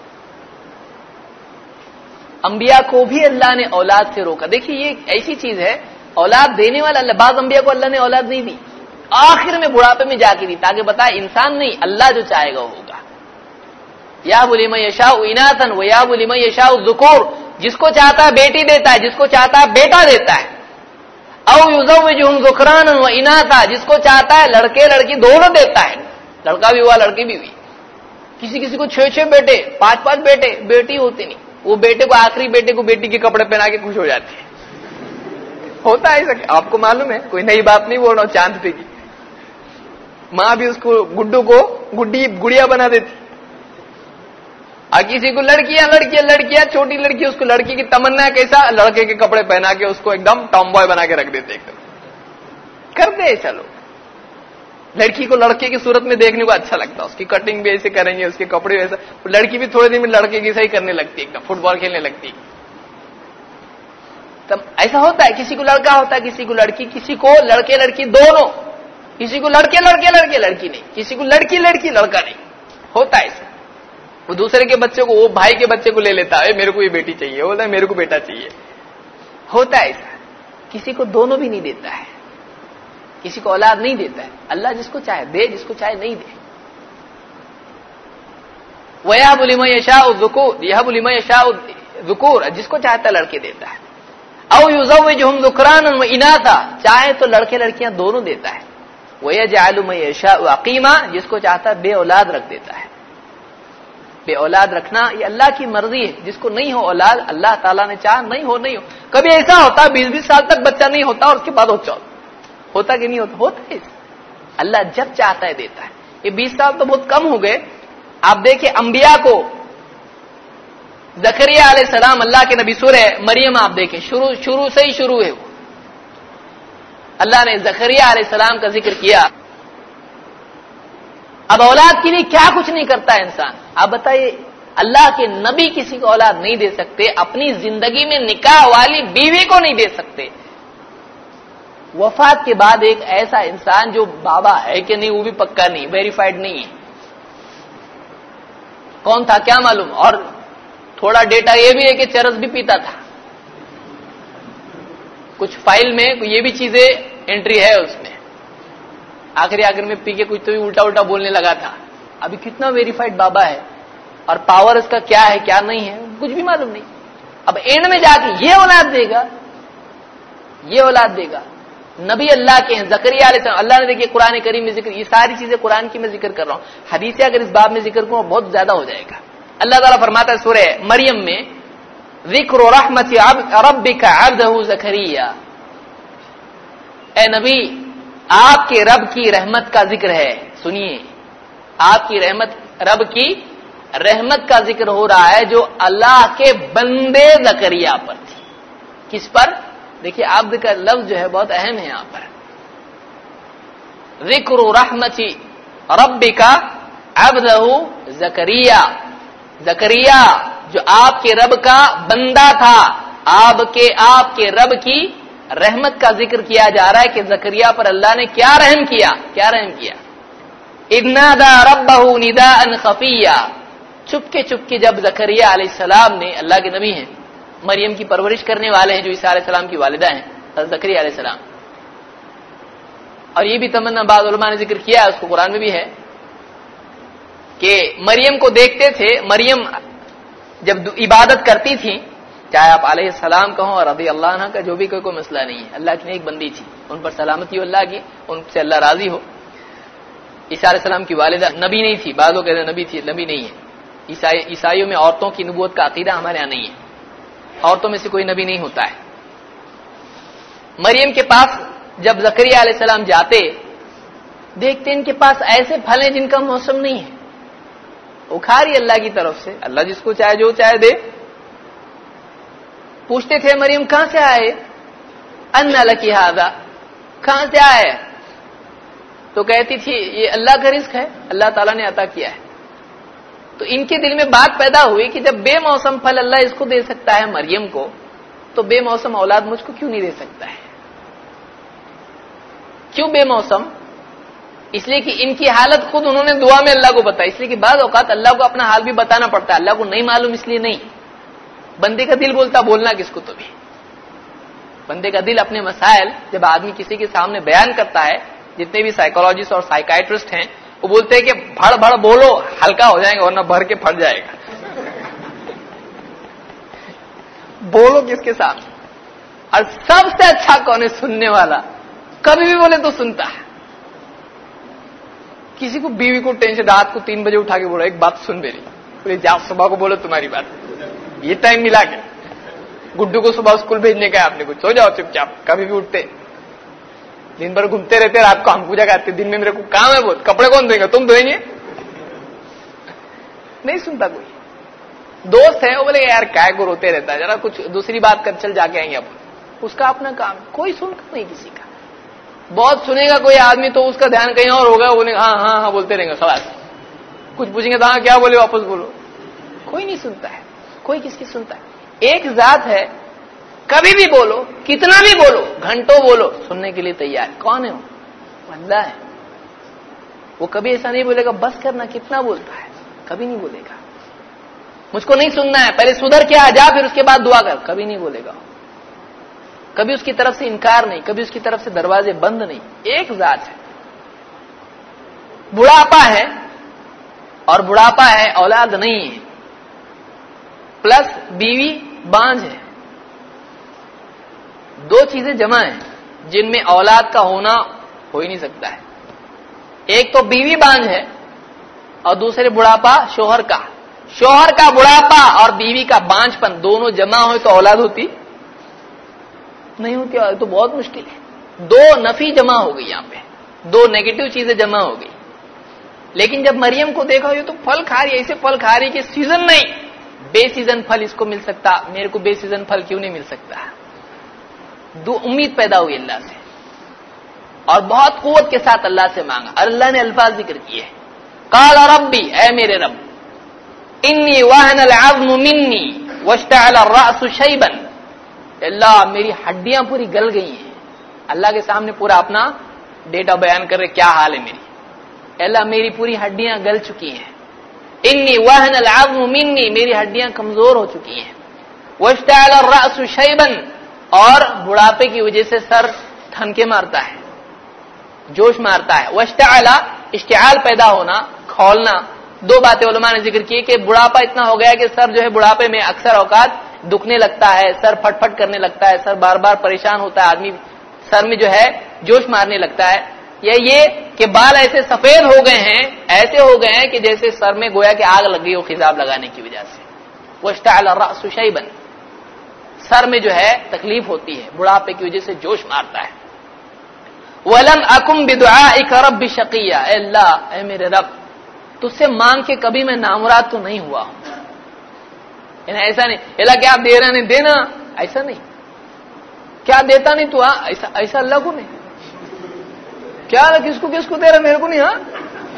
انبیاء کو بھی اللہ نے اولاد سے روکا. دیکھیے یہ ایسی چیز ہے، اولاد دینے والا اللہ. بعض انبیاء کو اللہ نے اولاد نہیں دی، آخر میں بڑھاپے میں جا کے دی، تاکہ بتائے انسان نہیں، اللہ جو چاہے گا وہ ہوگا. یہب لمن یشاء اناثا ویہب لمن یشاء الذکور، جس کو چاہتا ہے بیٹی دیتا ہے، جس کو چاہتا ہے بیٹا دیتا ہے. او یزوجہم ذکرانا واناثا، جس کو چاہتا ہے لڑکے لڑکی دونوں دیتا ہے، لڑکا بھی ہوا لڑکی بھی ہوئی. کسی کو 6 بیٹے 5 بیٹے، بیٹی ہوتی نہیں. وہ بیٹے کو آخری بیٹے کو بیٹی کے کپڑے پہنا کے خوش ہو جاتے ہیں. ہوتا ہے ایسا، آپ کو معلوم ہے، کوئی نئی بات نہیں بول رہا ہوں. چاند پہ کی ماں بھی اس کو گڈو کو گڑیا بنا دیتی. اور کسی کو لڑکیاں چھوٹی لڑکی، اس کو لڑکی کی تمنا ہے کیسا، لڑکے کے کپڑے پہنا کے اس کو ایک دم ٹام بوائے بنا کے رکھ دیتے. ایک دم کرتے ایسا لوگ. لڑکی کو لڑکے کی صورت میں دیکھنے کو اچھا لگتا ہے، اس کی کٹنگ بھی ایسے کریں گے، اس کے کپڑے ایسا. لڑکی بھی تھوڑے دن میں لڑکے کی صحیح کرنے لگتی ہے، ایک دم فٹ بال کھیلنے لگتی. تب ایسا ہوتا ہے، کسی کو لڑکا ہوتا ہے، کسی کو لڑکی، کسی کو لڑکے لڑکی دونوں، کسی کو لڑکے لڑکی نہیں، کسی کو لڑکی لڑکا نہیں. ہوتا ہے ایسا. وہ دوسرے کے بچے کو، وہ بھائی کے بچے کو لے لیتا ہے، میرے کو یہ بیٹی چاہیے، بولتا ہے میرے کو بیٹا چاہیے. ہوتا ہے ایسا. کسی کو دونوں بھی نہیں دیتا ہے، کسی کو اولاد نہیں دیتا ہے. اللہ جس کو چاہے دے، جس کو چاہے نہیں دے. وَيَهَبُ لِمَن يَشَاءُ الذُّكُورَ، يَهَبُ لِمَن يَشَاءُ الذُّكُورَ، جس کو چاہتا ہے لڑکے دیتا ہے. او يُزَوِّجُهُمْ ذُكْرَانًا وَإِنَاثًا، چاہے تو لڑکے لڑکیاں دونوں دیتا ہے. وَيَجْعَلُ مَن يَشَاءُ عَقِيمًا، جس کو چاہتا ہے بے اولاد رکھ دیتا ہے. بے اولاد رکھنا یہ اللہ کی مرضی ہے. جس کو نہیں ہو اولاد، اللہ تعالیٰ نے چاہا نہیں ہو. کبھی ایسا ہوتا 20 سال تک بچہ نہیں ہوتا اور اس کے بعد ہوتا کہ نہیں ہوتا ہے. اللہ جب چاہتا ہے دیتا ہے. یہ 20 سال تو بہت کم ہو گئے. آپ دیکھیں انبیاء کو، زکریا علیہ السلام اللہ کے نبی، سورہ مریم آپ دیکھیں شروع سے ہی شروع ہے. وہ اللہ نے زکریا علیہ السلام کا ذکر کیا. اب اولاد کے لیے کیا کچھ نہیں کرتا ہے انسان. آپ بتائیے، اللہ کے نبی کسی کو اولاد نہیں دے سکتے، اپنی زندگی میں نکاح والی بیوی کو نہیں دے سکتے. وفات کے بعد ایک ایسا انسان جو بابا ہے کہ نہیں وہ بھی پکا نہیں، ویریفائڈ نہیں ہے. کون تھا کیا معلوم. اور تھوڑا ڈیٹا یہ بھی ہے کہ چرس بھی پیتا تھا. کچھ فائل میں یہ بھی چیزیں انٹری ہے اس میں. آخر میں پی کے کچھ تو بھی الٹا بولنے لگا تھا. ابھی کتنا ویریفائڈ بابا ہے اور پاور اس کا کیا ہے کیا نہیں ہے کچھ بھی معلوم نہیں. اب اینڈ میں جا کے یہ اولاد دے گا. نبی اللہ کے ہیں زکریا علیہ السلام. اللہ نے دیکھیے قرآن کریم میں ذکر، یہ ساری چیزیں قرآن کی میں ذکر کر رہا ہوں. حدیثیں اگر اس باب میں ذکر کروں بہت زیادہ ہو جائے گا. اللہ تعالیٰ فرماتا ہے سورہ مریم میں، ذکر رحمت ربک عبدہ زکریا، اے نبی آپ کے رب کی رحمت کا ذکر ہے. سنیے، آپ کی رب کی رحمت کا ذکر ہو رہا ہے جو اللہ کے بندے زکریا پر تھی. کس پر؟ دیکھیے عبد کا لفظ جو ہے بہت اہم ہے یہاں پر. ذکر رحمت ربک عبدہ زکریا، زکریا جو آپ کے رب کا بندہ تھا، آپ کے رب کی رحمت کا ذکر کیا جا رہا ہے کہ زکریا پر اللہ نے کیا رحم کیا. اذ نادى ربه نداء خفيا، چپکے جب زکریا علیہ السلام نے، اللہ کے نبی ہیں، مریم کی پرورش کرنے والے ہیں جو عیسیٰ علیہ السلام کی والدہ ہیں، حضرت زکریا علیہ السلام. اور یہ بھی تمنا بعض علماء نے ذکر کیا، اس کو قرآن میں بھی ہے کہ مریم کو دیکھتے تھے. مریم جب عبادت کرتی تھی، چاہے آپ علیہ السلام کہو اور رضی اللہ عنہ کا، جو بھی کوئی مسئلہ نہیں ہے، اللہ کی ایک بندی تھی، ان پر سلامتی ہو اللہ کی، ان سے اللہ راضی ہو. عیسیٰ علیہ السلام کی والدہ نبی نہیں تھی، بعض لوگ کہتے ہیں نبی تھی، نبی نہیں ہے. عیسائیوں میں عورتوں کی نبوت کا عقیدہ ہمارے یہاں نہیں ہے، عورتوں میں سے کوئی نبی نہیں ہوتا ہے. مریم کے پاس جب زکریا علیہ السلام جاتے، دیکھتے ان کے پاس ایسے پھل ہیں جن کا موسم نہیں ہے. اکھاری اللہ کی طرف سے، اللہ جس کو چاہے جو چاہے دے. پوچھتے تھے مریم کہاں سے آئے؟ अन्ना लकी हादा, कहां से आया? तो कहती थी ये अल्लाह का रिस्क है, अल्लाह ताला ने अता किया है। तो इनके दिल में बात पैदा हुई कि जब बेमौसम फल अल्लाह इसको दे सकता है मरियम को, तो बेमौसम औलाद मुझको क्यों नहीं दे सकता है? क्यों बेमौसम? इसलिए कि इनकी हालत खुद उन्होंने दुआ में अल्लाह को बताई। इसलिए कि बाद औकात अल्लाह को अपना हाल भी बताना पड़ता है, अल्लाह को नहीं मालूम इसलिए नहीं। बंदे का दिल बोलता, बोलना किसको? तो भी बंदे का दिल अपने मसाइल जब आदमी किसी के सामने बयान करता है, जितने भी साइकोलॉजिस्ट और साइकाइट्रिस्ट हैं वो बोलते हैं कि भड़ भड़ बोलो, हल्का हो जाएगा, वरना भर के फट जाएगा। बोलो किसके साथ? और सबसे अच्छा कौन है? सुनने वाला। कभी भी बोले तो सुनता है। किसी को बीवी को टेंशन, रात को 3 बजे उठा के बोलो एक बात सुन मेरी, बोले जाओ सुबह को बोलो तुम्हारी बात, ये टाइम मिला के गुड्डू को सुबह स्कूल भेजने का है आपने, कुछ सो जाओ चुपचाप। कभी भी उठते दिन भर घूमते रहते, रात को हम पूजा करते, दिन में मेरे को काम है बहुत, कपड़े कौन धोएगा? तुम धोएंगे? नहीं सुनता कोई। दोस्त है वो बोले यार काय को रोते रहता है, जरा कुछ दूसरी बात कर, चल जाके आएंगे अपन, उसका अपना काम। कोई सुनता नहीं किसी का। बहुत सुनेगा कोई आदमी तो उसका ध्यान कहीं और होगा, बोले हाँ हाँ हाँ बोलते रहेंगे खलास। कुछ पूछेंगे तो हाँ क्या बोले, वापस बोलो। कोई नहीं सुनता है, कोई किसकी सुनता है? एक जात है, कभी भी बोलो, कितना भी बोलो, घंटों बोलो, सुनने के लिए तैयार। कौन है वो? अल्लाह है। वो कभी ऐसा नहीं बोलेगा बस करना, कितना बोलता है, कभी नहीं बोलेगा मुझको नहीं सुनना है, पहले सुधर के आ जा, फिर उसके बाद दुआ कर, कभी नहीं बोलेगा। कभी उसकी तरफ से इनकार नहीं, कभी उसकी तरफ से दरवाजे बंद नहीं। एक जात है। बुढ़ापा है, और बुढ़ापा है औलाद नहीं है, प्लस बीवी बांझ है। 2 चीजें जमा हैं जिनमें औलाद का होना हो ही नहीं सकता है। एक तो बीवी बांझ है, और दूसरे बुढ़ापा शोहर का। शोहर का बुढ़ापा और बीवी का बांझपन दोनों जमा हो तो औलाद होती नहीं होती, तो बहुत मुश्किल है। 2 नफी जमा हो गई, यहां पे 2 नेगेटिव चीजें जमा हो गई। लेकिन जब मरियम को देखा ये तो फल खा रही है, ऐसे फल खा रही कि सीजन नहीं, बेसीजन फल इसको मिल सकता, मेरे को बेसीजन फल क्यों नहीं मिल सकता? 2 उम्मीद पैदा हुई अल्लाह से, और बहुत कुव्वत के साथ अल्लाह से मांगा। अल्लाह ने अल्फाज जिक्र किए, काला रब्बी, ऐ मेरे रब, इन्नी वहनल अज़्मु मिन्नी वश्तअल अर्रअसु शैबन, अल्लाह मेरी हड्डियां पूरी गल गई हैं। अल्लाह के सामने पूरा अपना डेटा बयान कर रहे, क्या हाल है मेरी। अल्लाह मेरी पूरी हड्डियां गल चुकी हैं। इन्नी वहनल अज़्मु मिन्नी, मेरी हड्डियां कमजोर हो चुकी हैं। वश्तअल अर्रअसु शैबन, और बुढ़ापे की वजह से सर ठनके मारता है, जोश मारता है। वश्तअला, इश्तिआल पैदा होना, खौलना। 2 बातें उलमा ने जिक्र की कि बुढ़ापा इतना हो गया कि सर जो है बुढ़ापे में अक्सर औकात दुखने लगता है, सर फटफट करने लगता है, सर बार बार परेशान होता है, आदमी सर में जो है जोश मारने लगता है। या ये कि बाल ऐसे सफेद हो गए हैं, ऐसे हो गए हैं कि जैसे सर में गोया कि आग लग गई हो खिजाब लगाने की वजह से। वश्तअल अर्रअसु शैबन, सर में जो है तकलीफ होती है, बुढ़ापे की वजह से जोश मारता है। वलम अकुम बिदुआइक रब्बी शकिया, अल्लाह ऐ मेरे रब, तुझसे मांग के कभी मैं नामुराद तो नहीं हुआ हूं। ऐसा नहीं अल्लाह क्या आप दे रहे नहीं देना, ऐसा नहीं। क्या देता नहीं तू? ऐसा ऐसा अल्लाह को नहीं। क्या किसको किसको दे रहा, मेरे को नहीं? हाँ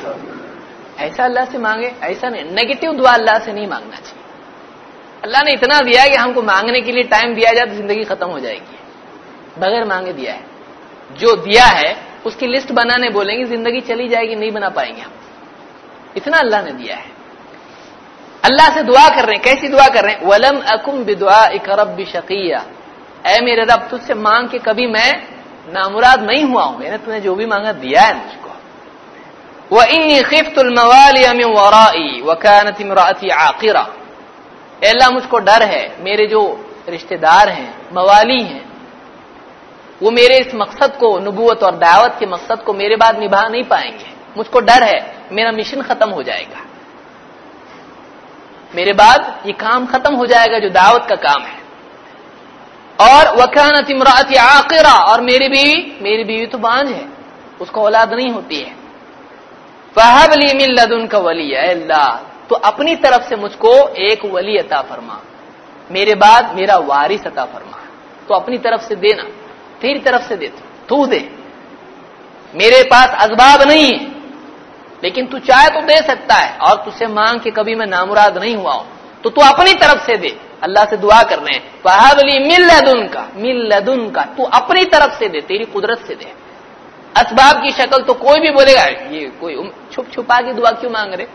ऐसा अल्लाह से मांगे, ऐसा नहीं। नेगेटिव दुआ अल्लाह से नहीं मांगना चाहिए। अल्लाह ने इतना दिया है कि हमको मांगने के लिए टाइम दिया जाए तो जिंदगी खत्म हो जाएगी, बगैर मांगे दिया है। जो दिया है उसकी लिस्ट बनाने बोलेंगे, जिंदगी चली जाएगी, नहीं बना पाएंगे हम। इतना अल्लाह ने दिया है। अल्लाह से दुआ कर रहे हैं, कैसी दुआ कर रहे हैं? वलम अकुम बिदुआइक रब्बी शकिया, ऐ मेरे रब तुझसे मांग के कभी मैं नामुराद नहीं हुआ हूं, मैंने तुम्हें जो भी मांगा दिया है मुझको। व इन्नी खिफ्तुल मवालिय मिन वराई व कानत इमराअती आकिरा, अल्लाह मुझको डर है, मेरे जो रिश्तेदार हैं, मवाली हैं, वो मेरे इस मकसद को, नबूवत और दावत के मकसद को मेरे बाद निभा नहीं पाएंगे। मुझको डर है मेरा मिशन खत्म हो जाएगा, मेरे बाद ये काम खत्म हो जाएगा जो दावत का काम है। और वकानत इमराअती आकिरा, और मेरी बीवी तो बांझ है, उसको औलाद नहीं होती है। फहब ली मिन लदुनका वलिया, अल्लाह तो अपनी तरफ से मुझको एक वली अता फरमा, मेरे बाद मेरा वारिस अता फरमा, तो अपनी तरफ से देना। تیری طرف سے دے تو دے، میرے پاس اسباب نہیں ہے، لیکن تو چاہے تو دے سکتا ہے، اور تجھ سے مانگ کے کبھی میں نامراد نہیں ہوا ہوں، تو اپنی طرف سے دے۔ اللہ سے دعا کر رہے ہیں وَهَبْ لِي مِن لَدُنْكَ، تو اپنی طرف سے دے، تیری قدرت سے دے۔ اسباب کی شکل تو کوئی بھی بولے گا یہ کوئی چھپ چھپا کے دعا کیوں مانگ رہے،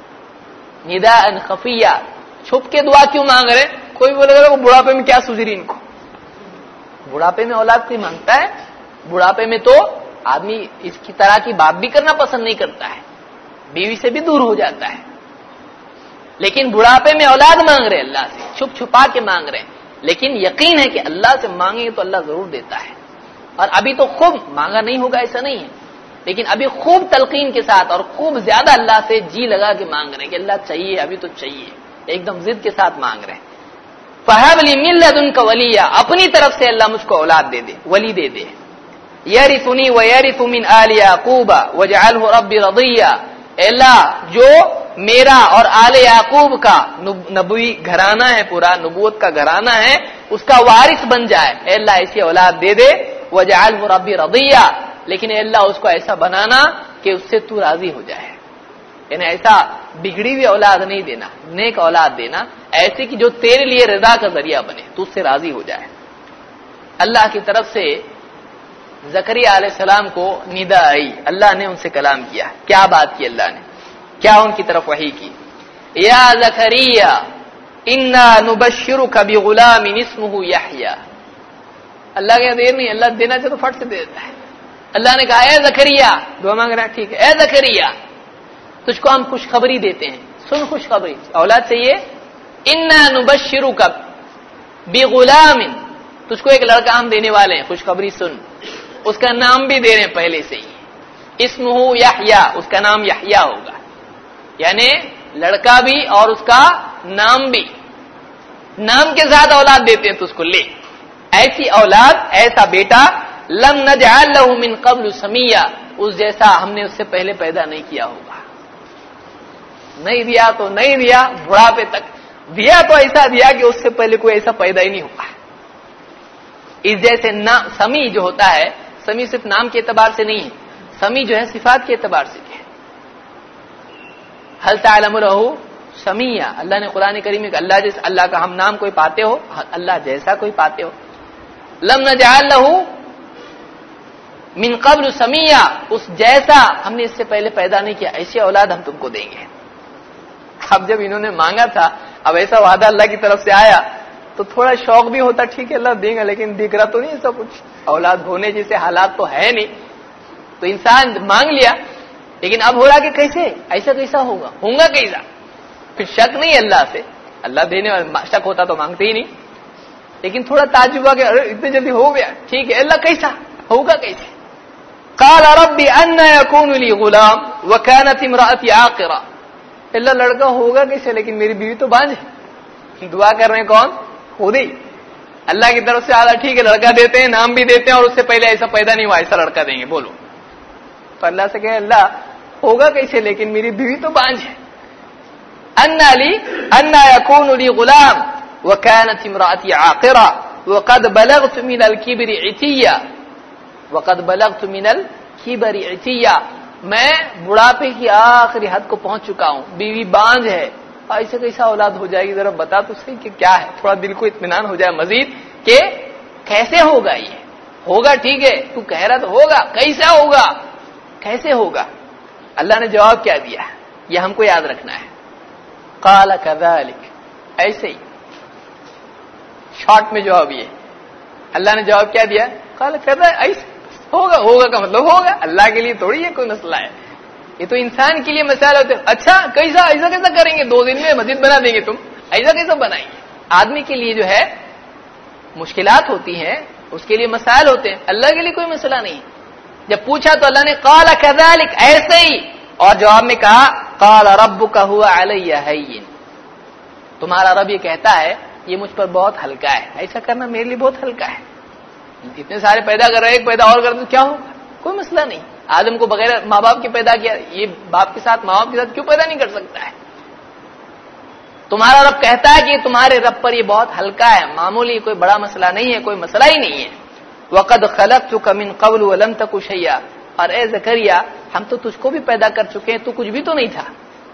نداء خفیہ، چھپ کے دعا کیوں مانگ رہے؟ کوئی بولے گا وہ بڑھاپے میں کیا سوچ رہی ان کو، بڑھاپے میں اولاد کوئی مانگتا ہے؟ بڑھاپے میں تو آدمی اس کی طرح کی بات بھی کرنا پسند نہیں کرتا ہے، بیوی سے بھی دور ہو جاتا ہے، لیکن بڑھاپے میں اولاد مانگ رہے اللہ سے، چھپ چھپا کے مانگ رہے ہیں، لیکن یقین ہے کہ اللہ سے مانگیں گے تو اللہ ضرور دیتا ہے۔ اور ابھی تو خوب مانگا نہیں ہوگا ایسا نہیں ہے، لیکن ابھی خوب تلقین کے ساتھ اور خوب زیادہ اللہ سے جی لگا کے مانگ رہے ہیں کہ اللہ چاہیے، ابھی تو چاہیے، ایک دم ضد کے ساتھ مانگ رہے ہیں۔ فَهَبْ لِي مِن لَّدُنْكَ وَلِيًّا، اپنی طرف سے اللہ مجھ کو اولاد دے دے، ولی دے دے۔ يَرِثُنِي وَيَرِثُ مِنْ آلِ يَعْقُوبَ وَاجْعَلْهُ رَبِّ رَضِيًّا، اے اللہ جو میرا اور آل یعقوب کا نبوی گھرانہ ہے، پورا نبوت کا گھرانہ ہے، اس کا وارث بن جائے، اے اللہ ایسی اولاد دے دے۔ وَاجْعَلْهُ رَبِّ رَضِيًّا، لیکن اے اللہ اس کو ایسا بنانا کہ اس سے تو راضی ہو جائے، یعنی ایسا بگڑی ہوئی اولاد نہیں دینا، نیک اولاد دینا، ایسی کہ جو تیرے لیے رضا کا ذریعہ بنے، تو اس سے راضی ہو جائے۔ اللہ کی طرف سے زکریا علیہ السلام کو ندا آئی، اللہ نے ان سے کلام کیا، کیا بات کی اللہ نے، کیا ان کی طرف وحی کی؟ یا زکریا انا نبشرک بغلام اسمہ یحییٰ، اللہ کا دیر نہیں، اللہ دینا چاہے تو فٹ سے دے دیتا ہے۔ اللہ نے کہا اے زکریا، دعا مانگ رہا ہے ٹھیک ہے، اے زکریا تجھ کو ہم خوشخبری دیتے ہیں، سن خوشخبری، اولاد چاہیے، انا نبشرک بغلام، تجھ کو ایک لڑکا ہم دینے والے ہیں، خوشخبری سن، اس کا نام بھی دے رہے ہیں پہلے سے ہی، اسمہ یحییٰ، اس کا نام یحییٰ ہوگا، یعنی لڑکا بھی اور اس کا نام بھی، نام کے ساتھ اولاد دیتے ہیں تو اس کو لے، ایسی اولاد، ایسا بیٹا، لم نجعل له من قبل سمیہ، اس جیسا ہم نے اس سے پہلے پیدا نہیں کیا ہوگا، نہیں دیا تو نہیں دیا، بڑھاپے تک دیا تو ایسا دیا کہ اس سے پہلے کوئی ایسا پیدا ہی نہیں ہوا۔ اس جیسے سمی جو ہوتا ہے، سمی صرف نام کے اعتبار سے نہیں ہے، سمی جو ہے صفات کے اعتبار سے بھی ہے۔ هل تعلم له سمیہ، اللہ نے قرآن کریم میں اللہ جیسا، اللہ کا ہم نام کوئی پاتے ہو، اللہ جیسا کوئی پاتے ہو؟ لم نجعل له من قبل سمیہ، اس جیسا ہم نے اس سے پہلے پیدا نہیں کیا، ایسی اولاد ہم تم کو دیں گے۔ اب جب انہوں نے مانگا تھا، اب ایسا وعدہ اللہ کی طرف سے آیا تو تھوڑا شوق بھی ہوتا، ٹھیک ہے اللہ دے گا، لیکن دکھ رہا تو نہیں ایسا کچھ، اولاد ہونے جیسے حالات تو ہے نہیں، تو انسان مانگ لیا، لیکن اب ہو رہا کہ کیسے، ایسا کیسا ہوگا کیسا، پھر شک نہیں اللہ سے، اللہ دینے والا، شک ہوتا تو مانگتے ہی نہیں، لیکن تھوڑا تعجب ہوا کہ اتنے جلدی ہو گیا، ٹھیک ہے اللہ کیسا ہوگا کیسے؟ قال رب ان يكون لي غلام وكانت امرأتي عاقرا، اللہ لڑکا ہوگا کیسے، لیکن میری بیوی تو بانجھ ہے۔ دعا کر رہے ہیں کون؟ خود ہی اللہ کی طرف سے آدھا ٹھیک ہے لڑکا دیتے ہیں، نام بھی دیتے ہیں، اور اس سے پہلے ایسا پیدا نہیں ہوا، ایسا لڑکا دیں گے، بولو۔ تو اللہ سے کہے اللہ ہوگا کیسے، لیکن میری بیوی تو بانجھ ہے۔ ان يكون لي غلام وكانت امرأتي عاقرا وقد بلغت من الكبر عتيا، وقد بلغت من الكبر عتيا، میں بڑھاپے کی آخری حد کو پہنچ چکا ہوں، بیوی بانجھ ہے، ایسے کیسا اولاد ہو جائے گی، ذرا بتا تو صحیح کہ کیا ہے، تھوڑا دل کو اطمینان ہو جائے مزید کہ کیسے ہوگا، یہ ہوگا ٹھیک ہے تو کہہ رہا تو ہوگا، کیسا ہوگا، کیسے ہوگا؟ اللہ نے جواب کیا دیا، یہ ہم کو یاد رکھنا ہے۔ قال كذلك، ایسے ہی شارٹ میں جواب یہ، اللہ نے جواب کیا دیا، قال كذلك، ایسے ہوگا کا مطلب ہوگا، اللہ کے لیے تھوڑی یہ کوئی مسئلہ ہے، یہ تو انسان کے لیے مسائل ہوتے ہیں۔ اچھا کیسا، ایسا کیسا کریں گے، 2 دن میں مسجد بنا دیں گے تم، ایسا کیسا بنائیں گے؟ آدمی کے لیے جو ہے مشکلات ہوتی ہیں، اس کے لیے مسائل ہوتے ہیں، اللہ کے لیے کوئی مسئلہ نہیں۔ جب پوچھا تو اللہ نے قال كذلك، ایسے ہی، اور جواب میں کہا قال ربك هو علي هين، تمہارا رب یہ کہتا ہے یہ مجھ پر بہت ہلکا ہے، ایسا کرنا میرے لیے بہت ہلکا ہے، اتنے سارے پیدا کر رہے، ایک پیدا اور کر دو کیا ہوگا، کوئی مسئلہ نہیں۔ آدم کو بغیر ماں باپ کے پیدا کیا، یہ باپ کے ساتھ ماں باپ کے ساتھ کیوں پیدا نہیں کر سکتا ہے؟ تمہارا رب کہتا ہے کہ تمہارے رب پر یہ بہت ہلکا ہے، معمولی کوئی بڑا مسئلہ نہیں ہے، کوئی مسئلہ ہی نہیں ہے۔ وقد خلقتک من قبل ولم تک شیئا، اور اے زکریا ہم تو تجھ کو بھی پیدا کر چکے ہیں، تو کچھ بھی تو نہیں تھا،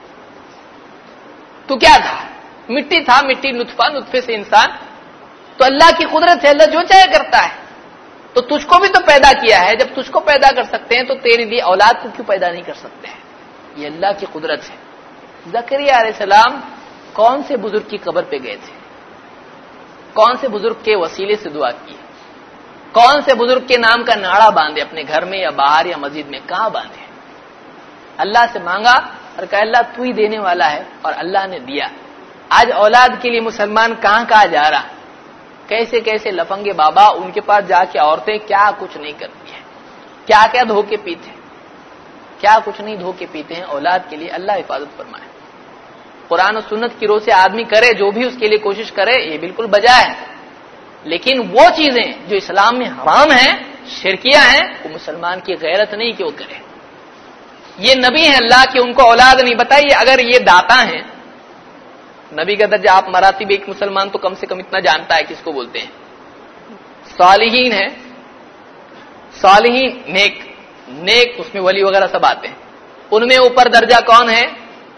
تو کیا تھا؟ مٹی تھا، مٹی نطفہ، نطفے سے انسان، تو اللہ کی قدرت ہے، اللہ جو چاہے کرتا ہے، تو تجھ کو بھی تو پیدا کیا ہے، جب تجھ کو پیدا کر سکتے ہیں تو تیرے لیے اولاد کو کیوں پیدا نہیں کر سکتے ہیں؟ یہ اللہ کی قدرت ہے۔ زکریا علیہ السلام کون سے بزرگ کی قبر پہ گئے تھے؟ کون سے بزرگ کے وسیلے سے دعا کی؟ کون سے بزرگ کے نام کا ناڑا باندھے اپنے گھر میں یا باہر یا مسجد میں؟ کہاں باندھے؟ اللہ سے مانگا اور کہا اللہ تو ہی دینے والا ہے، اور اللہ نے دیا۔ آج اولاد کے لیے مسلمان کہاں کہاں جا رہا، کیسے کیسے لفنگے بابا ان کے پاس جا کے عورتیں کیا کچھ نہیں کرتی ہیں، کیا کیا دھوکے پیتے ہیں، کیا کچھ نہیں دھوکے پیتے ہیں اولاد کے لیے۔ اللہ حفاظت فرمائے۔ قرآن و سنت کی روح سے آدمی کرے جو بھی اس کے لیے کوشش کرے، یہ بالکل بجا ہے، لیکن وہ چیزیں جو اسلام میں حرام ہیں، شرکیہ ہیں، وہ مسلمان کی غیرت نہیں کہ وہ کرے۔ یہ نبی ہیں اللہ کے، ان کو اولاد نہیں۔ بتائیے اگر یہ داتا ہیں، نبی کا درجہ آپ مراتب ایک مسلمان تو کم سے کم اتنا جانتا ہے کس کو بولتے ہیں، صالحین ہیں، صالحین نیک، نیک اس میں ولی وغیرہ سب آتے ہیں، ان میں اوپر درجہ کون ہے؟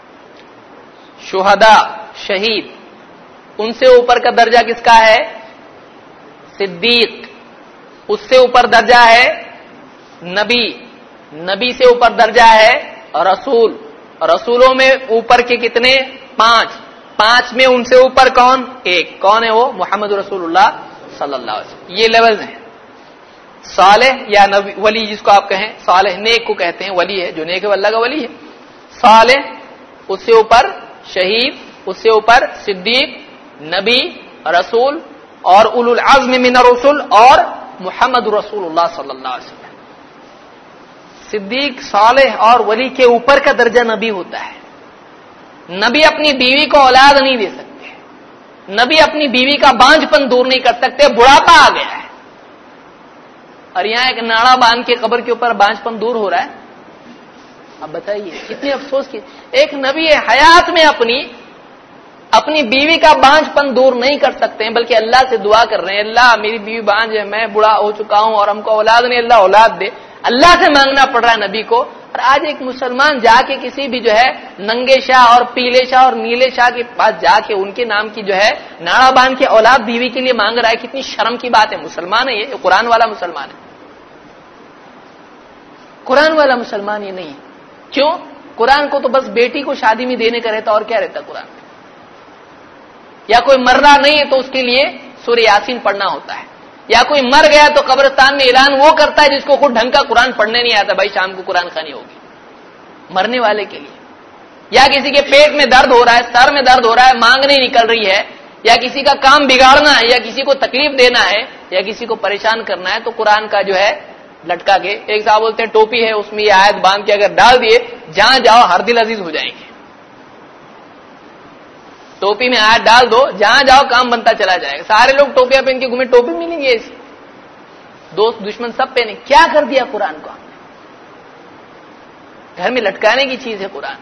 شہداء، شہید۔ ان سے اوپر کا درجہ کس کا ہے؟ صدیق۔ اس سے اوپر درجہ ہے نبی، نبی سے اوپر درجہ ہے رسول، رسولوں میں اوپر کے کتنے؟ 5، 5 میں ان سے اوپر کون؟ ایک، کون ہے وہ؟ محمد رسول اللہ صلی اللہ علیہ وسلم۔ یہ لیولز ہیں۔ صالح یا نبی، ولی جس کو آپ کہیں، صالح نیک کو کہتے ہیں، ولی ہے جو نیک ہے وہ اللہ کا ولی ہے۔ صالح، اس سے اوپر شہید، اس سے اوپر صدیق، نبی، رسول، اور اولو العزم من الرسل، اور محمد رسول اللہ صلی اللہ علیہ وسلم۔ صدیق، صالح اور ولی کے اوپر کا درجہ نبی ہوتا ہے۔ نبی اپنی بیوی کو اولاد نہیں دے سکتے، نبی اپنی بیوی کا بانجھ پن دور نہیں کر سکتے، بڑھاپا آ گیا ہے، اور یہاں ایک ناڑا باندھ کے قبر کے اوپر بانجھ پن دور ہو رہا ہے۔ اب بتائیے کتنے افسوس کی، ایک نبی حیات میں اپنی بیوی کا بانجھ پن دور نہیں کر سکتے ہیں، بلکہ اللہ سے دعا کر رہے ہیں اللہ میری بیوی بانجھ ہے، میں بوڑھا ہو چکا ہوں اور ہم کو اولاد نہیں، اللہ اولاد دے، اللہ سے مانگنا پڑ رہا ہے نبی کو۔ اور آج ایک مسلمان جا کے کسی بھی جو ہے ننگے شاہ اور پیلے شاہ اور نیلے شاہ کے پاس جا کے ان کے نام کی جو ہے ناڑا باندھ کے اولاد بیوی کے لیے مانگ رہا ہے، کتنی شرم کی بات ہے۔ مسلمان ہے یہ قرآن والا مسلمان ہے، قرآن والا مسلمان یہ نہیں ہے۔ کیوں؟ قرآن کو تو بس بیٹی کو شادی میں دینے کا رہتا، اور کیا رہتا قرآن میں؟ یا کوئی مر رہا نہیں ہے تو اس کے لیے سورہ یاسین پڑھنا ہوتا ہے، یا کوئی مر گیا تو قبرستان میں اعلان وہ کرتا ہے جس کو خود ڈھنگ کا قرآن پڑھنے نہیں آتا، بھائی شام کو قرآن خوانی ہوگی مرنے والے کے لیے۔ یا کسی کے پیٹ میں درد ہو رہا ہے، سر میں درد ہو رہا ہے، مانگ نہیں نکل رہی ہے، یا کسی کا کام بگاڑنا ہے، یا کسی کو تکلیف دینا ہے، یا کسی کو پریشان کرنا ہے، تو قرآن کا جو ہے لٹکا کے، ایک صاحب بولتے ہیں ٹوپی ہے اس میں یہ آیت باندھ کے اگر ڈال دیے جہاں جاؤ ہر دل عزیز ہو جائیں گے۔ ٹوپی میں آیت ڈال دو، جہاں جاؤ کام بنتا چلا جائے گا۔ سارے لوگ ٹوپیاں پہن کے گھومے، ٹوپی ملیں گے ایسی، دوست دشمن سب پہنے۔ کیا کر دیا قرآن کو ہم نے؟ گھر میں لٹکانے کی چیز ہے قرآن۔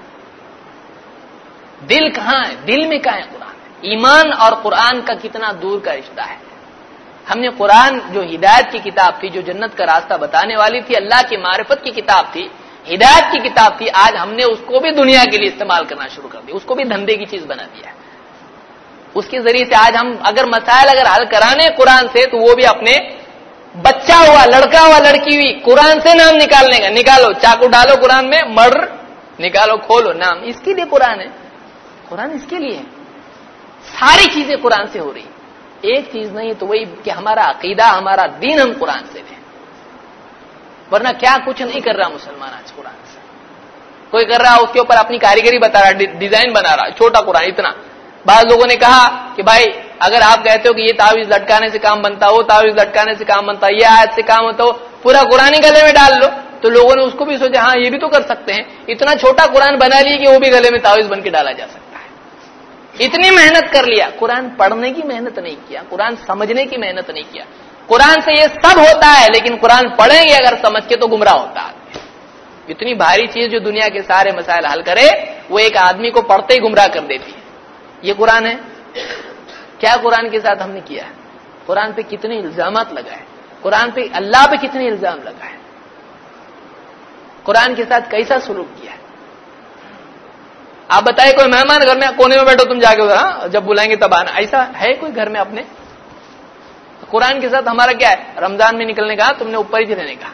دل کہاں ہے؟ دل میں کہاں ہے قرآن؟ ایمان اور قرآن کا کتنا دور کا رشتہ ہے۔ ہم نے قرآن جو ہدایت کی کتاب تھی، جو جنت کا راستہ بتانے والی تھی، اللہ کی معرفت کی کتاب تھی، ہدایت کی کتاب تھی، آج ہم نے اس کو بھی دنیا کے لیے استعمال کرنا شروع کر دیا، اس کو بھی دھندے کی چیز بنا دیا ہے۔ اس کے ذریعے سے آج ہم اگر مسائل اگر حل کرانے قرآن سے، تو وہ بھی اپنے بچہ ہوا، لڑکا ہوا، لڑکی ہوئی، قرآن سے نام نکالنے کا، نکالو چاقو ڈالو قرآن میں، مرڈر نکالو، کھولو نام، اس کے لیے قرآن ہے، قرآن اس کے لیے ہے۔ ساری چیزیں قرآن سے ہو رہی، ایک چیز نہیں تو وہی کہ ہمارا عقیدہ، ہمارا دین ہم قرآن سے لیں، ورنہ کیا کچھ نہیں کر رہا مسلمان آج قرآن سے۔ کوئی کر رہا اس کے اوپر اپنی کاریگری بتا رہا، ڈیزائن بنا رہا، چھوٹا قرآن اتنا۔ بعض لوگوں نے کہا کہ بھائی اگر آپ کہتے ہو کہ یہ تعویذ لٹکانے سے کام بنتا، وہ تعویذ لٹکانے سے کام بنتا، یہ آیت سے کام ہوتا، پورا قرآن ہی گلے میں ڈال لو، تو لوگوں نے اس کو بھی سوچا ہاں یہ بھی تو کر سکتے ہیں، اتنا چھوٹا قرآن بنا لیے کہ وہ بھی گلے میں تعویذ بن کے ڈالا جا سکتا ہے۔ اتنی محنت کر لیا، قرآن پڑھنے کی محنت نہیں کیا، قرآن سمجھنے کی محنت نہیں کیا۔ قرآن سے یہ سب ہوتا ہے، لیکن قرآن پڑھیں گے اگر سمجھ کے تو گمراہ ہوتا ہے۔ اتنی بھاری چیز جو دنیا کے سارے مسائل حل کرے، وہ ایک آدمی کو پڑھتے ہی گمراہ کر دیتی ہے۔ یہ قرآن ہے؟ کیا قرآن کے ساتھ ہم نے کیا ہے؟ قرآن پہ کتنے الزامات لگائے، قرآن پہ اللہ پہ کتنے الزام لگا ہے، قرآن کے ساتھ کیسا سلوک کیا ہے. آپ بتائیے کوئی مہمان گھر میں کونے میں بیٹھو تم جا کے جب بلائیں گے تب آنا، ایسا ہے کوئی گھر میں اپنے؟ قرآن کے ساتھ ہمارا کیا ہے؟ رمضان میں نکلنے کا تم نے اوپر ہی رہنے کا.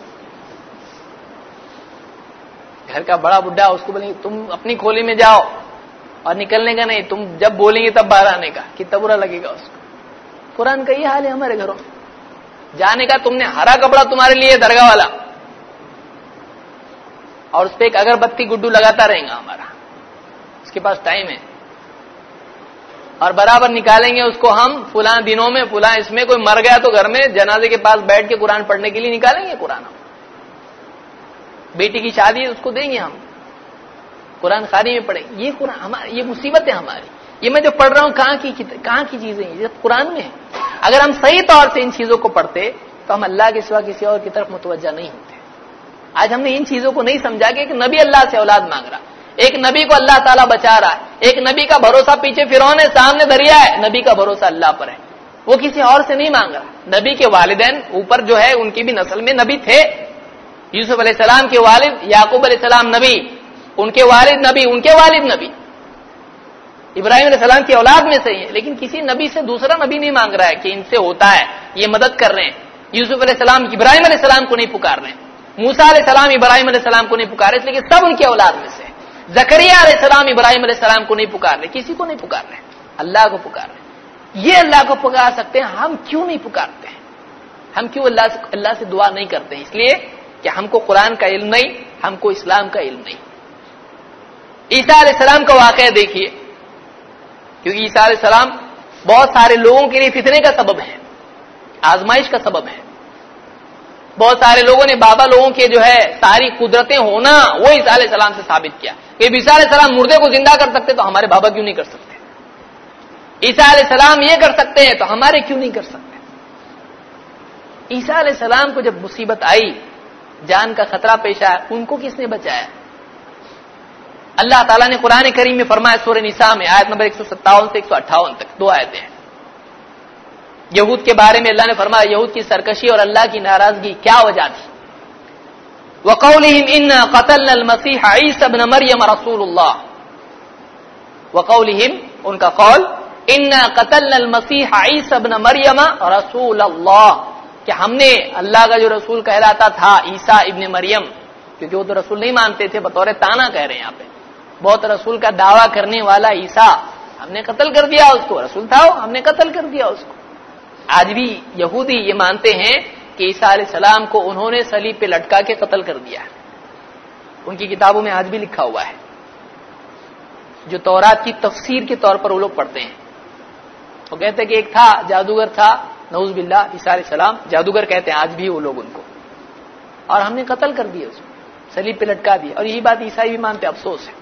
گھر کا بڑا بڈھا اس کو بولیں گے تم اپنی کھولی میں جاؤ اور نکلنے کا نہیں، تم جب بولیں گے تب باہر آنے کا، کتنا برا لگے گا اس کو. قرآن کا یہ حال ہے ہمارے گھروں میں. جانے کا تم نے ہرا کپڑا تمہارے لیے درگاہ والا، اور اس پہ ایک اگربتی گڈو لگاتا رہے گا ہمارا، اس کے پاس ٹائم ہے، اور برابر نکالیں گے اس کو ہم فلاں دنوں میں فلاں اس میں کوئی مر گیا تو گھر میں جنازے کے پاس بیٹھ کے قرآن پڑھنے کے لیے نکالیں گے قرآن. ہم بیٹی کی شادی ہے اس کو دیں گے ہم قرآن خوانی میں پڑھیں. یہ قرآن ہماری، یہ مصیبت ہے ہماری. یہ میں جو پڑھ رہا ہوں کہاں کی چیزیں ہیں؟ یہ قرآن میں ہے. اگر ہم صحیح طور سے ان چیزوں کو پڑھتے تو ہم اللہ کے سوا کسی اور کی طرف متوجہ نہیں ہوتے. آج ہم نے ان چیزوں کو نہیں سمجھا کہ ایک نبی اللہ سے اولاد مانگ رہا، ایک نبی کو اللہ تعالیٰ بچا رہا ہے، ایک نبی کا بھروسہ پیچھے فرعون ہے، سامنے دریا ہے، نبی کا بھروسہ اللہ پر ہے، وہ کسی اور سے نہیں مانگ رہا. نبی کے والدین اوپر جو ہے ان کی بھی نسل میں نبی تھے. یوسف علیہ السلام کے والد یعقوب علیہ السلام نبی، ان کے والد نبی، ان کے والد نبی، ابراہیم علیہ السلام کی اولاد میں سے ہی ہے. لیکن کسی نبی سے دوسرا نبی نہیں مانگ رہا ہے کہ ان سے ہوتا ہے، یہ مدد کر رہے ہیں. یوسف علیہ السلام ابراہیم علیہ السلام کو نہیں پکار رہے ہیں، موسیٰ علیہ السلام ابراہیم علیہ السلام کو نہیں پکار رہے، لیکن سب ان کی اولاد میں سے. زکریا علیہ السلام ابراہیم علیہ السلام کو نہیں پکار رہے، کسی کو نہیں پکار رہے، اللہ کو پکار رہے. یہ اللہ کو پکار سکتے ہیں، ہم کیوں نہیں پکارتے ہیں؟ ہم کیوں اللہ سے دعا نہیں کرتے ہیں؟ اس لیے کہ ہم کو قرآن کا علم نہیں، ہم کو اسلام کا علم نہیں. عیسیٰ علیہ السلام کا واقعہ دیکھیے، کیونکہ عیسیٰ علیہ السلام بہت سارے لوگوں کے لیے فتنے کا سبب ہے، آزمائش کا سبب ہے. بہت سارے لوگوں نے بابا لوگوں کے جو ہے ساری قدرتیں ہونا وہ عیسیٰ علیہ السلام سے ثابت کیا کہ عیسیٰ علیہ السلام مردے کو زندہ کر سکتے تو ہمارے بابا کیوں نہیں کر سکتے؟ عیسیٰ علیہ السلام یہ کر سکتے ہیں تو ہمارے کیوں نہیں کر سکتے؟ عیسیٰ علیہ السلام کو جب مصیبت آئی، جان کا خطرہ پیش آیا، ان کو کس نے بچایا؟ اللہ تعالیٰ نے قرآن کریم میں فرمایا سورہ نساء میں آیت نمبر 157 سے 158 تک 2 آیتیں ہیں. یہود کے بارے میں اللہ نے فرمایا یہود کی سرکشی اور اللہ کی ناراضگی کیا وجہ تھی. وَقَوْلِهِمْ إِنَّا قَتَلْنَا الْمَسِيحَ عِيسَى ابْنَ مَرْيَمَ رَسُولُ اللَّهِ. وَقَوْلِهِمْ ان کا قول إِنَّا قَتَلْنَا الْمَسِيحَ عِيسَى ابْنَ مَرْيَمَ رَسُولَ اللَّهِ، کہ ہم نے اللہ کا جو رسول کہلاتا تھا عیسیٰ ابن مریم، کیونکہ وہ تو رسول نہیں مانتے تھے، بطور طعنہ کہہ رہے ہیں یہاں پہ، بہت رسول کا دعویٰ کرنے والا عیسیٰ، ہم نے قتل کر دیا اس کو، رسول تھا ہم نے قتل کر دیا اس کو. آج بھی یہودی یہ مانتے ہیں کہ عیسیٰ علیہ السلام کو انہوں نے صلیب پہ لٹکا کے قتل کر دیا ہے. ان کی کتابوں میں آج بھی لکھا ہوا ہے، جو تورات کی تفسیر کے طور پر وہ لوگ پڑھتے ہیں. وہ کہتے ہیں کہ ایک تھا جادوگر تھا، نعوذ باللہ، عیسیٰ علیہ السلام جادوگر کہتے ہیں آج بھی وہ لوگ ان کو، اور ہم نے قتل کر دیا اس کو، صلیب پہ لٹکا دیا. اور یہی بات عیسائی بھی مانتے، افسوس ہے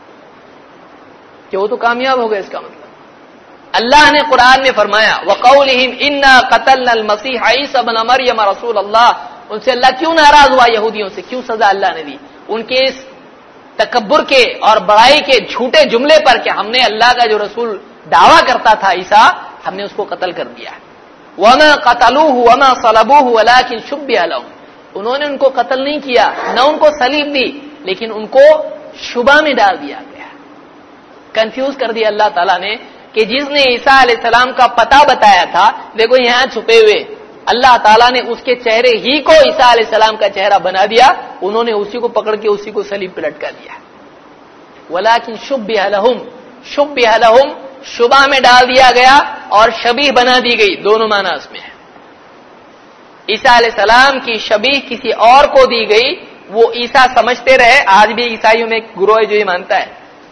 کہ وہ تو کامیاب ہو گئے. اس کا مطلب اللہ نے قرآن میں فرمایا وَقَوْلِهِمْ إِنَّا قَتَلْنَا الْمَسِيحَ عِيسَى ابْنَ مَرْيَمَ رَسُولَ اللَّهِ. ان سے اللہ کیوں ناراض ہوا؟ یہودیوں سے کیوں سزا اللہ نے دی؟ ان کے اس تکبر کے اور بڑائی کے جھوٹے جملے پر کہ ہم نے اللہ کا جو رسول دعویٰ کرتا تھا عیسیٰ، ہم نے اس کو قتل کر دیا. وَمَا قَتَلُوهُ وَمَا صَلَبُوهُ وَلَٰكِنْ شُبِّهَ لَهُمْ. انہوں نے ان کو قتل نہیں کیا، نہ ان کو صلیب دی، لیکن ان کو شبہ میں ڈال دیا گیا، کنفیوز کر دیا اللہ تعالیٰ نے کہ جس نے عیسیٰ علیہ السلام کا پتہ بتایا تھا، دیکھو یہاں چھپے ہوئے، اللہ تعالیٰ نے اس کے چہرے ہی کو عیسیٰ علیہ السلام کا چہرہ بنا دیا، انہوں نے اسی کو پکڑ کے اسی کو صلیب پہ لٹکا دیا. وَلَٰكِنْ شُبِّهَ لَهُمْ، شُبِّهَ لَهُمْ، شبہ میں ڈال دیا گیا اور شبیہ بنا دی گئی، دونوں معنی اس میں ہے. عیسیٰ علیہ السلام کی شبیہ کسی اور کو دی گئی، وہ عیسیٰ سمجھتے رہے. آج بھی عیسائیوں میں ایک گروہ ہے جو یہ مانتا ہے.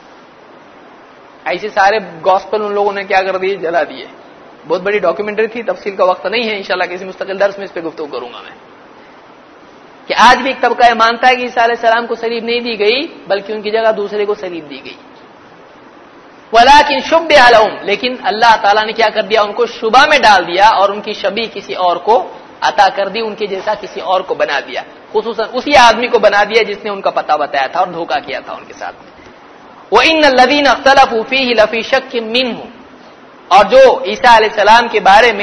ایسے سارے گاسپل ان لوگوں نے کیا کر دیے، جلا دیے. بہت بڑی ڈاکیومنٹری تھی، تفصیل کا وقت نہیں ہے، انشاءاللہ کسی مستقل درس میں اس پہ گفتگو کروں گا میں، کہ آج بھی ایک طبقہ یہ مانتا ہے کہ عیسیٰ علیہ السلام کو صلیب نہیں دی گئی بلکہ ان کی جگہ دوسرے کو صلیب دی گئی. وَلَٰكِنْ شُبِّهَ لَهُمْ، لیکن اللہ تعالیٰ نے کیا کر دیا، ان کو شبہ میں ڈال دیا اور ان کی شبیہ کسی اور کو عطا کر دی، ان کے جیسا کسی اور کو بنا دیا، خصوصاً اسی آدمی کو بنا دیا جس نے ان کا پتہ بتایا تھا اور دھوکہ کیا تھا ان کے ساتھ. وَإِنَّ الَّذِينَ اخْتَلَفُوا فِيهِ لَفِي شَكٍّ مِّنْهُ، اور جو عیسیٰ علیہ السلام کے بارے میں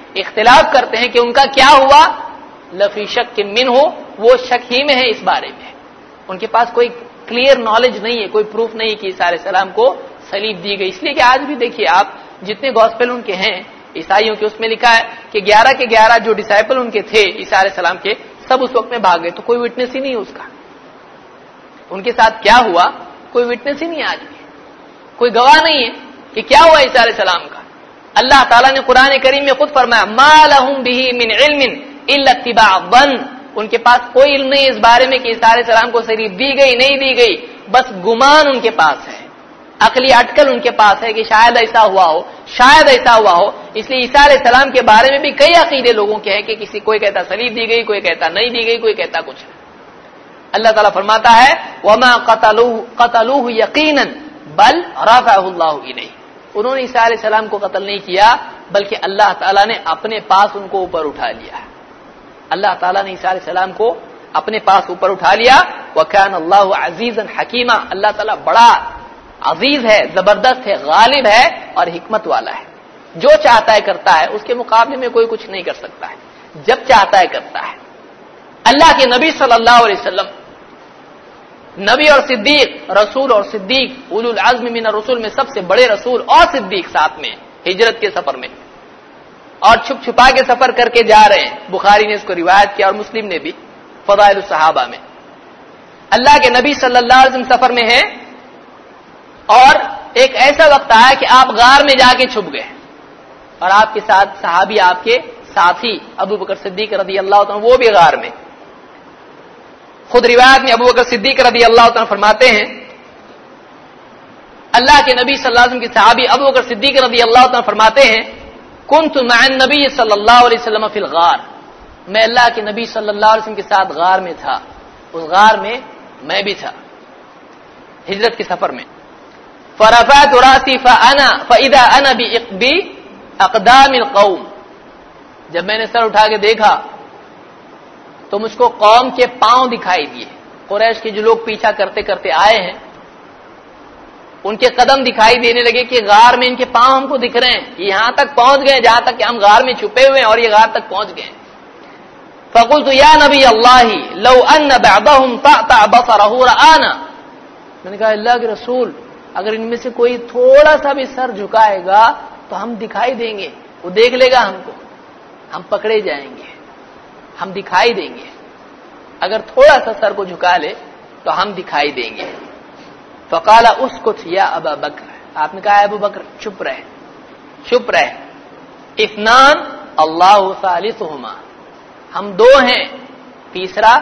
اختلاف کرتے ہیں کہ ان کا کیا ہوا، لفی شک منہ، وہ شک ہی میں ہے اس بارے میں، ان کے پاس کوئی کلیئر نالج نہیں ہے، کوئی پروف نہیں کہ عیسیٰ علیہ السلام کو صلیب دی گئی. اس لیے کہ آج بھی دیکھیے آپ جتنے گوسپل ان کے ہیں عیسائیوں کے، اس میں لکھا ہے کہ 11 کے 11 جو ڈسائپل ان کے تھے عیسیٰ علیہ السلام کے، سب اس وقت میں بھاگ گئے، تو کوئی وٹنس ہی نہیں ہے اس کا، ان کے ساتھ کیا ہوا کوئی وٹنس ہی نہیں ہے، آج بھی کوئی گواہ نہیں ہے کہ کیا ہوا عیسیٰ علیہ السلام کا. اللہ تعالیٰ نے قرآن کریم میں خود فرمایا ما لہم بہ من علم الا اتباع الظن، ان کے پاس کوئی علم نہیں اس بارے میں کہ عیسیٰ علیہ السلام کو صلیب دی گئی نہیں دی گئی، بس گمان ان کے پاس ہے، عقلی اٹکل ان کے پاس ہے کہ شاید ایسا ہوا ہو، شاید ایسا ہوا ہو. اس لیے عیسیٰ علیہ السلام کے بارے میں بھی کئی عقیدے لوگوں کے ہیں کہ کسی کوئی کہتا صلیب دی گئی، کوئی کہتا نہیں دی گئی، کوئی کہتا کچھ. اللہ تعالیٰ فرماتا ہے وما قتلوه یقینا بل رفعه اللہ الیہ، انہوں نے عیسیٰ علیہ السلام کو قتل نہیں کیا بلکہ اللہ تعالیٰ نے اپنے پاس ان کو اوپر اٹھا لیا. اللہ تعالیٰ نے عیسیٰ علیہ السلام کو اپنے پاس اوپر اٹھا لیا. وکان اللہ عزیزا حکیما، اللہ تعالیٰ بڑا عزیز ہے، زبردست ہے، غالب ہے اور حکمت والا ہے. جو چاہتا ہے کرتا ہے، اس کے مقابلے میں کوئی کچھ نہیں کر سکتا ہے، جب چاہتا ہے کرتا ہے. اللہ کے نبی صلی اللہ علیہ وسلم نبی اور صدیق، رسول اور صدیق، اولو العزم من الرسول میں سب سے بڑے رسول اور صدیق ساتھ میں ہجرت کے سفر میں، اور چھپ چھپا کے سفر کر کے جا رہے ہیں. بخاری نے اس کو روایت کیا اور مسلم نے بھی فضائل الصحابہ میں. اللہ کے نبی صلی اللہ علیہ وسلم سفر میں ہیں اور ایک ایسا وقت آیا کہ آپ غار میں جا کے چھپ گئے اور آپ کے ساتھ صحابی، آپ کے ساتھی ابو بکر صدیق رضی اللہ عنہ وہ بھی غار میں. خود روایت میں ابو بکر صدیق رضی اللہ عنہ فرماتے ہیں اللہ کے نبی صلی اللہ علیہ وسلم کے صحابی ابو بکر صدیق رضی اللہ عنہ فرماتے ہیں کنت مع النبی صلی اللہ علیہ وسلم فی الغار، میں اللہ کے نبی صلی اللہ علیہ وسلم کے ساتھ غار میں تھا، اس غار میں میں بھی تھا ہجرت کے سفر میں. فرفعت راسی فاذا انا باقدام القوم، جب میں نے سر اٹھا کے دیکھا تو مجھ کو قوم کے پاؤں دکھائی دیے. قریش کے جو لوگ پیچھا کرتے کرتے آئے ہیں ان کے قدم دکھائی دینے لگے کہ غار میں ان کے پاؤں ہم کو دکھ رہے ہیں، یہاں تک پہنچ گئے جہاں تک کہ ہم غار میں چھپے ہوئے ہیں اور یہ غار تک پہنچ گئے. فقلت یا نبی اللہ لو ان بعضهم طأطأ بصره رآنا، میں نے کہا اللہ کے رسول اگر ان میں سے کوئی تھوڑا سا بھی سر جھکائے گا تو ہم دکھائی دیں گے، وہ دیکھ لے گا ہم کو، ہم پکڑے جائیں گے، ہم دکھائی دیں گے. اگر تھوڑا سا سر کو جھکا لے تو ہم دکھائی دیں گے. فقال اسکت یا ابا بکر، آپ نے کہا ابو بکر چپ رہے، چپ رہے. اثنان اللہ ثالثہما، ہم دو ہیں تیسرا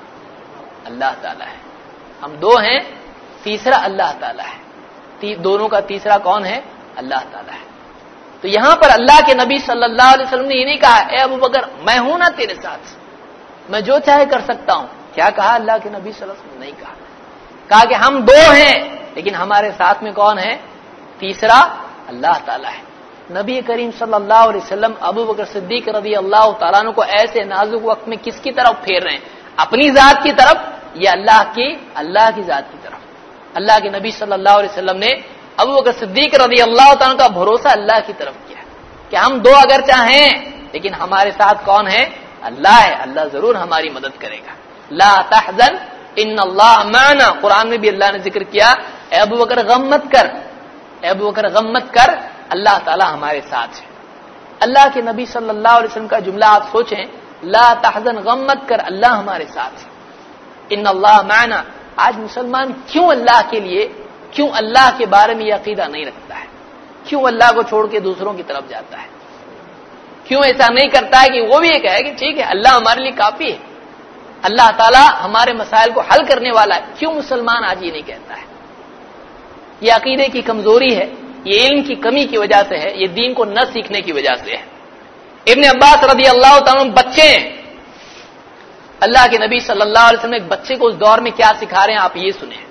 اللہ تعالی ہے، ہم دو ہیں تیسرا اللہ تعالی ہے. دونوں کا تیسرا کون ہے؟ اللہ تعالی ہے. تو یہاں پر اللہ کے نبی صلی اللہ علیہ وسلم نے یہ نہیں کہا اے ابو بکر میں ہوں نا تیرے ساتھ، میں جو چاہے کر سکتا ہوں. کیا کہا اللہ کے نبی صلی اللہ علیہ وسلم؟ نہیں کہا، کہا کہ ہم دو ہیں لیکن ہمارے ساتھ میں کون ہے؟ تیسرا اللہ تعالیٰ ہے. نبی کریم صلی اللہ علیہ وسلم ابو بکر صدیق رضی اللہ تعالیٰ عنہ کو ایسے نازک وقت میں کس کی طرف پھیر رہے ہیں؟ اپنی ذات کی طرف یا اللہ کی ذات کی طرف؟ اللہ کے نبی صلی اللہ علیہ وسلم نے ابو بکر صدیق رضی اللہ تعالیٰ کا بھروسہ اللہ کی طرف کیا کہ ہم دو اگر چاہیں لیکن ہمارے ساتھ کون ہے؟ اللہ ہے، اللہ ضرور ہماری مدد کرے گا. لا تحزن ان اللہ معنا، قرآن میں بھی اللہ نے ذکر کیا اے ابو بکر غم مت کر، اے ابو بکر غم مت کر، اللہ تعالیٰ ہمارے ساتھ ہے. اللہ کے نبی صلی اللہ علیہ وسلم کا جملہ آپ سوچیں، لا تحزن غم مت کر، اللہ ہمارے ساتھ ہے. ان اللہ معنا. آج مسلمان کیوں اللہ کے لیے، کیوں اللہ کے بارے میں یہ عقیدہ نہیں رکھتا ہے؟ کیوں اللہ کو چھوڑ کے دوسروں کی طرف جاتا ہے؟ کیوں ایسا نہیں کرتا ہے کہ وہ بھی یہ کہے کہ ٹھیک ہے اللہ ہمارے لیے کافی ہے، اللہ تعالیٰ ہمارے مسائل کو حل کرنے والا ہے؟ کیوں مسلمان آج یہ نہیں کہتا ہے؟ یہ عقیدے کی کمزوری ہے، یہ علم کی کمی کی وجہ سے ہے، یہ دین کو نہ سیکھنے کی وجہ سے ہے. ابن عباس رضی اللہ تعالیٰ بچے ہیں، اللہ کے نبی صلی اللہ علیہ وسلم ایک بچے کو اس دور میں کیا سکھا رہے ہیں آپ یہ سنیں.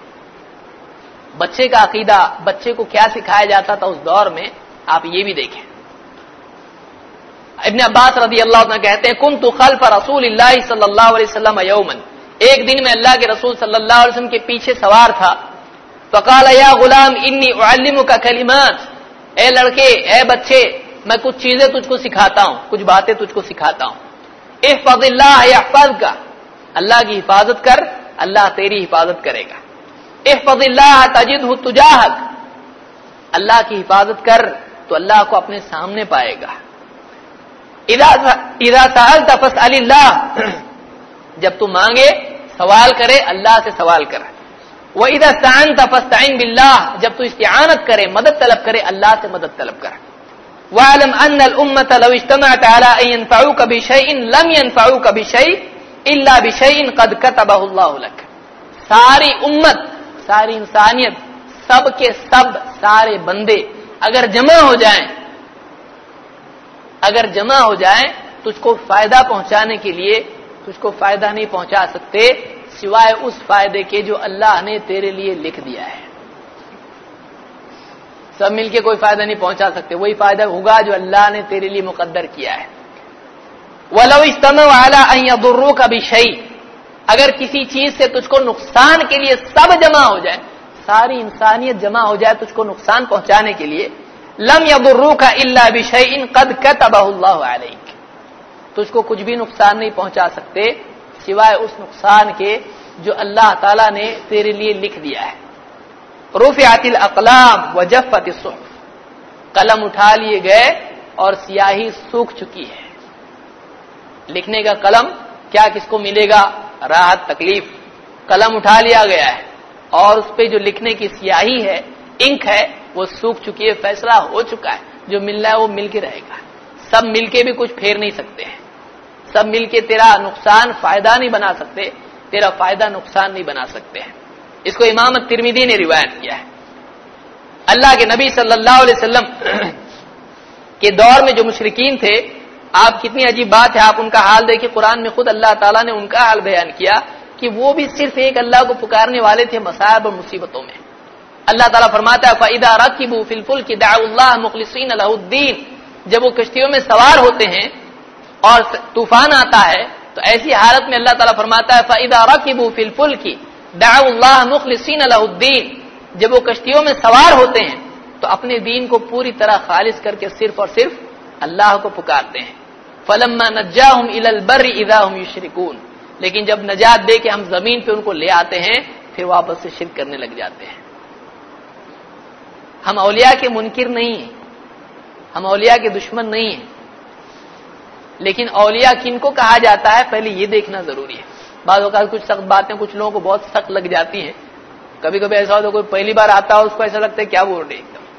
بچے کا عقیدہ، بچے کو کیا سکھایا جاتا تھا اس دور میں، آپ یہ بھی دیکھیں. ابن عباس رضی اللہ عنہ کہتے ہیں کنت خلف رسول اللہ صلی اللہ علیہ وسلم یوما، ایک دن میں اللہ کے رسول صلی اللہ علیہ وسلم کے پیچھے سوار تھا. فقال یا غلام انی اعلمک کلمات، اے لڑکے، اے بچے، میں کچھ چیزیں تجھ کو سکھاتا ہوں، کچھ باتیں تجھ کو سکھاتا ہوں. احفظ اللہ یحفظک، اللہ کی حفاظت کر، اللہ تیری حفاظت کرے گا. احفظ اللہ تجدہ تجاہک، اللہ کی حفاظت کر تو اللہ کو اپنے سامنے پائے گا. اذا سألت فاسأل اللہ، جب تو مانگے سوال کرے اللہ سے سوال کر. وَإِذَا اسْتَعَنْتَ فَاسْتَعِنْ بِاللَّهِ، جب تو استعانت کرے مدد طلب کرے اللہ سے مدد طلب کر. وَاعْلَمْ أَنَّ الْأُمَّةَ لَوْ اجْتَمَعَتْ عَلَىٰ أَن يَنفَعُوكَ بِشَيْءٍ لَمْ يَنفَعُوكَ بِشَيْءٍ إِلَّا بِشَيْءٍ قَدْ كَتَبَهُ اللَّهُ لَكَ. ساری امت، ساری انسانیت، سب کے سب سارے بندے اگر جمع ہو جائیں تجھ کو فائدہ پہنچانے کے لیے تجھ کو فائدہ نہیں پہنچا سکتے سوائے اس فائدے کے جو اللہ نے تیرے لیے لکھ دیا ہے. سب مل کے کوئی فائدہ نہیں پہنچا سکتے، وہی فائدہ ہوگا جو اللہ نے تیرے لیے مقدر کیا ہے. وَلَوْ اجْتَمَعُوا عَلَىٰ أَن يَضُرُّوكَ بِشَيْءٍ، اگر کسی چیز سے تجھ کو نقصان کے لیے سب جمع ہو جائے، ساری انسانیت جمع ہو جائے تجھ کو نقصان پہنچانے کے لیے، لَمْ يَضُرُّوكَ إِلَّا بِشَيْءٍ قَدْ كَتَبَهُ اللَّهُ عَلَيْكَ، تجھ کو کچھ بھی نقصان نہیں پہنچا سکتے سوائے اس نقصان کے جو اللہ تعالیٰ نے تیرے لیے لکھ دیا ہے. رفعت الاقلام وجفت الصحف، قلم اٹھا لیے گئے اور سیاہی سوکھ چکی ہے. لکھنے کا قلم کیا کس کو ملے گا؟ راحت تکلیف. قلم اٹھا لیا گیا ہے اور اس پہ جو لکھنے کی سیاہی ہے، انک ہے، وہ سوکھ چکی ہے، فیصلہ ہو چکا ہے. جو مل رہا ہے وہ مل کے رہے گا. سب مل کے بھی کچھ پھیر نہیں سکتے ہیں. سب مل کے تیرا نقصان فائدہ نہیں بنا سکتے، تیرا فائدہ نقصان نہیں بنا سکتے ہیں. اس کو امام ترمذی نے روایت کیا ہے. اللہ کے نبی صلی اللہ علیہ وسلم کے دور میں جو مشرکین تھے، آپ کتنی عجیب بات ہے، آپ ان کا حال دیکھیں. قرآن میں خود اللہ تعالیٰ نے ان کا حال بیان کیا کہ وہ بھی صرف ایک اللہ کو پکارنے والے تھے مصائب اور مصیبتوں میں. اللہ تعالیٰ فرماتا ہے فَإِذَا رَكِبُوا فِي الْفُلْكِ دَعَوُا اللَّهَ مُخْلِصِينَ لَهُ الدِّينَ، جب وہ کشتیوں میں سوار ہوتے ہیں اور طوفان آتا ہے تو ایسی حالت میں اللہ تعالیٰ فرماتا ہے فَإِذَا رَكِبُوا فِي الْفُلْكِ دَعَوُا اللَّهَ مُخْلِصِينَ لَهُ الدِّينَ، جب وہ کشتیوں میں سوار ہوتے ہیں تو اپنے دین کو پوری طرح خالص کر کے صرف اور صرف اللہ کو پکارتے ہیں. فَلَمَّا نَجَّاهُمْ إِلَى الْبَرِّ إِذَا هُمْ يُشْرِكُونَ، لیکن جب نجات دے کے ہم زمین پہ ان کو لے آتے ہیں پھر واپس سے شرک کرنے لگ جاتے ہیں. ہم اولیاء کے منکر نہیں ہیں، ہم اولیاء کے دشمن نہیں ہیں، لیکن اولیاء کن کو کہا جاتا ہے پہلے یہ دیکھنا ضروری ہے. بعض اوقات کچھ سخت باتیں کچھ لوگوں کو بہت سخت لگ جاتی ہیں. کبھی کبھی ایسا ہوتا ہے کوئی پہلی بار آتا ہے اس کو ایسا لگتا ہے کیا بول رہے ایک دم،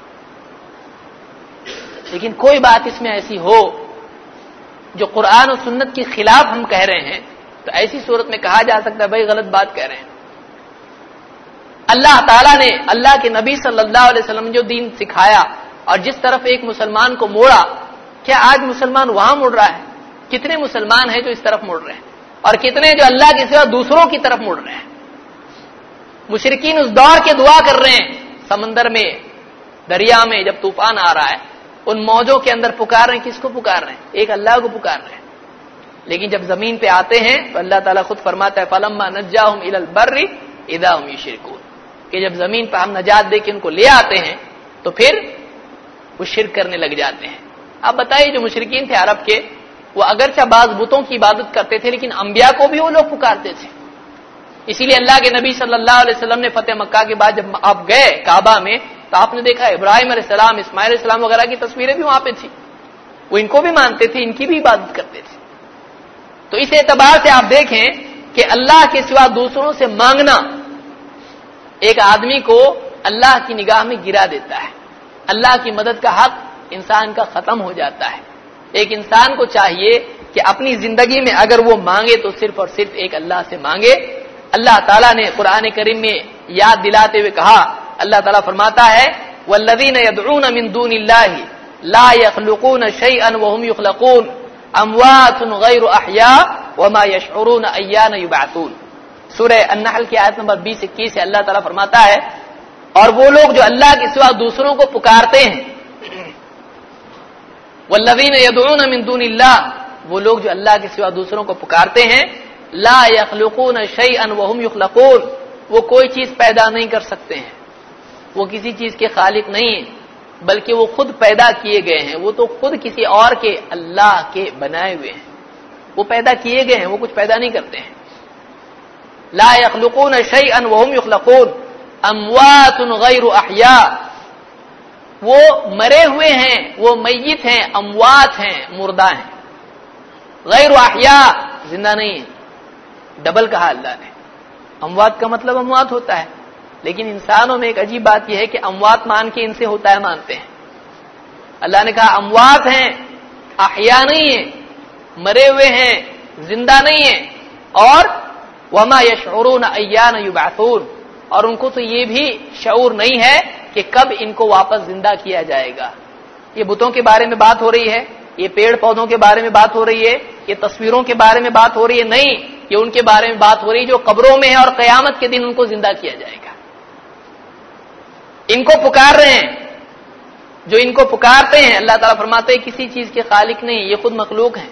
لیکن کوئی بات اس میں ایسی ہو جو قرآن و سنت کے خلاف ہم کہہ رہے ہیں تو ایسی صورت میں کہا جا سکتا ہے بھائی غلط بات کہہ رہے ہیں. اللہ تعالیٰ نے اللہ کے نبی صلی اللہ علیہ وسلم جو دین سکھایا اور جس طرف ایک مسلمان کو موڑا، کیا آج مسلمان وہاں مڑ رہا ہے؟ کتنے مسلمان ہیں جو اس طرف مڑ رہے ہیں اور کتنے جو اللہ کے سوا دوسروں کی طرف مڑ رہے ہیں؟ مشرکین اس دور کے دعا کر رہے ہیں سمندر میں، دریا میں جب طوفان آ رہا ہے ان موجوں کے اندر پکار رہے ہیں. کس کو پکار رہے ہیں؟ ایک اللہ کو پکار رہے ہیں. لیکن جب زمین پہ آتے ہیں تو اللہ تعالیٰ خود فرماتا ہے فَلَمَّا نَجَّاهُمْ إِلَى الْبَرِّ إِذَا هُمْ يُشْرِكُونَ، کہ جب زمین پہ ہم نجات دے کے ان کو لے آتے ہیں تو پھر وہ شرک کرنے لگ جاتے ہیں. اب بتائیے جو مشرکین تھے عرب کے، وہ اگرچہ بعض بتوں کی عبادت کرتے تھے لیکن انبیاء کو بھی وہ لوگ پکارتے تھے. اسی لیے اللہ کے نبی صلی اللہ علیہ وسلم نے فتح مکہ کے بعد جب آپ گئے کعبہ میں تو آپ نے دیکھا ابراہیم علیہ السلام، اسماعیل علیہ السلام وغیرہ کی تصویریں بھی وہاں پہ تھی. وہ ان کو بھی مانتے تھے، ان کی بھی عبادت کرتے تھے. تو اس اعتبار سے آپ دیکھیں کہ اللہ کے سوا دوسروں سے مانگنا ایک آدمی کو اللہ کی نگاہ میں گرا دیتا ہے. اللہ کی مدد کا حق انسان کا ختم ہو جاتا ہے. ایک انسان کو چاہیے کہ اپنی زندگی میں اگر وہ مانگے تو صرف اور صرف ایک اللہ سے مانگے. اللہ تعالیٰ نے قرآن کریم میں یاد دلاتے ہوئے کہا، اللہ تعالیٰ فرماتا ہے وَالَّذِينَ يَدْعُونَ مِن دُونِ اللَّهِ لَا يَخْلُقُونَ شَيْئًا وَهُمْ يُخْلَقُونَ أَمْوَاتٌ غَيْرُ أَحْيَاءٍ وَمَا يَشْعُرُونَ أَيَّانَ يُبْعَثُونَ. سورہ النحل کی آیت نمبر 20-21 سے اللہ تعالیٰ فرماتا ہے اور وہ لوگ جو اللہ کے سوا دوسروں کو پکارتے ہیں، وَالَّذِينَ يَدْعُونَ مِن دُونِ اللَّهِ، وہ لوگ جو اللہ کے سوا دوسروں کو پکارتے ہیں، لا يخلقون شيئا وهم يخلقون، وہ کوئی چیز پیدا نہیں کر سکتے ہیں، وہ کسی چیز کے خالق نہیں ہیں. بلکہ وہ خود پیدا کیے گئے ہیں، وہ تو خود کسی اور کے اللہ کے بنائے ہوئے ہیں، وہ پیدا کیے گئے ہیں، وہ کچھ پیدا نہیں کرتے ہیں۔ لا يخلقون شيئا وهم يخلقون اموات غیر احیاء، وہ مرے ہوئے ہیں، وہ میت ہیں، اموات ہیں، مردہ ہیں، غیر احیاء زندہ نہیں ہیں۔ ڈبل کہا اللہ نے، اموات کا مطلب اموات ہوتا ہے، لیکن انسانوں میں ایک عجیب بات یہ ہے کہ اموات مان کے ان سے ہوتا ہے مانتے ہیں۔ اللہ نے کہا اموات ہیں، احیاء نہیں ہیں، مرے ہوئے ہیں، زندہ نہیں ہیں، اور وما یشعرون ایان یبعثون، اور ان کو تو یہ بھی شعور نہیں ہے کہ کب ان کو واپس زندہ کیا جائے گا۔ یہ بتوں کے بارے میں بات ہو رہی ہے، یہ پیڑ پودوں کے بارے میں بات ہو رہی ہے، یہ تصویروں کے بارے میں بات ہو رہی ہے؟ نہیں، یہ ان کے بارے میں بات ہو رہی ہے جو قبروں میں ہے، اور قیامت کے دن ان کو زندہ کیا جائے گا۔ ان کو پکار رہے ہیں، جو ان کو پکارتے ہیں، اللہ تعالیٰ فرماتے ہیں کسی چیز کے خالق نہیں، یہ خود مخلوق ہیں،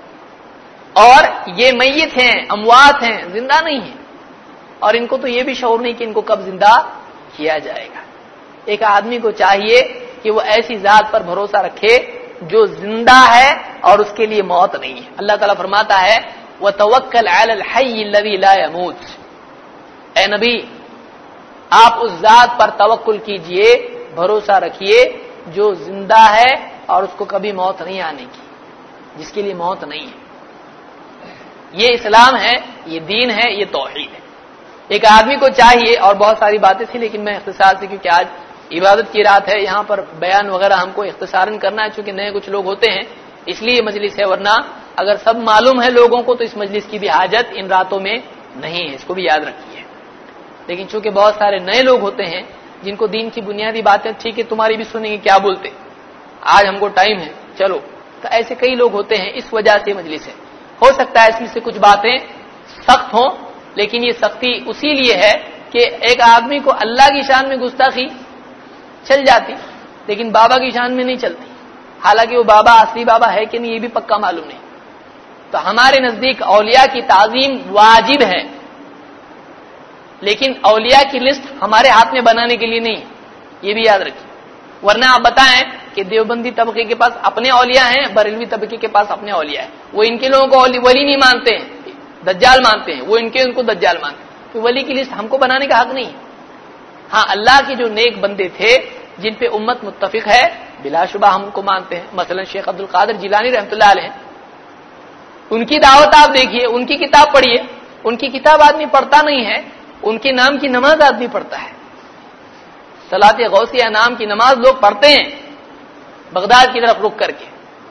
اور یہ میت ہیں، اموات ہیں، زندہ نہیں ہیں، اور ان کو تو یہ بھی شعور نہیں کہ ان کو کب زندہ کیا جائے گا۔ ایک آدمی کو چاہیے کہ وہ ایسی ذات پر بھروسہ رکھے جو زندہ ہے اور اس کے لیے موت نہیں ہے۔ اللہ تعالیٰ فرماتا ہے وَتَوَكَّلْ عَلَى الْحَيِّ الَّذِي لَا يَمُوتُ، اے نبی آپ اس ذات پر توکل کیجئے، بھروسہ رکھیے جو زندہ ہے اور اس کو کبھی موت نہیں آنے کی، جس کے لیے موت نہیں ہے۔ یہ اسلام ہے، یہ دین ہے، یہ توحید ہے۔ ایک آدمی کو چاہیے، اور بہت ساری باتیں تھیں لیکن میں اختصار سے، کیونکہ آج عبادت کی رات ہے، یہاں پر بیان وغیرہ ہم کو اختصاراً کرنا ہے، چونکہ نئے کچھ لوگ ہوتے ہیں اس لیے یہ مجلس ہے، ورنہ اگر سب معلوم ہے لوگوں کو تو اس مجلس کی بھی حاجت ان راتوں میں نہیں ہے، اس کو بھی یاد رکھیے۔ لیکن چونکہ بہت سارے نئے لوگ ہوتے ہیں جن کو دین کی بنیادی باتیں ٹھیک ہے تمہاری بھی سنیں گے، کیا بولتے آج ہم کو ٹائم ہے چلو، تو ایسے کئی لوگ ہوتے ہیں، اس وجہ سے مجلس ہے۔ ہو سکتا ہے اس میں سے کچھ باتیں سخت ہوں، لیکن یہ سختی اسی لیے ہے کہ ایک آدمی کو اللہ کی شان میں گستاخی چل جاتی لیکن بابا کی شان میں نہیں چلتی، حالانکہ وہ بابا اصلی بابا ہے کہ نہیں یہ بھی پکا معلوم نہیں۔ تو ہمارے نزدیک اولیاء کی تعظیم واجب ہے، لیکن اولیاء کی لسٹ ہمارے ہاتھ میں بنانے کے لیے نہیں، یہ بھی یاد رکھیے۔ ورنہ آپ بتائیں کہ دیوبندی طبقے کے پاس اپنے اولیاء ہیں، بریلوی طبقے کے پاس اپنے اولیاء ہیں، وہ ان کے لوگوں کو ولی نہیں مانتے ہیں، دجال مانتے ہیں، وہ ان کو دجال مانتے ہیں، تو ولی کی لسٹ ہم کو بنانے کا حق نہیں ہے۔ ہاں اللہ کے جو نیک بندے تھے جن پہ امت متفق ہے بلا شبہ ہم کو مانتے ہیں، مثلا شیخ عبد القادر جیلانی رحمۃ اللہ علیہ، ان کی دعوت آپ دیکھیے، ان کی کتاب پڑھیے، ان کی کتاب آدمی پڑھتا نہیں ہے، ان کے نام کی نماز آدمی پڑھتا ہے، صلاۃ غوثیہ نام کی نماز لوگ پڑھتے ہیں بغداد کی طرف رک کر کے۔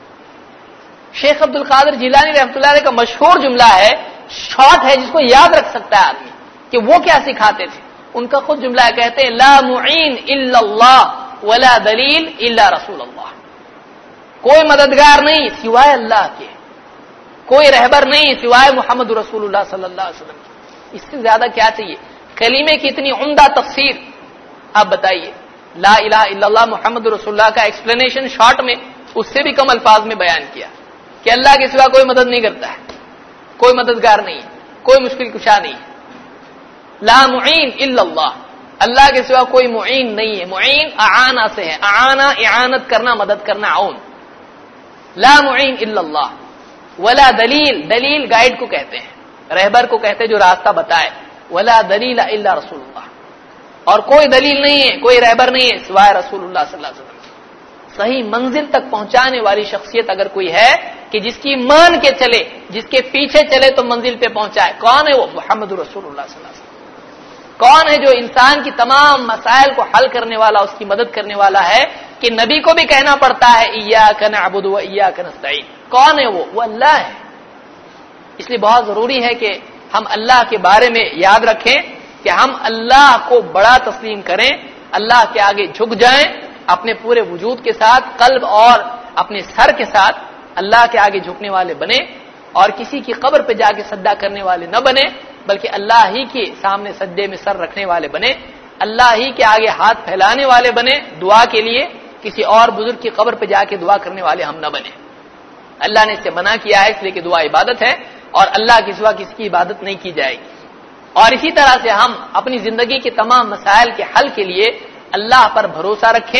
شیخ عبد القادر جیلانی رحمۃ اللہ علیہ کا مشہور جملہ ہے، شارٹ ہے جس کو یاد رکھ سکتا ہے آدمی کہ وہ کیا سکھاتے تھے۔ ان کا خود جملہ ہے، کہتے ہیں لا معین الا اللہ ولا دلیل الا رسول اللہ، کوئی مددگار نہیں سوائے اللہ کے، کوئی رہبر نہیں سوائے محمد رسول اللہ صلی اللہ علیہ وسلم۔ اس سے زیادہ کیا چاہیے؟ کلمے کی اتنی عمدہ تفسیر آپ بتائیے، لا الہ الا اللہ محمد رسول اللہ کا ایکسپلینیشن شارٹ میں اس سے بھی کم الفاظ میں بیان کیا کہ اللہ کے سوا کوئی مدد نہیں کرتا ہے، کوئی مددگار نہیں ہے، کوئی مشکل کشا نہیں ہے، لا معین الا اللہ، اللہ کے سوا کوئی معین نہیں ہے۔ معین اعانہ سے ہے، اعانہ اعانت کرنا، مدد کرنا، عون۔ لا معین الا اللہ ولا دلیل، دلیل گائیڈ کو کہتے ہیں، رہبر کو کہتے ہیں جو راستہ بتائے، ولا دلیل الا رسول اللہ، اور کوئی دلیل نہیں ہے، کوئی رہبر نہیں ہے سوائے رسول اللہ صلی اللہ علیہ وسلم۔ صحیح منزل تک پہنچانے والی شخصیت اگر کوئی ہے کہ جس کی مان کے چلے، جس کے پیچھے چلے تو منزل پہ پہنچائے، کون ہے وہ؟ محمد رسول اللہ صلی اللہ علیہ وسلم۔ کون ہے جو انسان کی تمام مسائل کو حل کرنے والا، اس کی مدد کرنے والا ہے کہ نبی کو بھی کہنا پڑتا ہے ایاک نعبد و ایاک نستعین؟ کون ہے وہ اللہ ہے۔ اس لیے بہت ضروری ہے کہ ہم اللہ کے بارے میں یاد رکھیں کہ ہم اللہ کو بڑا تسلیم کریں، اللہ کے آگے جھک جائیں اپنے پورے وجود کے ساتھ، قلب اور اپنے سر کے ساتھ اللہ کے آگے جھکنے والے بنے، اور کسی کی قبر پہ جا کے سجدہ کرنے والے نہ بنے، بلکہ اللہ ہی کے سامنے سجدے میں سر رکھنے والے بنے، اللہ ہی کے آگے ہاتھ پھیلانے والے بنے دعا کے لیے، کسی اور بزرگ کی قبر پہ جا کے دعا کرنے والے ہم نہ بنے۔ اللہ نے اس سے منع کیا ہے، اس لیے کہ دعا عبادت ہے اور اللہ کے سوا کسی کی عبادت نہیں کی جائے گی۔ اور اسی طرح سے ہم اپنی زندگی کے تمام مسائل کے حل کے لیے اللہ پر بھروسہ رکھیں،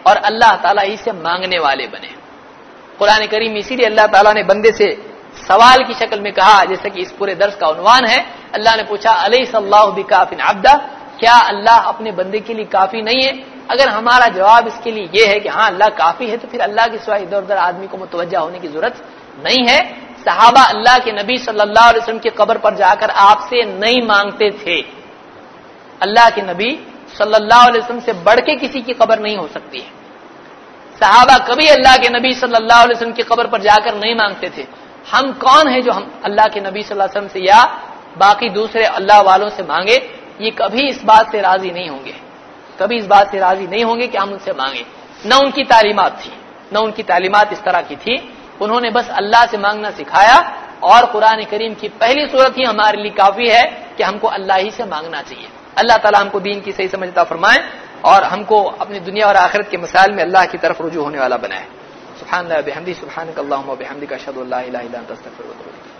اور اللہ تعالیٰ ہی سے مانگنے والے بنے. قرآن کریم اسی لیے اللہ تعالیٰ نے بندے سے سوال کی شکل میں کہا، جیسا کہ اس پورے درس کا عنوان ہے. اللہ نے پوچھا الیس اللہ بکاف عبدہ، کیا اللہ اپنے بندے کے لیے کافی نہیں ہے؟ اگر ہمارا جواب اس کے لیے یہ ہے کہ ہاں اللہ کافی ہے، تو پھر اللہ کے سوائے ادھر ادھر آدمی کو متوجہ ہونے کی ضرورت نہیں ہے. صحابہ اللہ کے نبی صلی اللہ علیہ وسلم کی قبر پر جا کر آپ سے نہیں مانگتے تھے. اللہ کے نبی صلی اللہ علیہ وسلم سے بڑھ کے کسی کی قبر نہیں ہو سکتی ہے. صحابہ کبھی اللہ کے نبی صلی اللہ علیہ وسلم کی قبر پر جا کر نہیں مانگتے تھے. ہم کون ہیں جو ہم اللہ کے نبی صلی اللہ علیہ وسلم سے یا باقی دوسرے اللہ والوں سے مانگے؟ یہ کبھی اس بات سے راضی نہیں ہوں گے، کبھی اس بات سے راضی نہیں ہوں گے کہ ہم ان سے مانگیں. نہ ان کی تعلیمات تھی، نہ ان کی تعلیمات اس طرح کی تھی. انہوں نے بس اللہ سے مانگنا سکھایا، اور قرآن کریم کی پہلی صورت ہی ہمارے لیے کافی ہے کہ ہم کو اللہ ہی سے مانگنا چاہیے. اللہ تعالیٰ ہم کو دین کی صحیح سمجھ عطا فرمائے، اور ہم کو اپنی دنیا اور آخرت کے مسائل میں اللہ کی طرف رجوع ہونے والا بنائے. سبحان اللہ بحمدہ، سبحانک اللہم و بحمدک، اشہد ان لا الہ الا انت، استغفرک و اتوب الیک.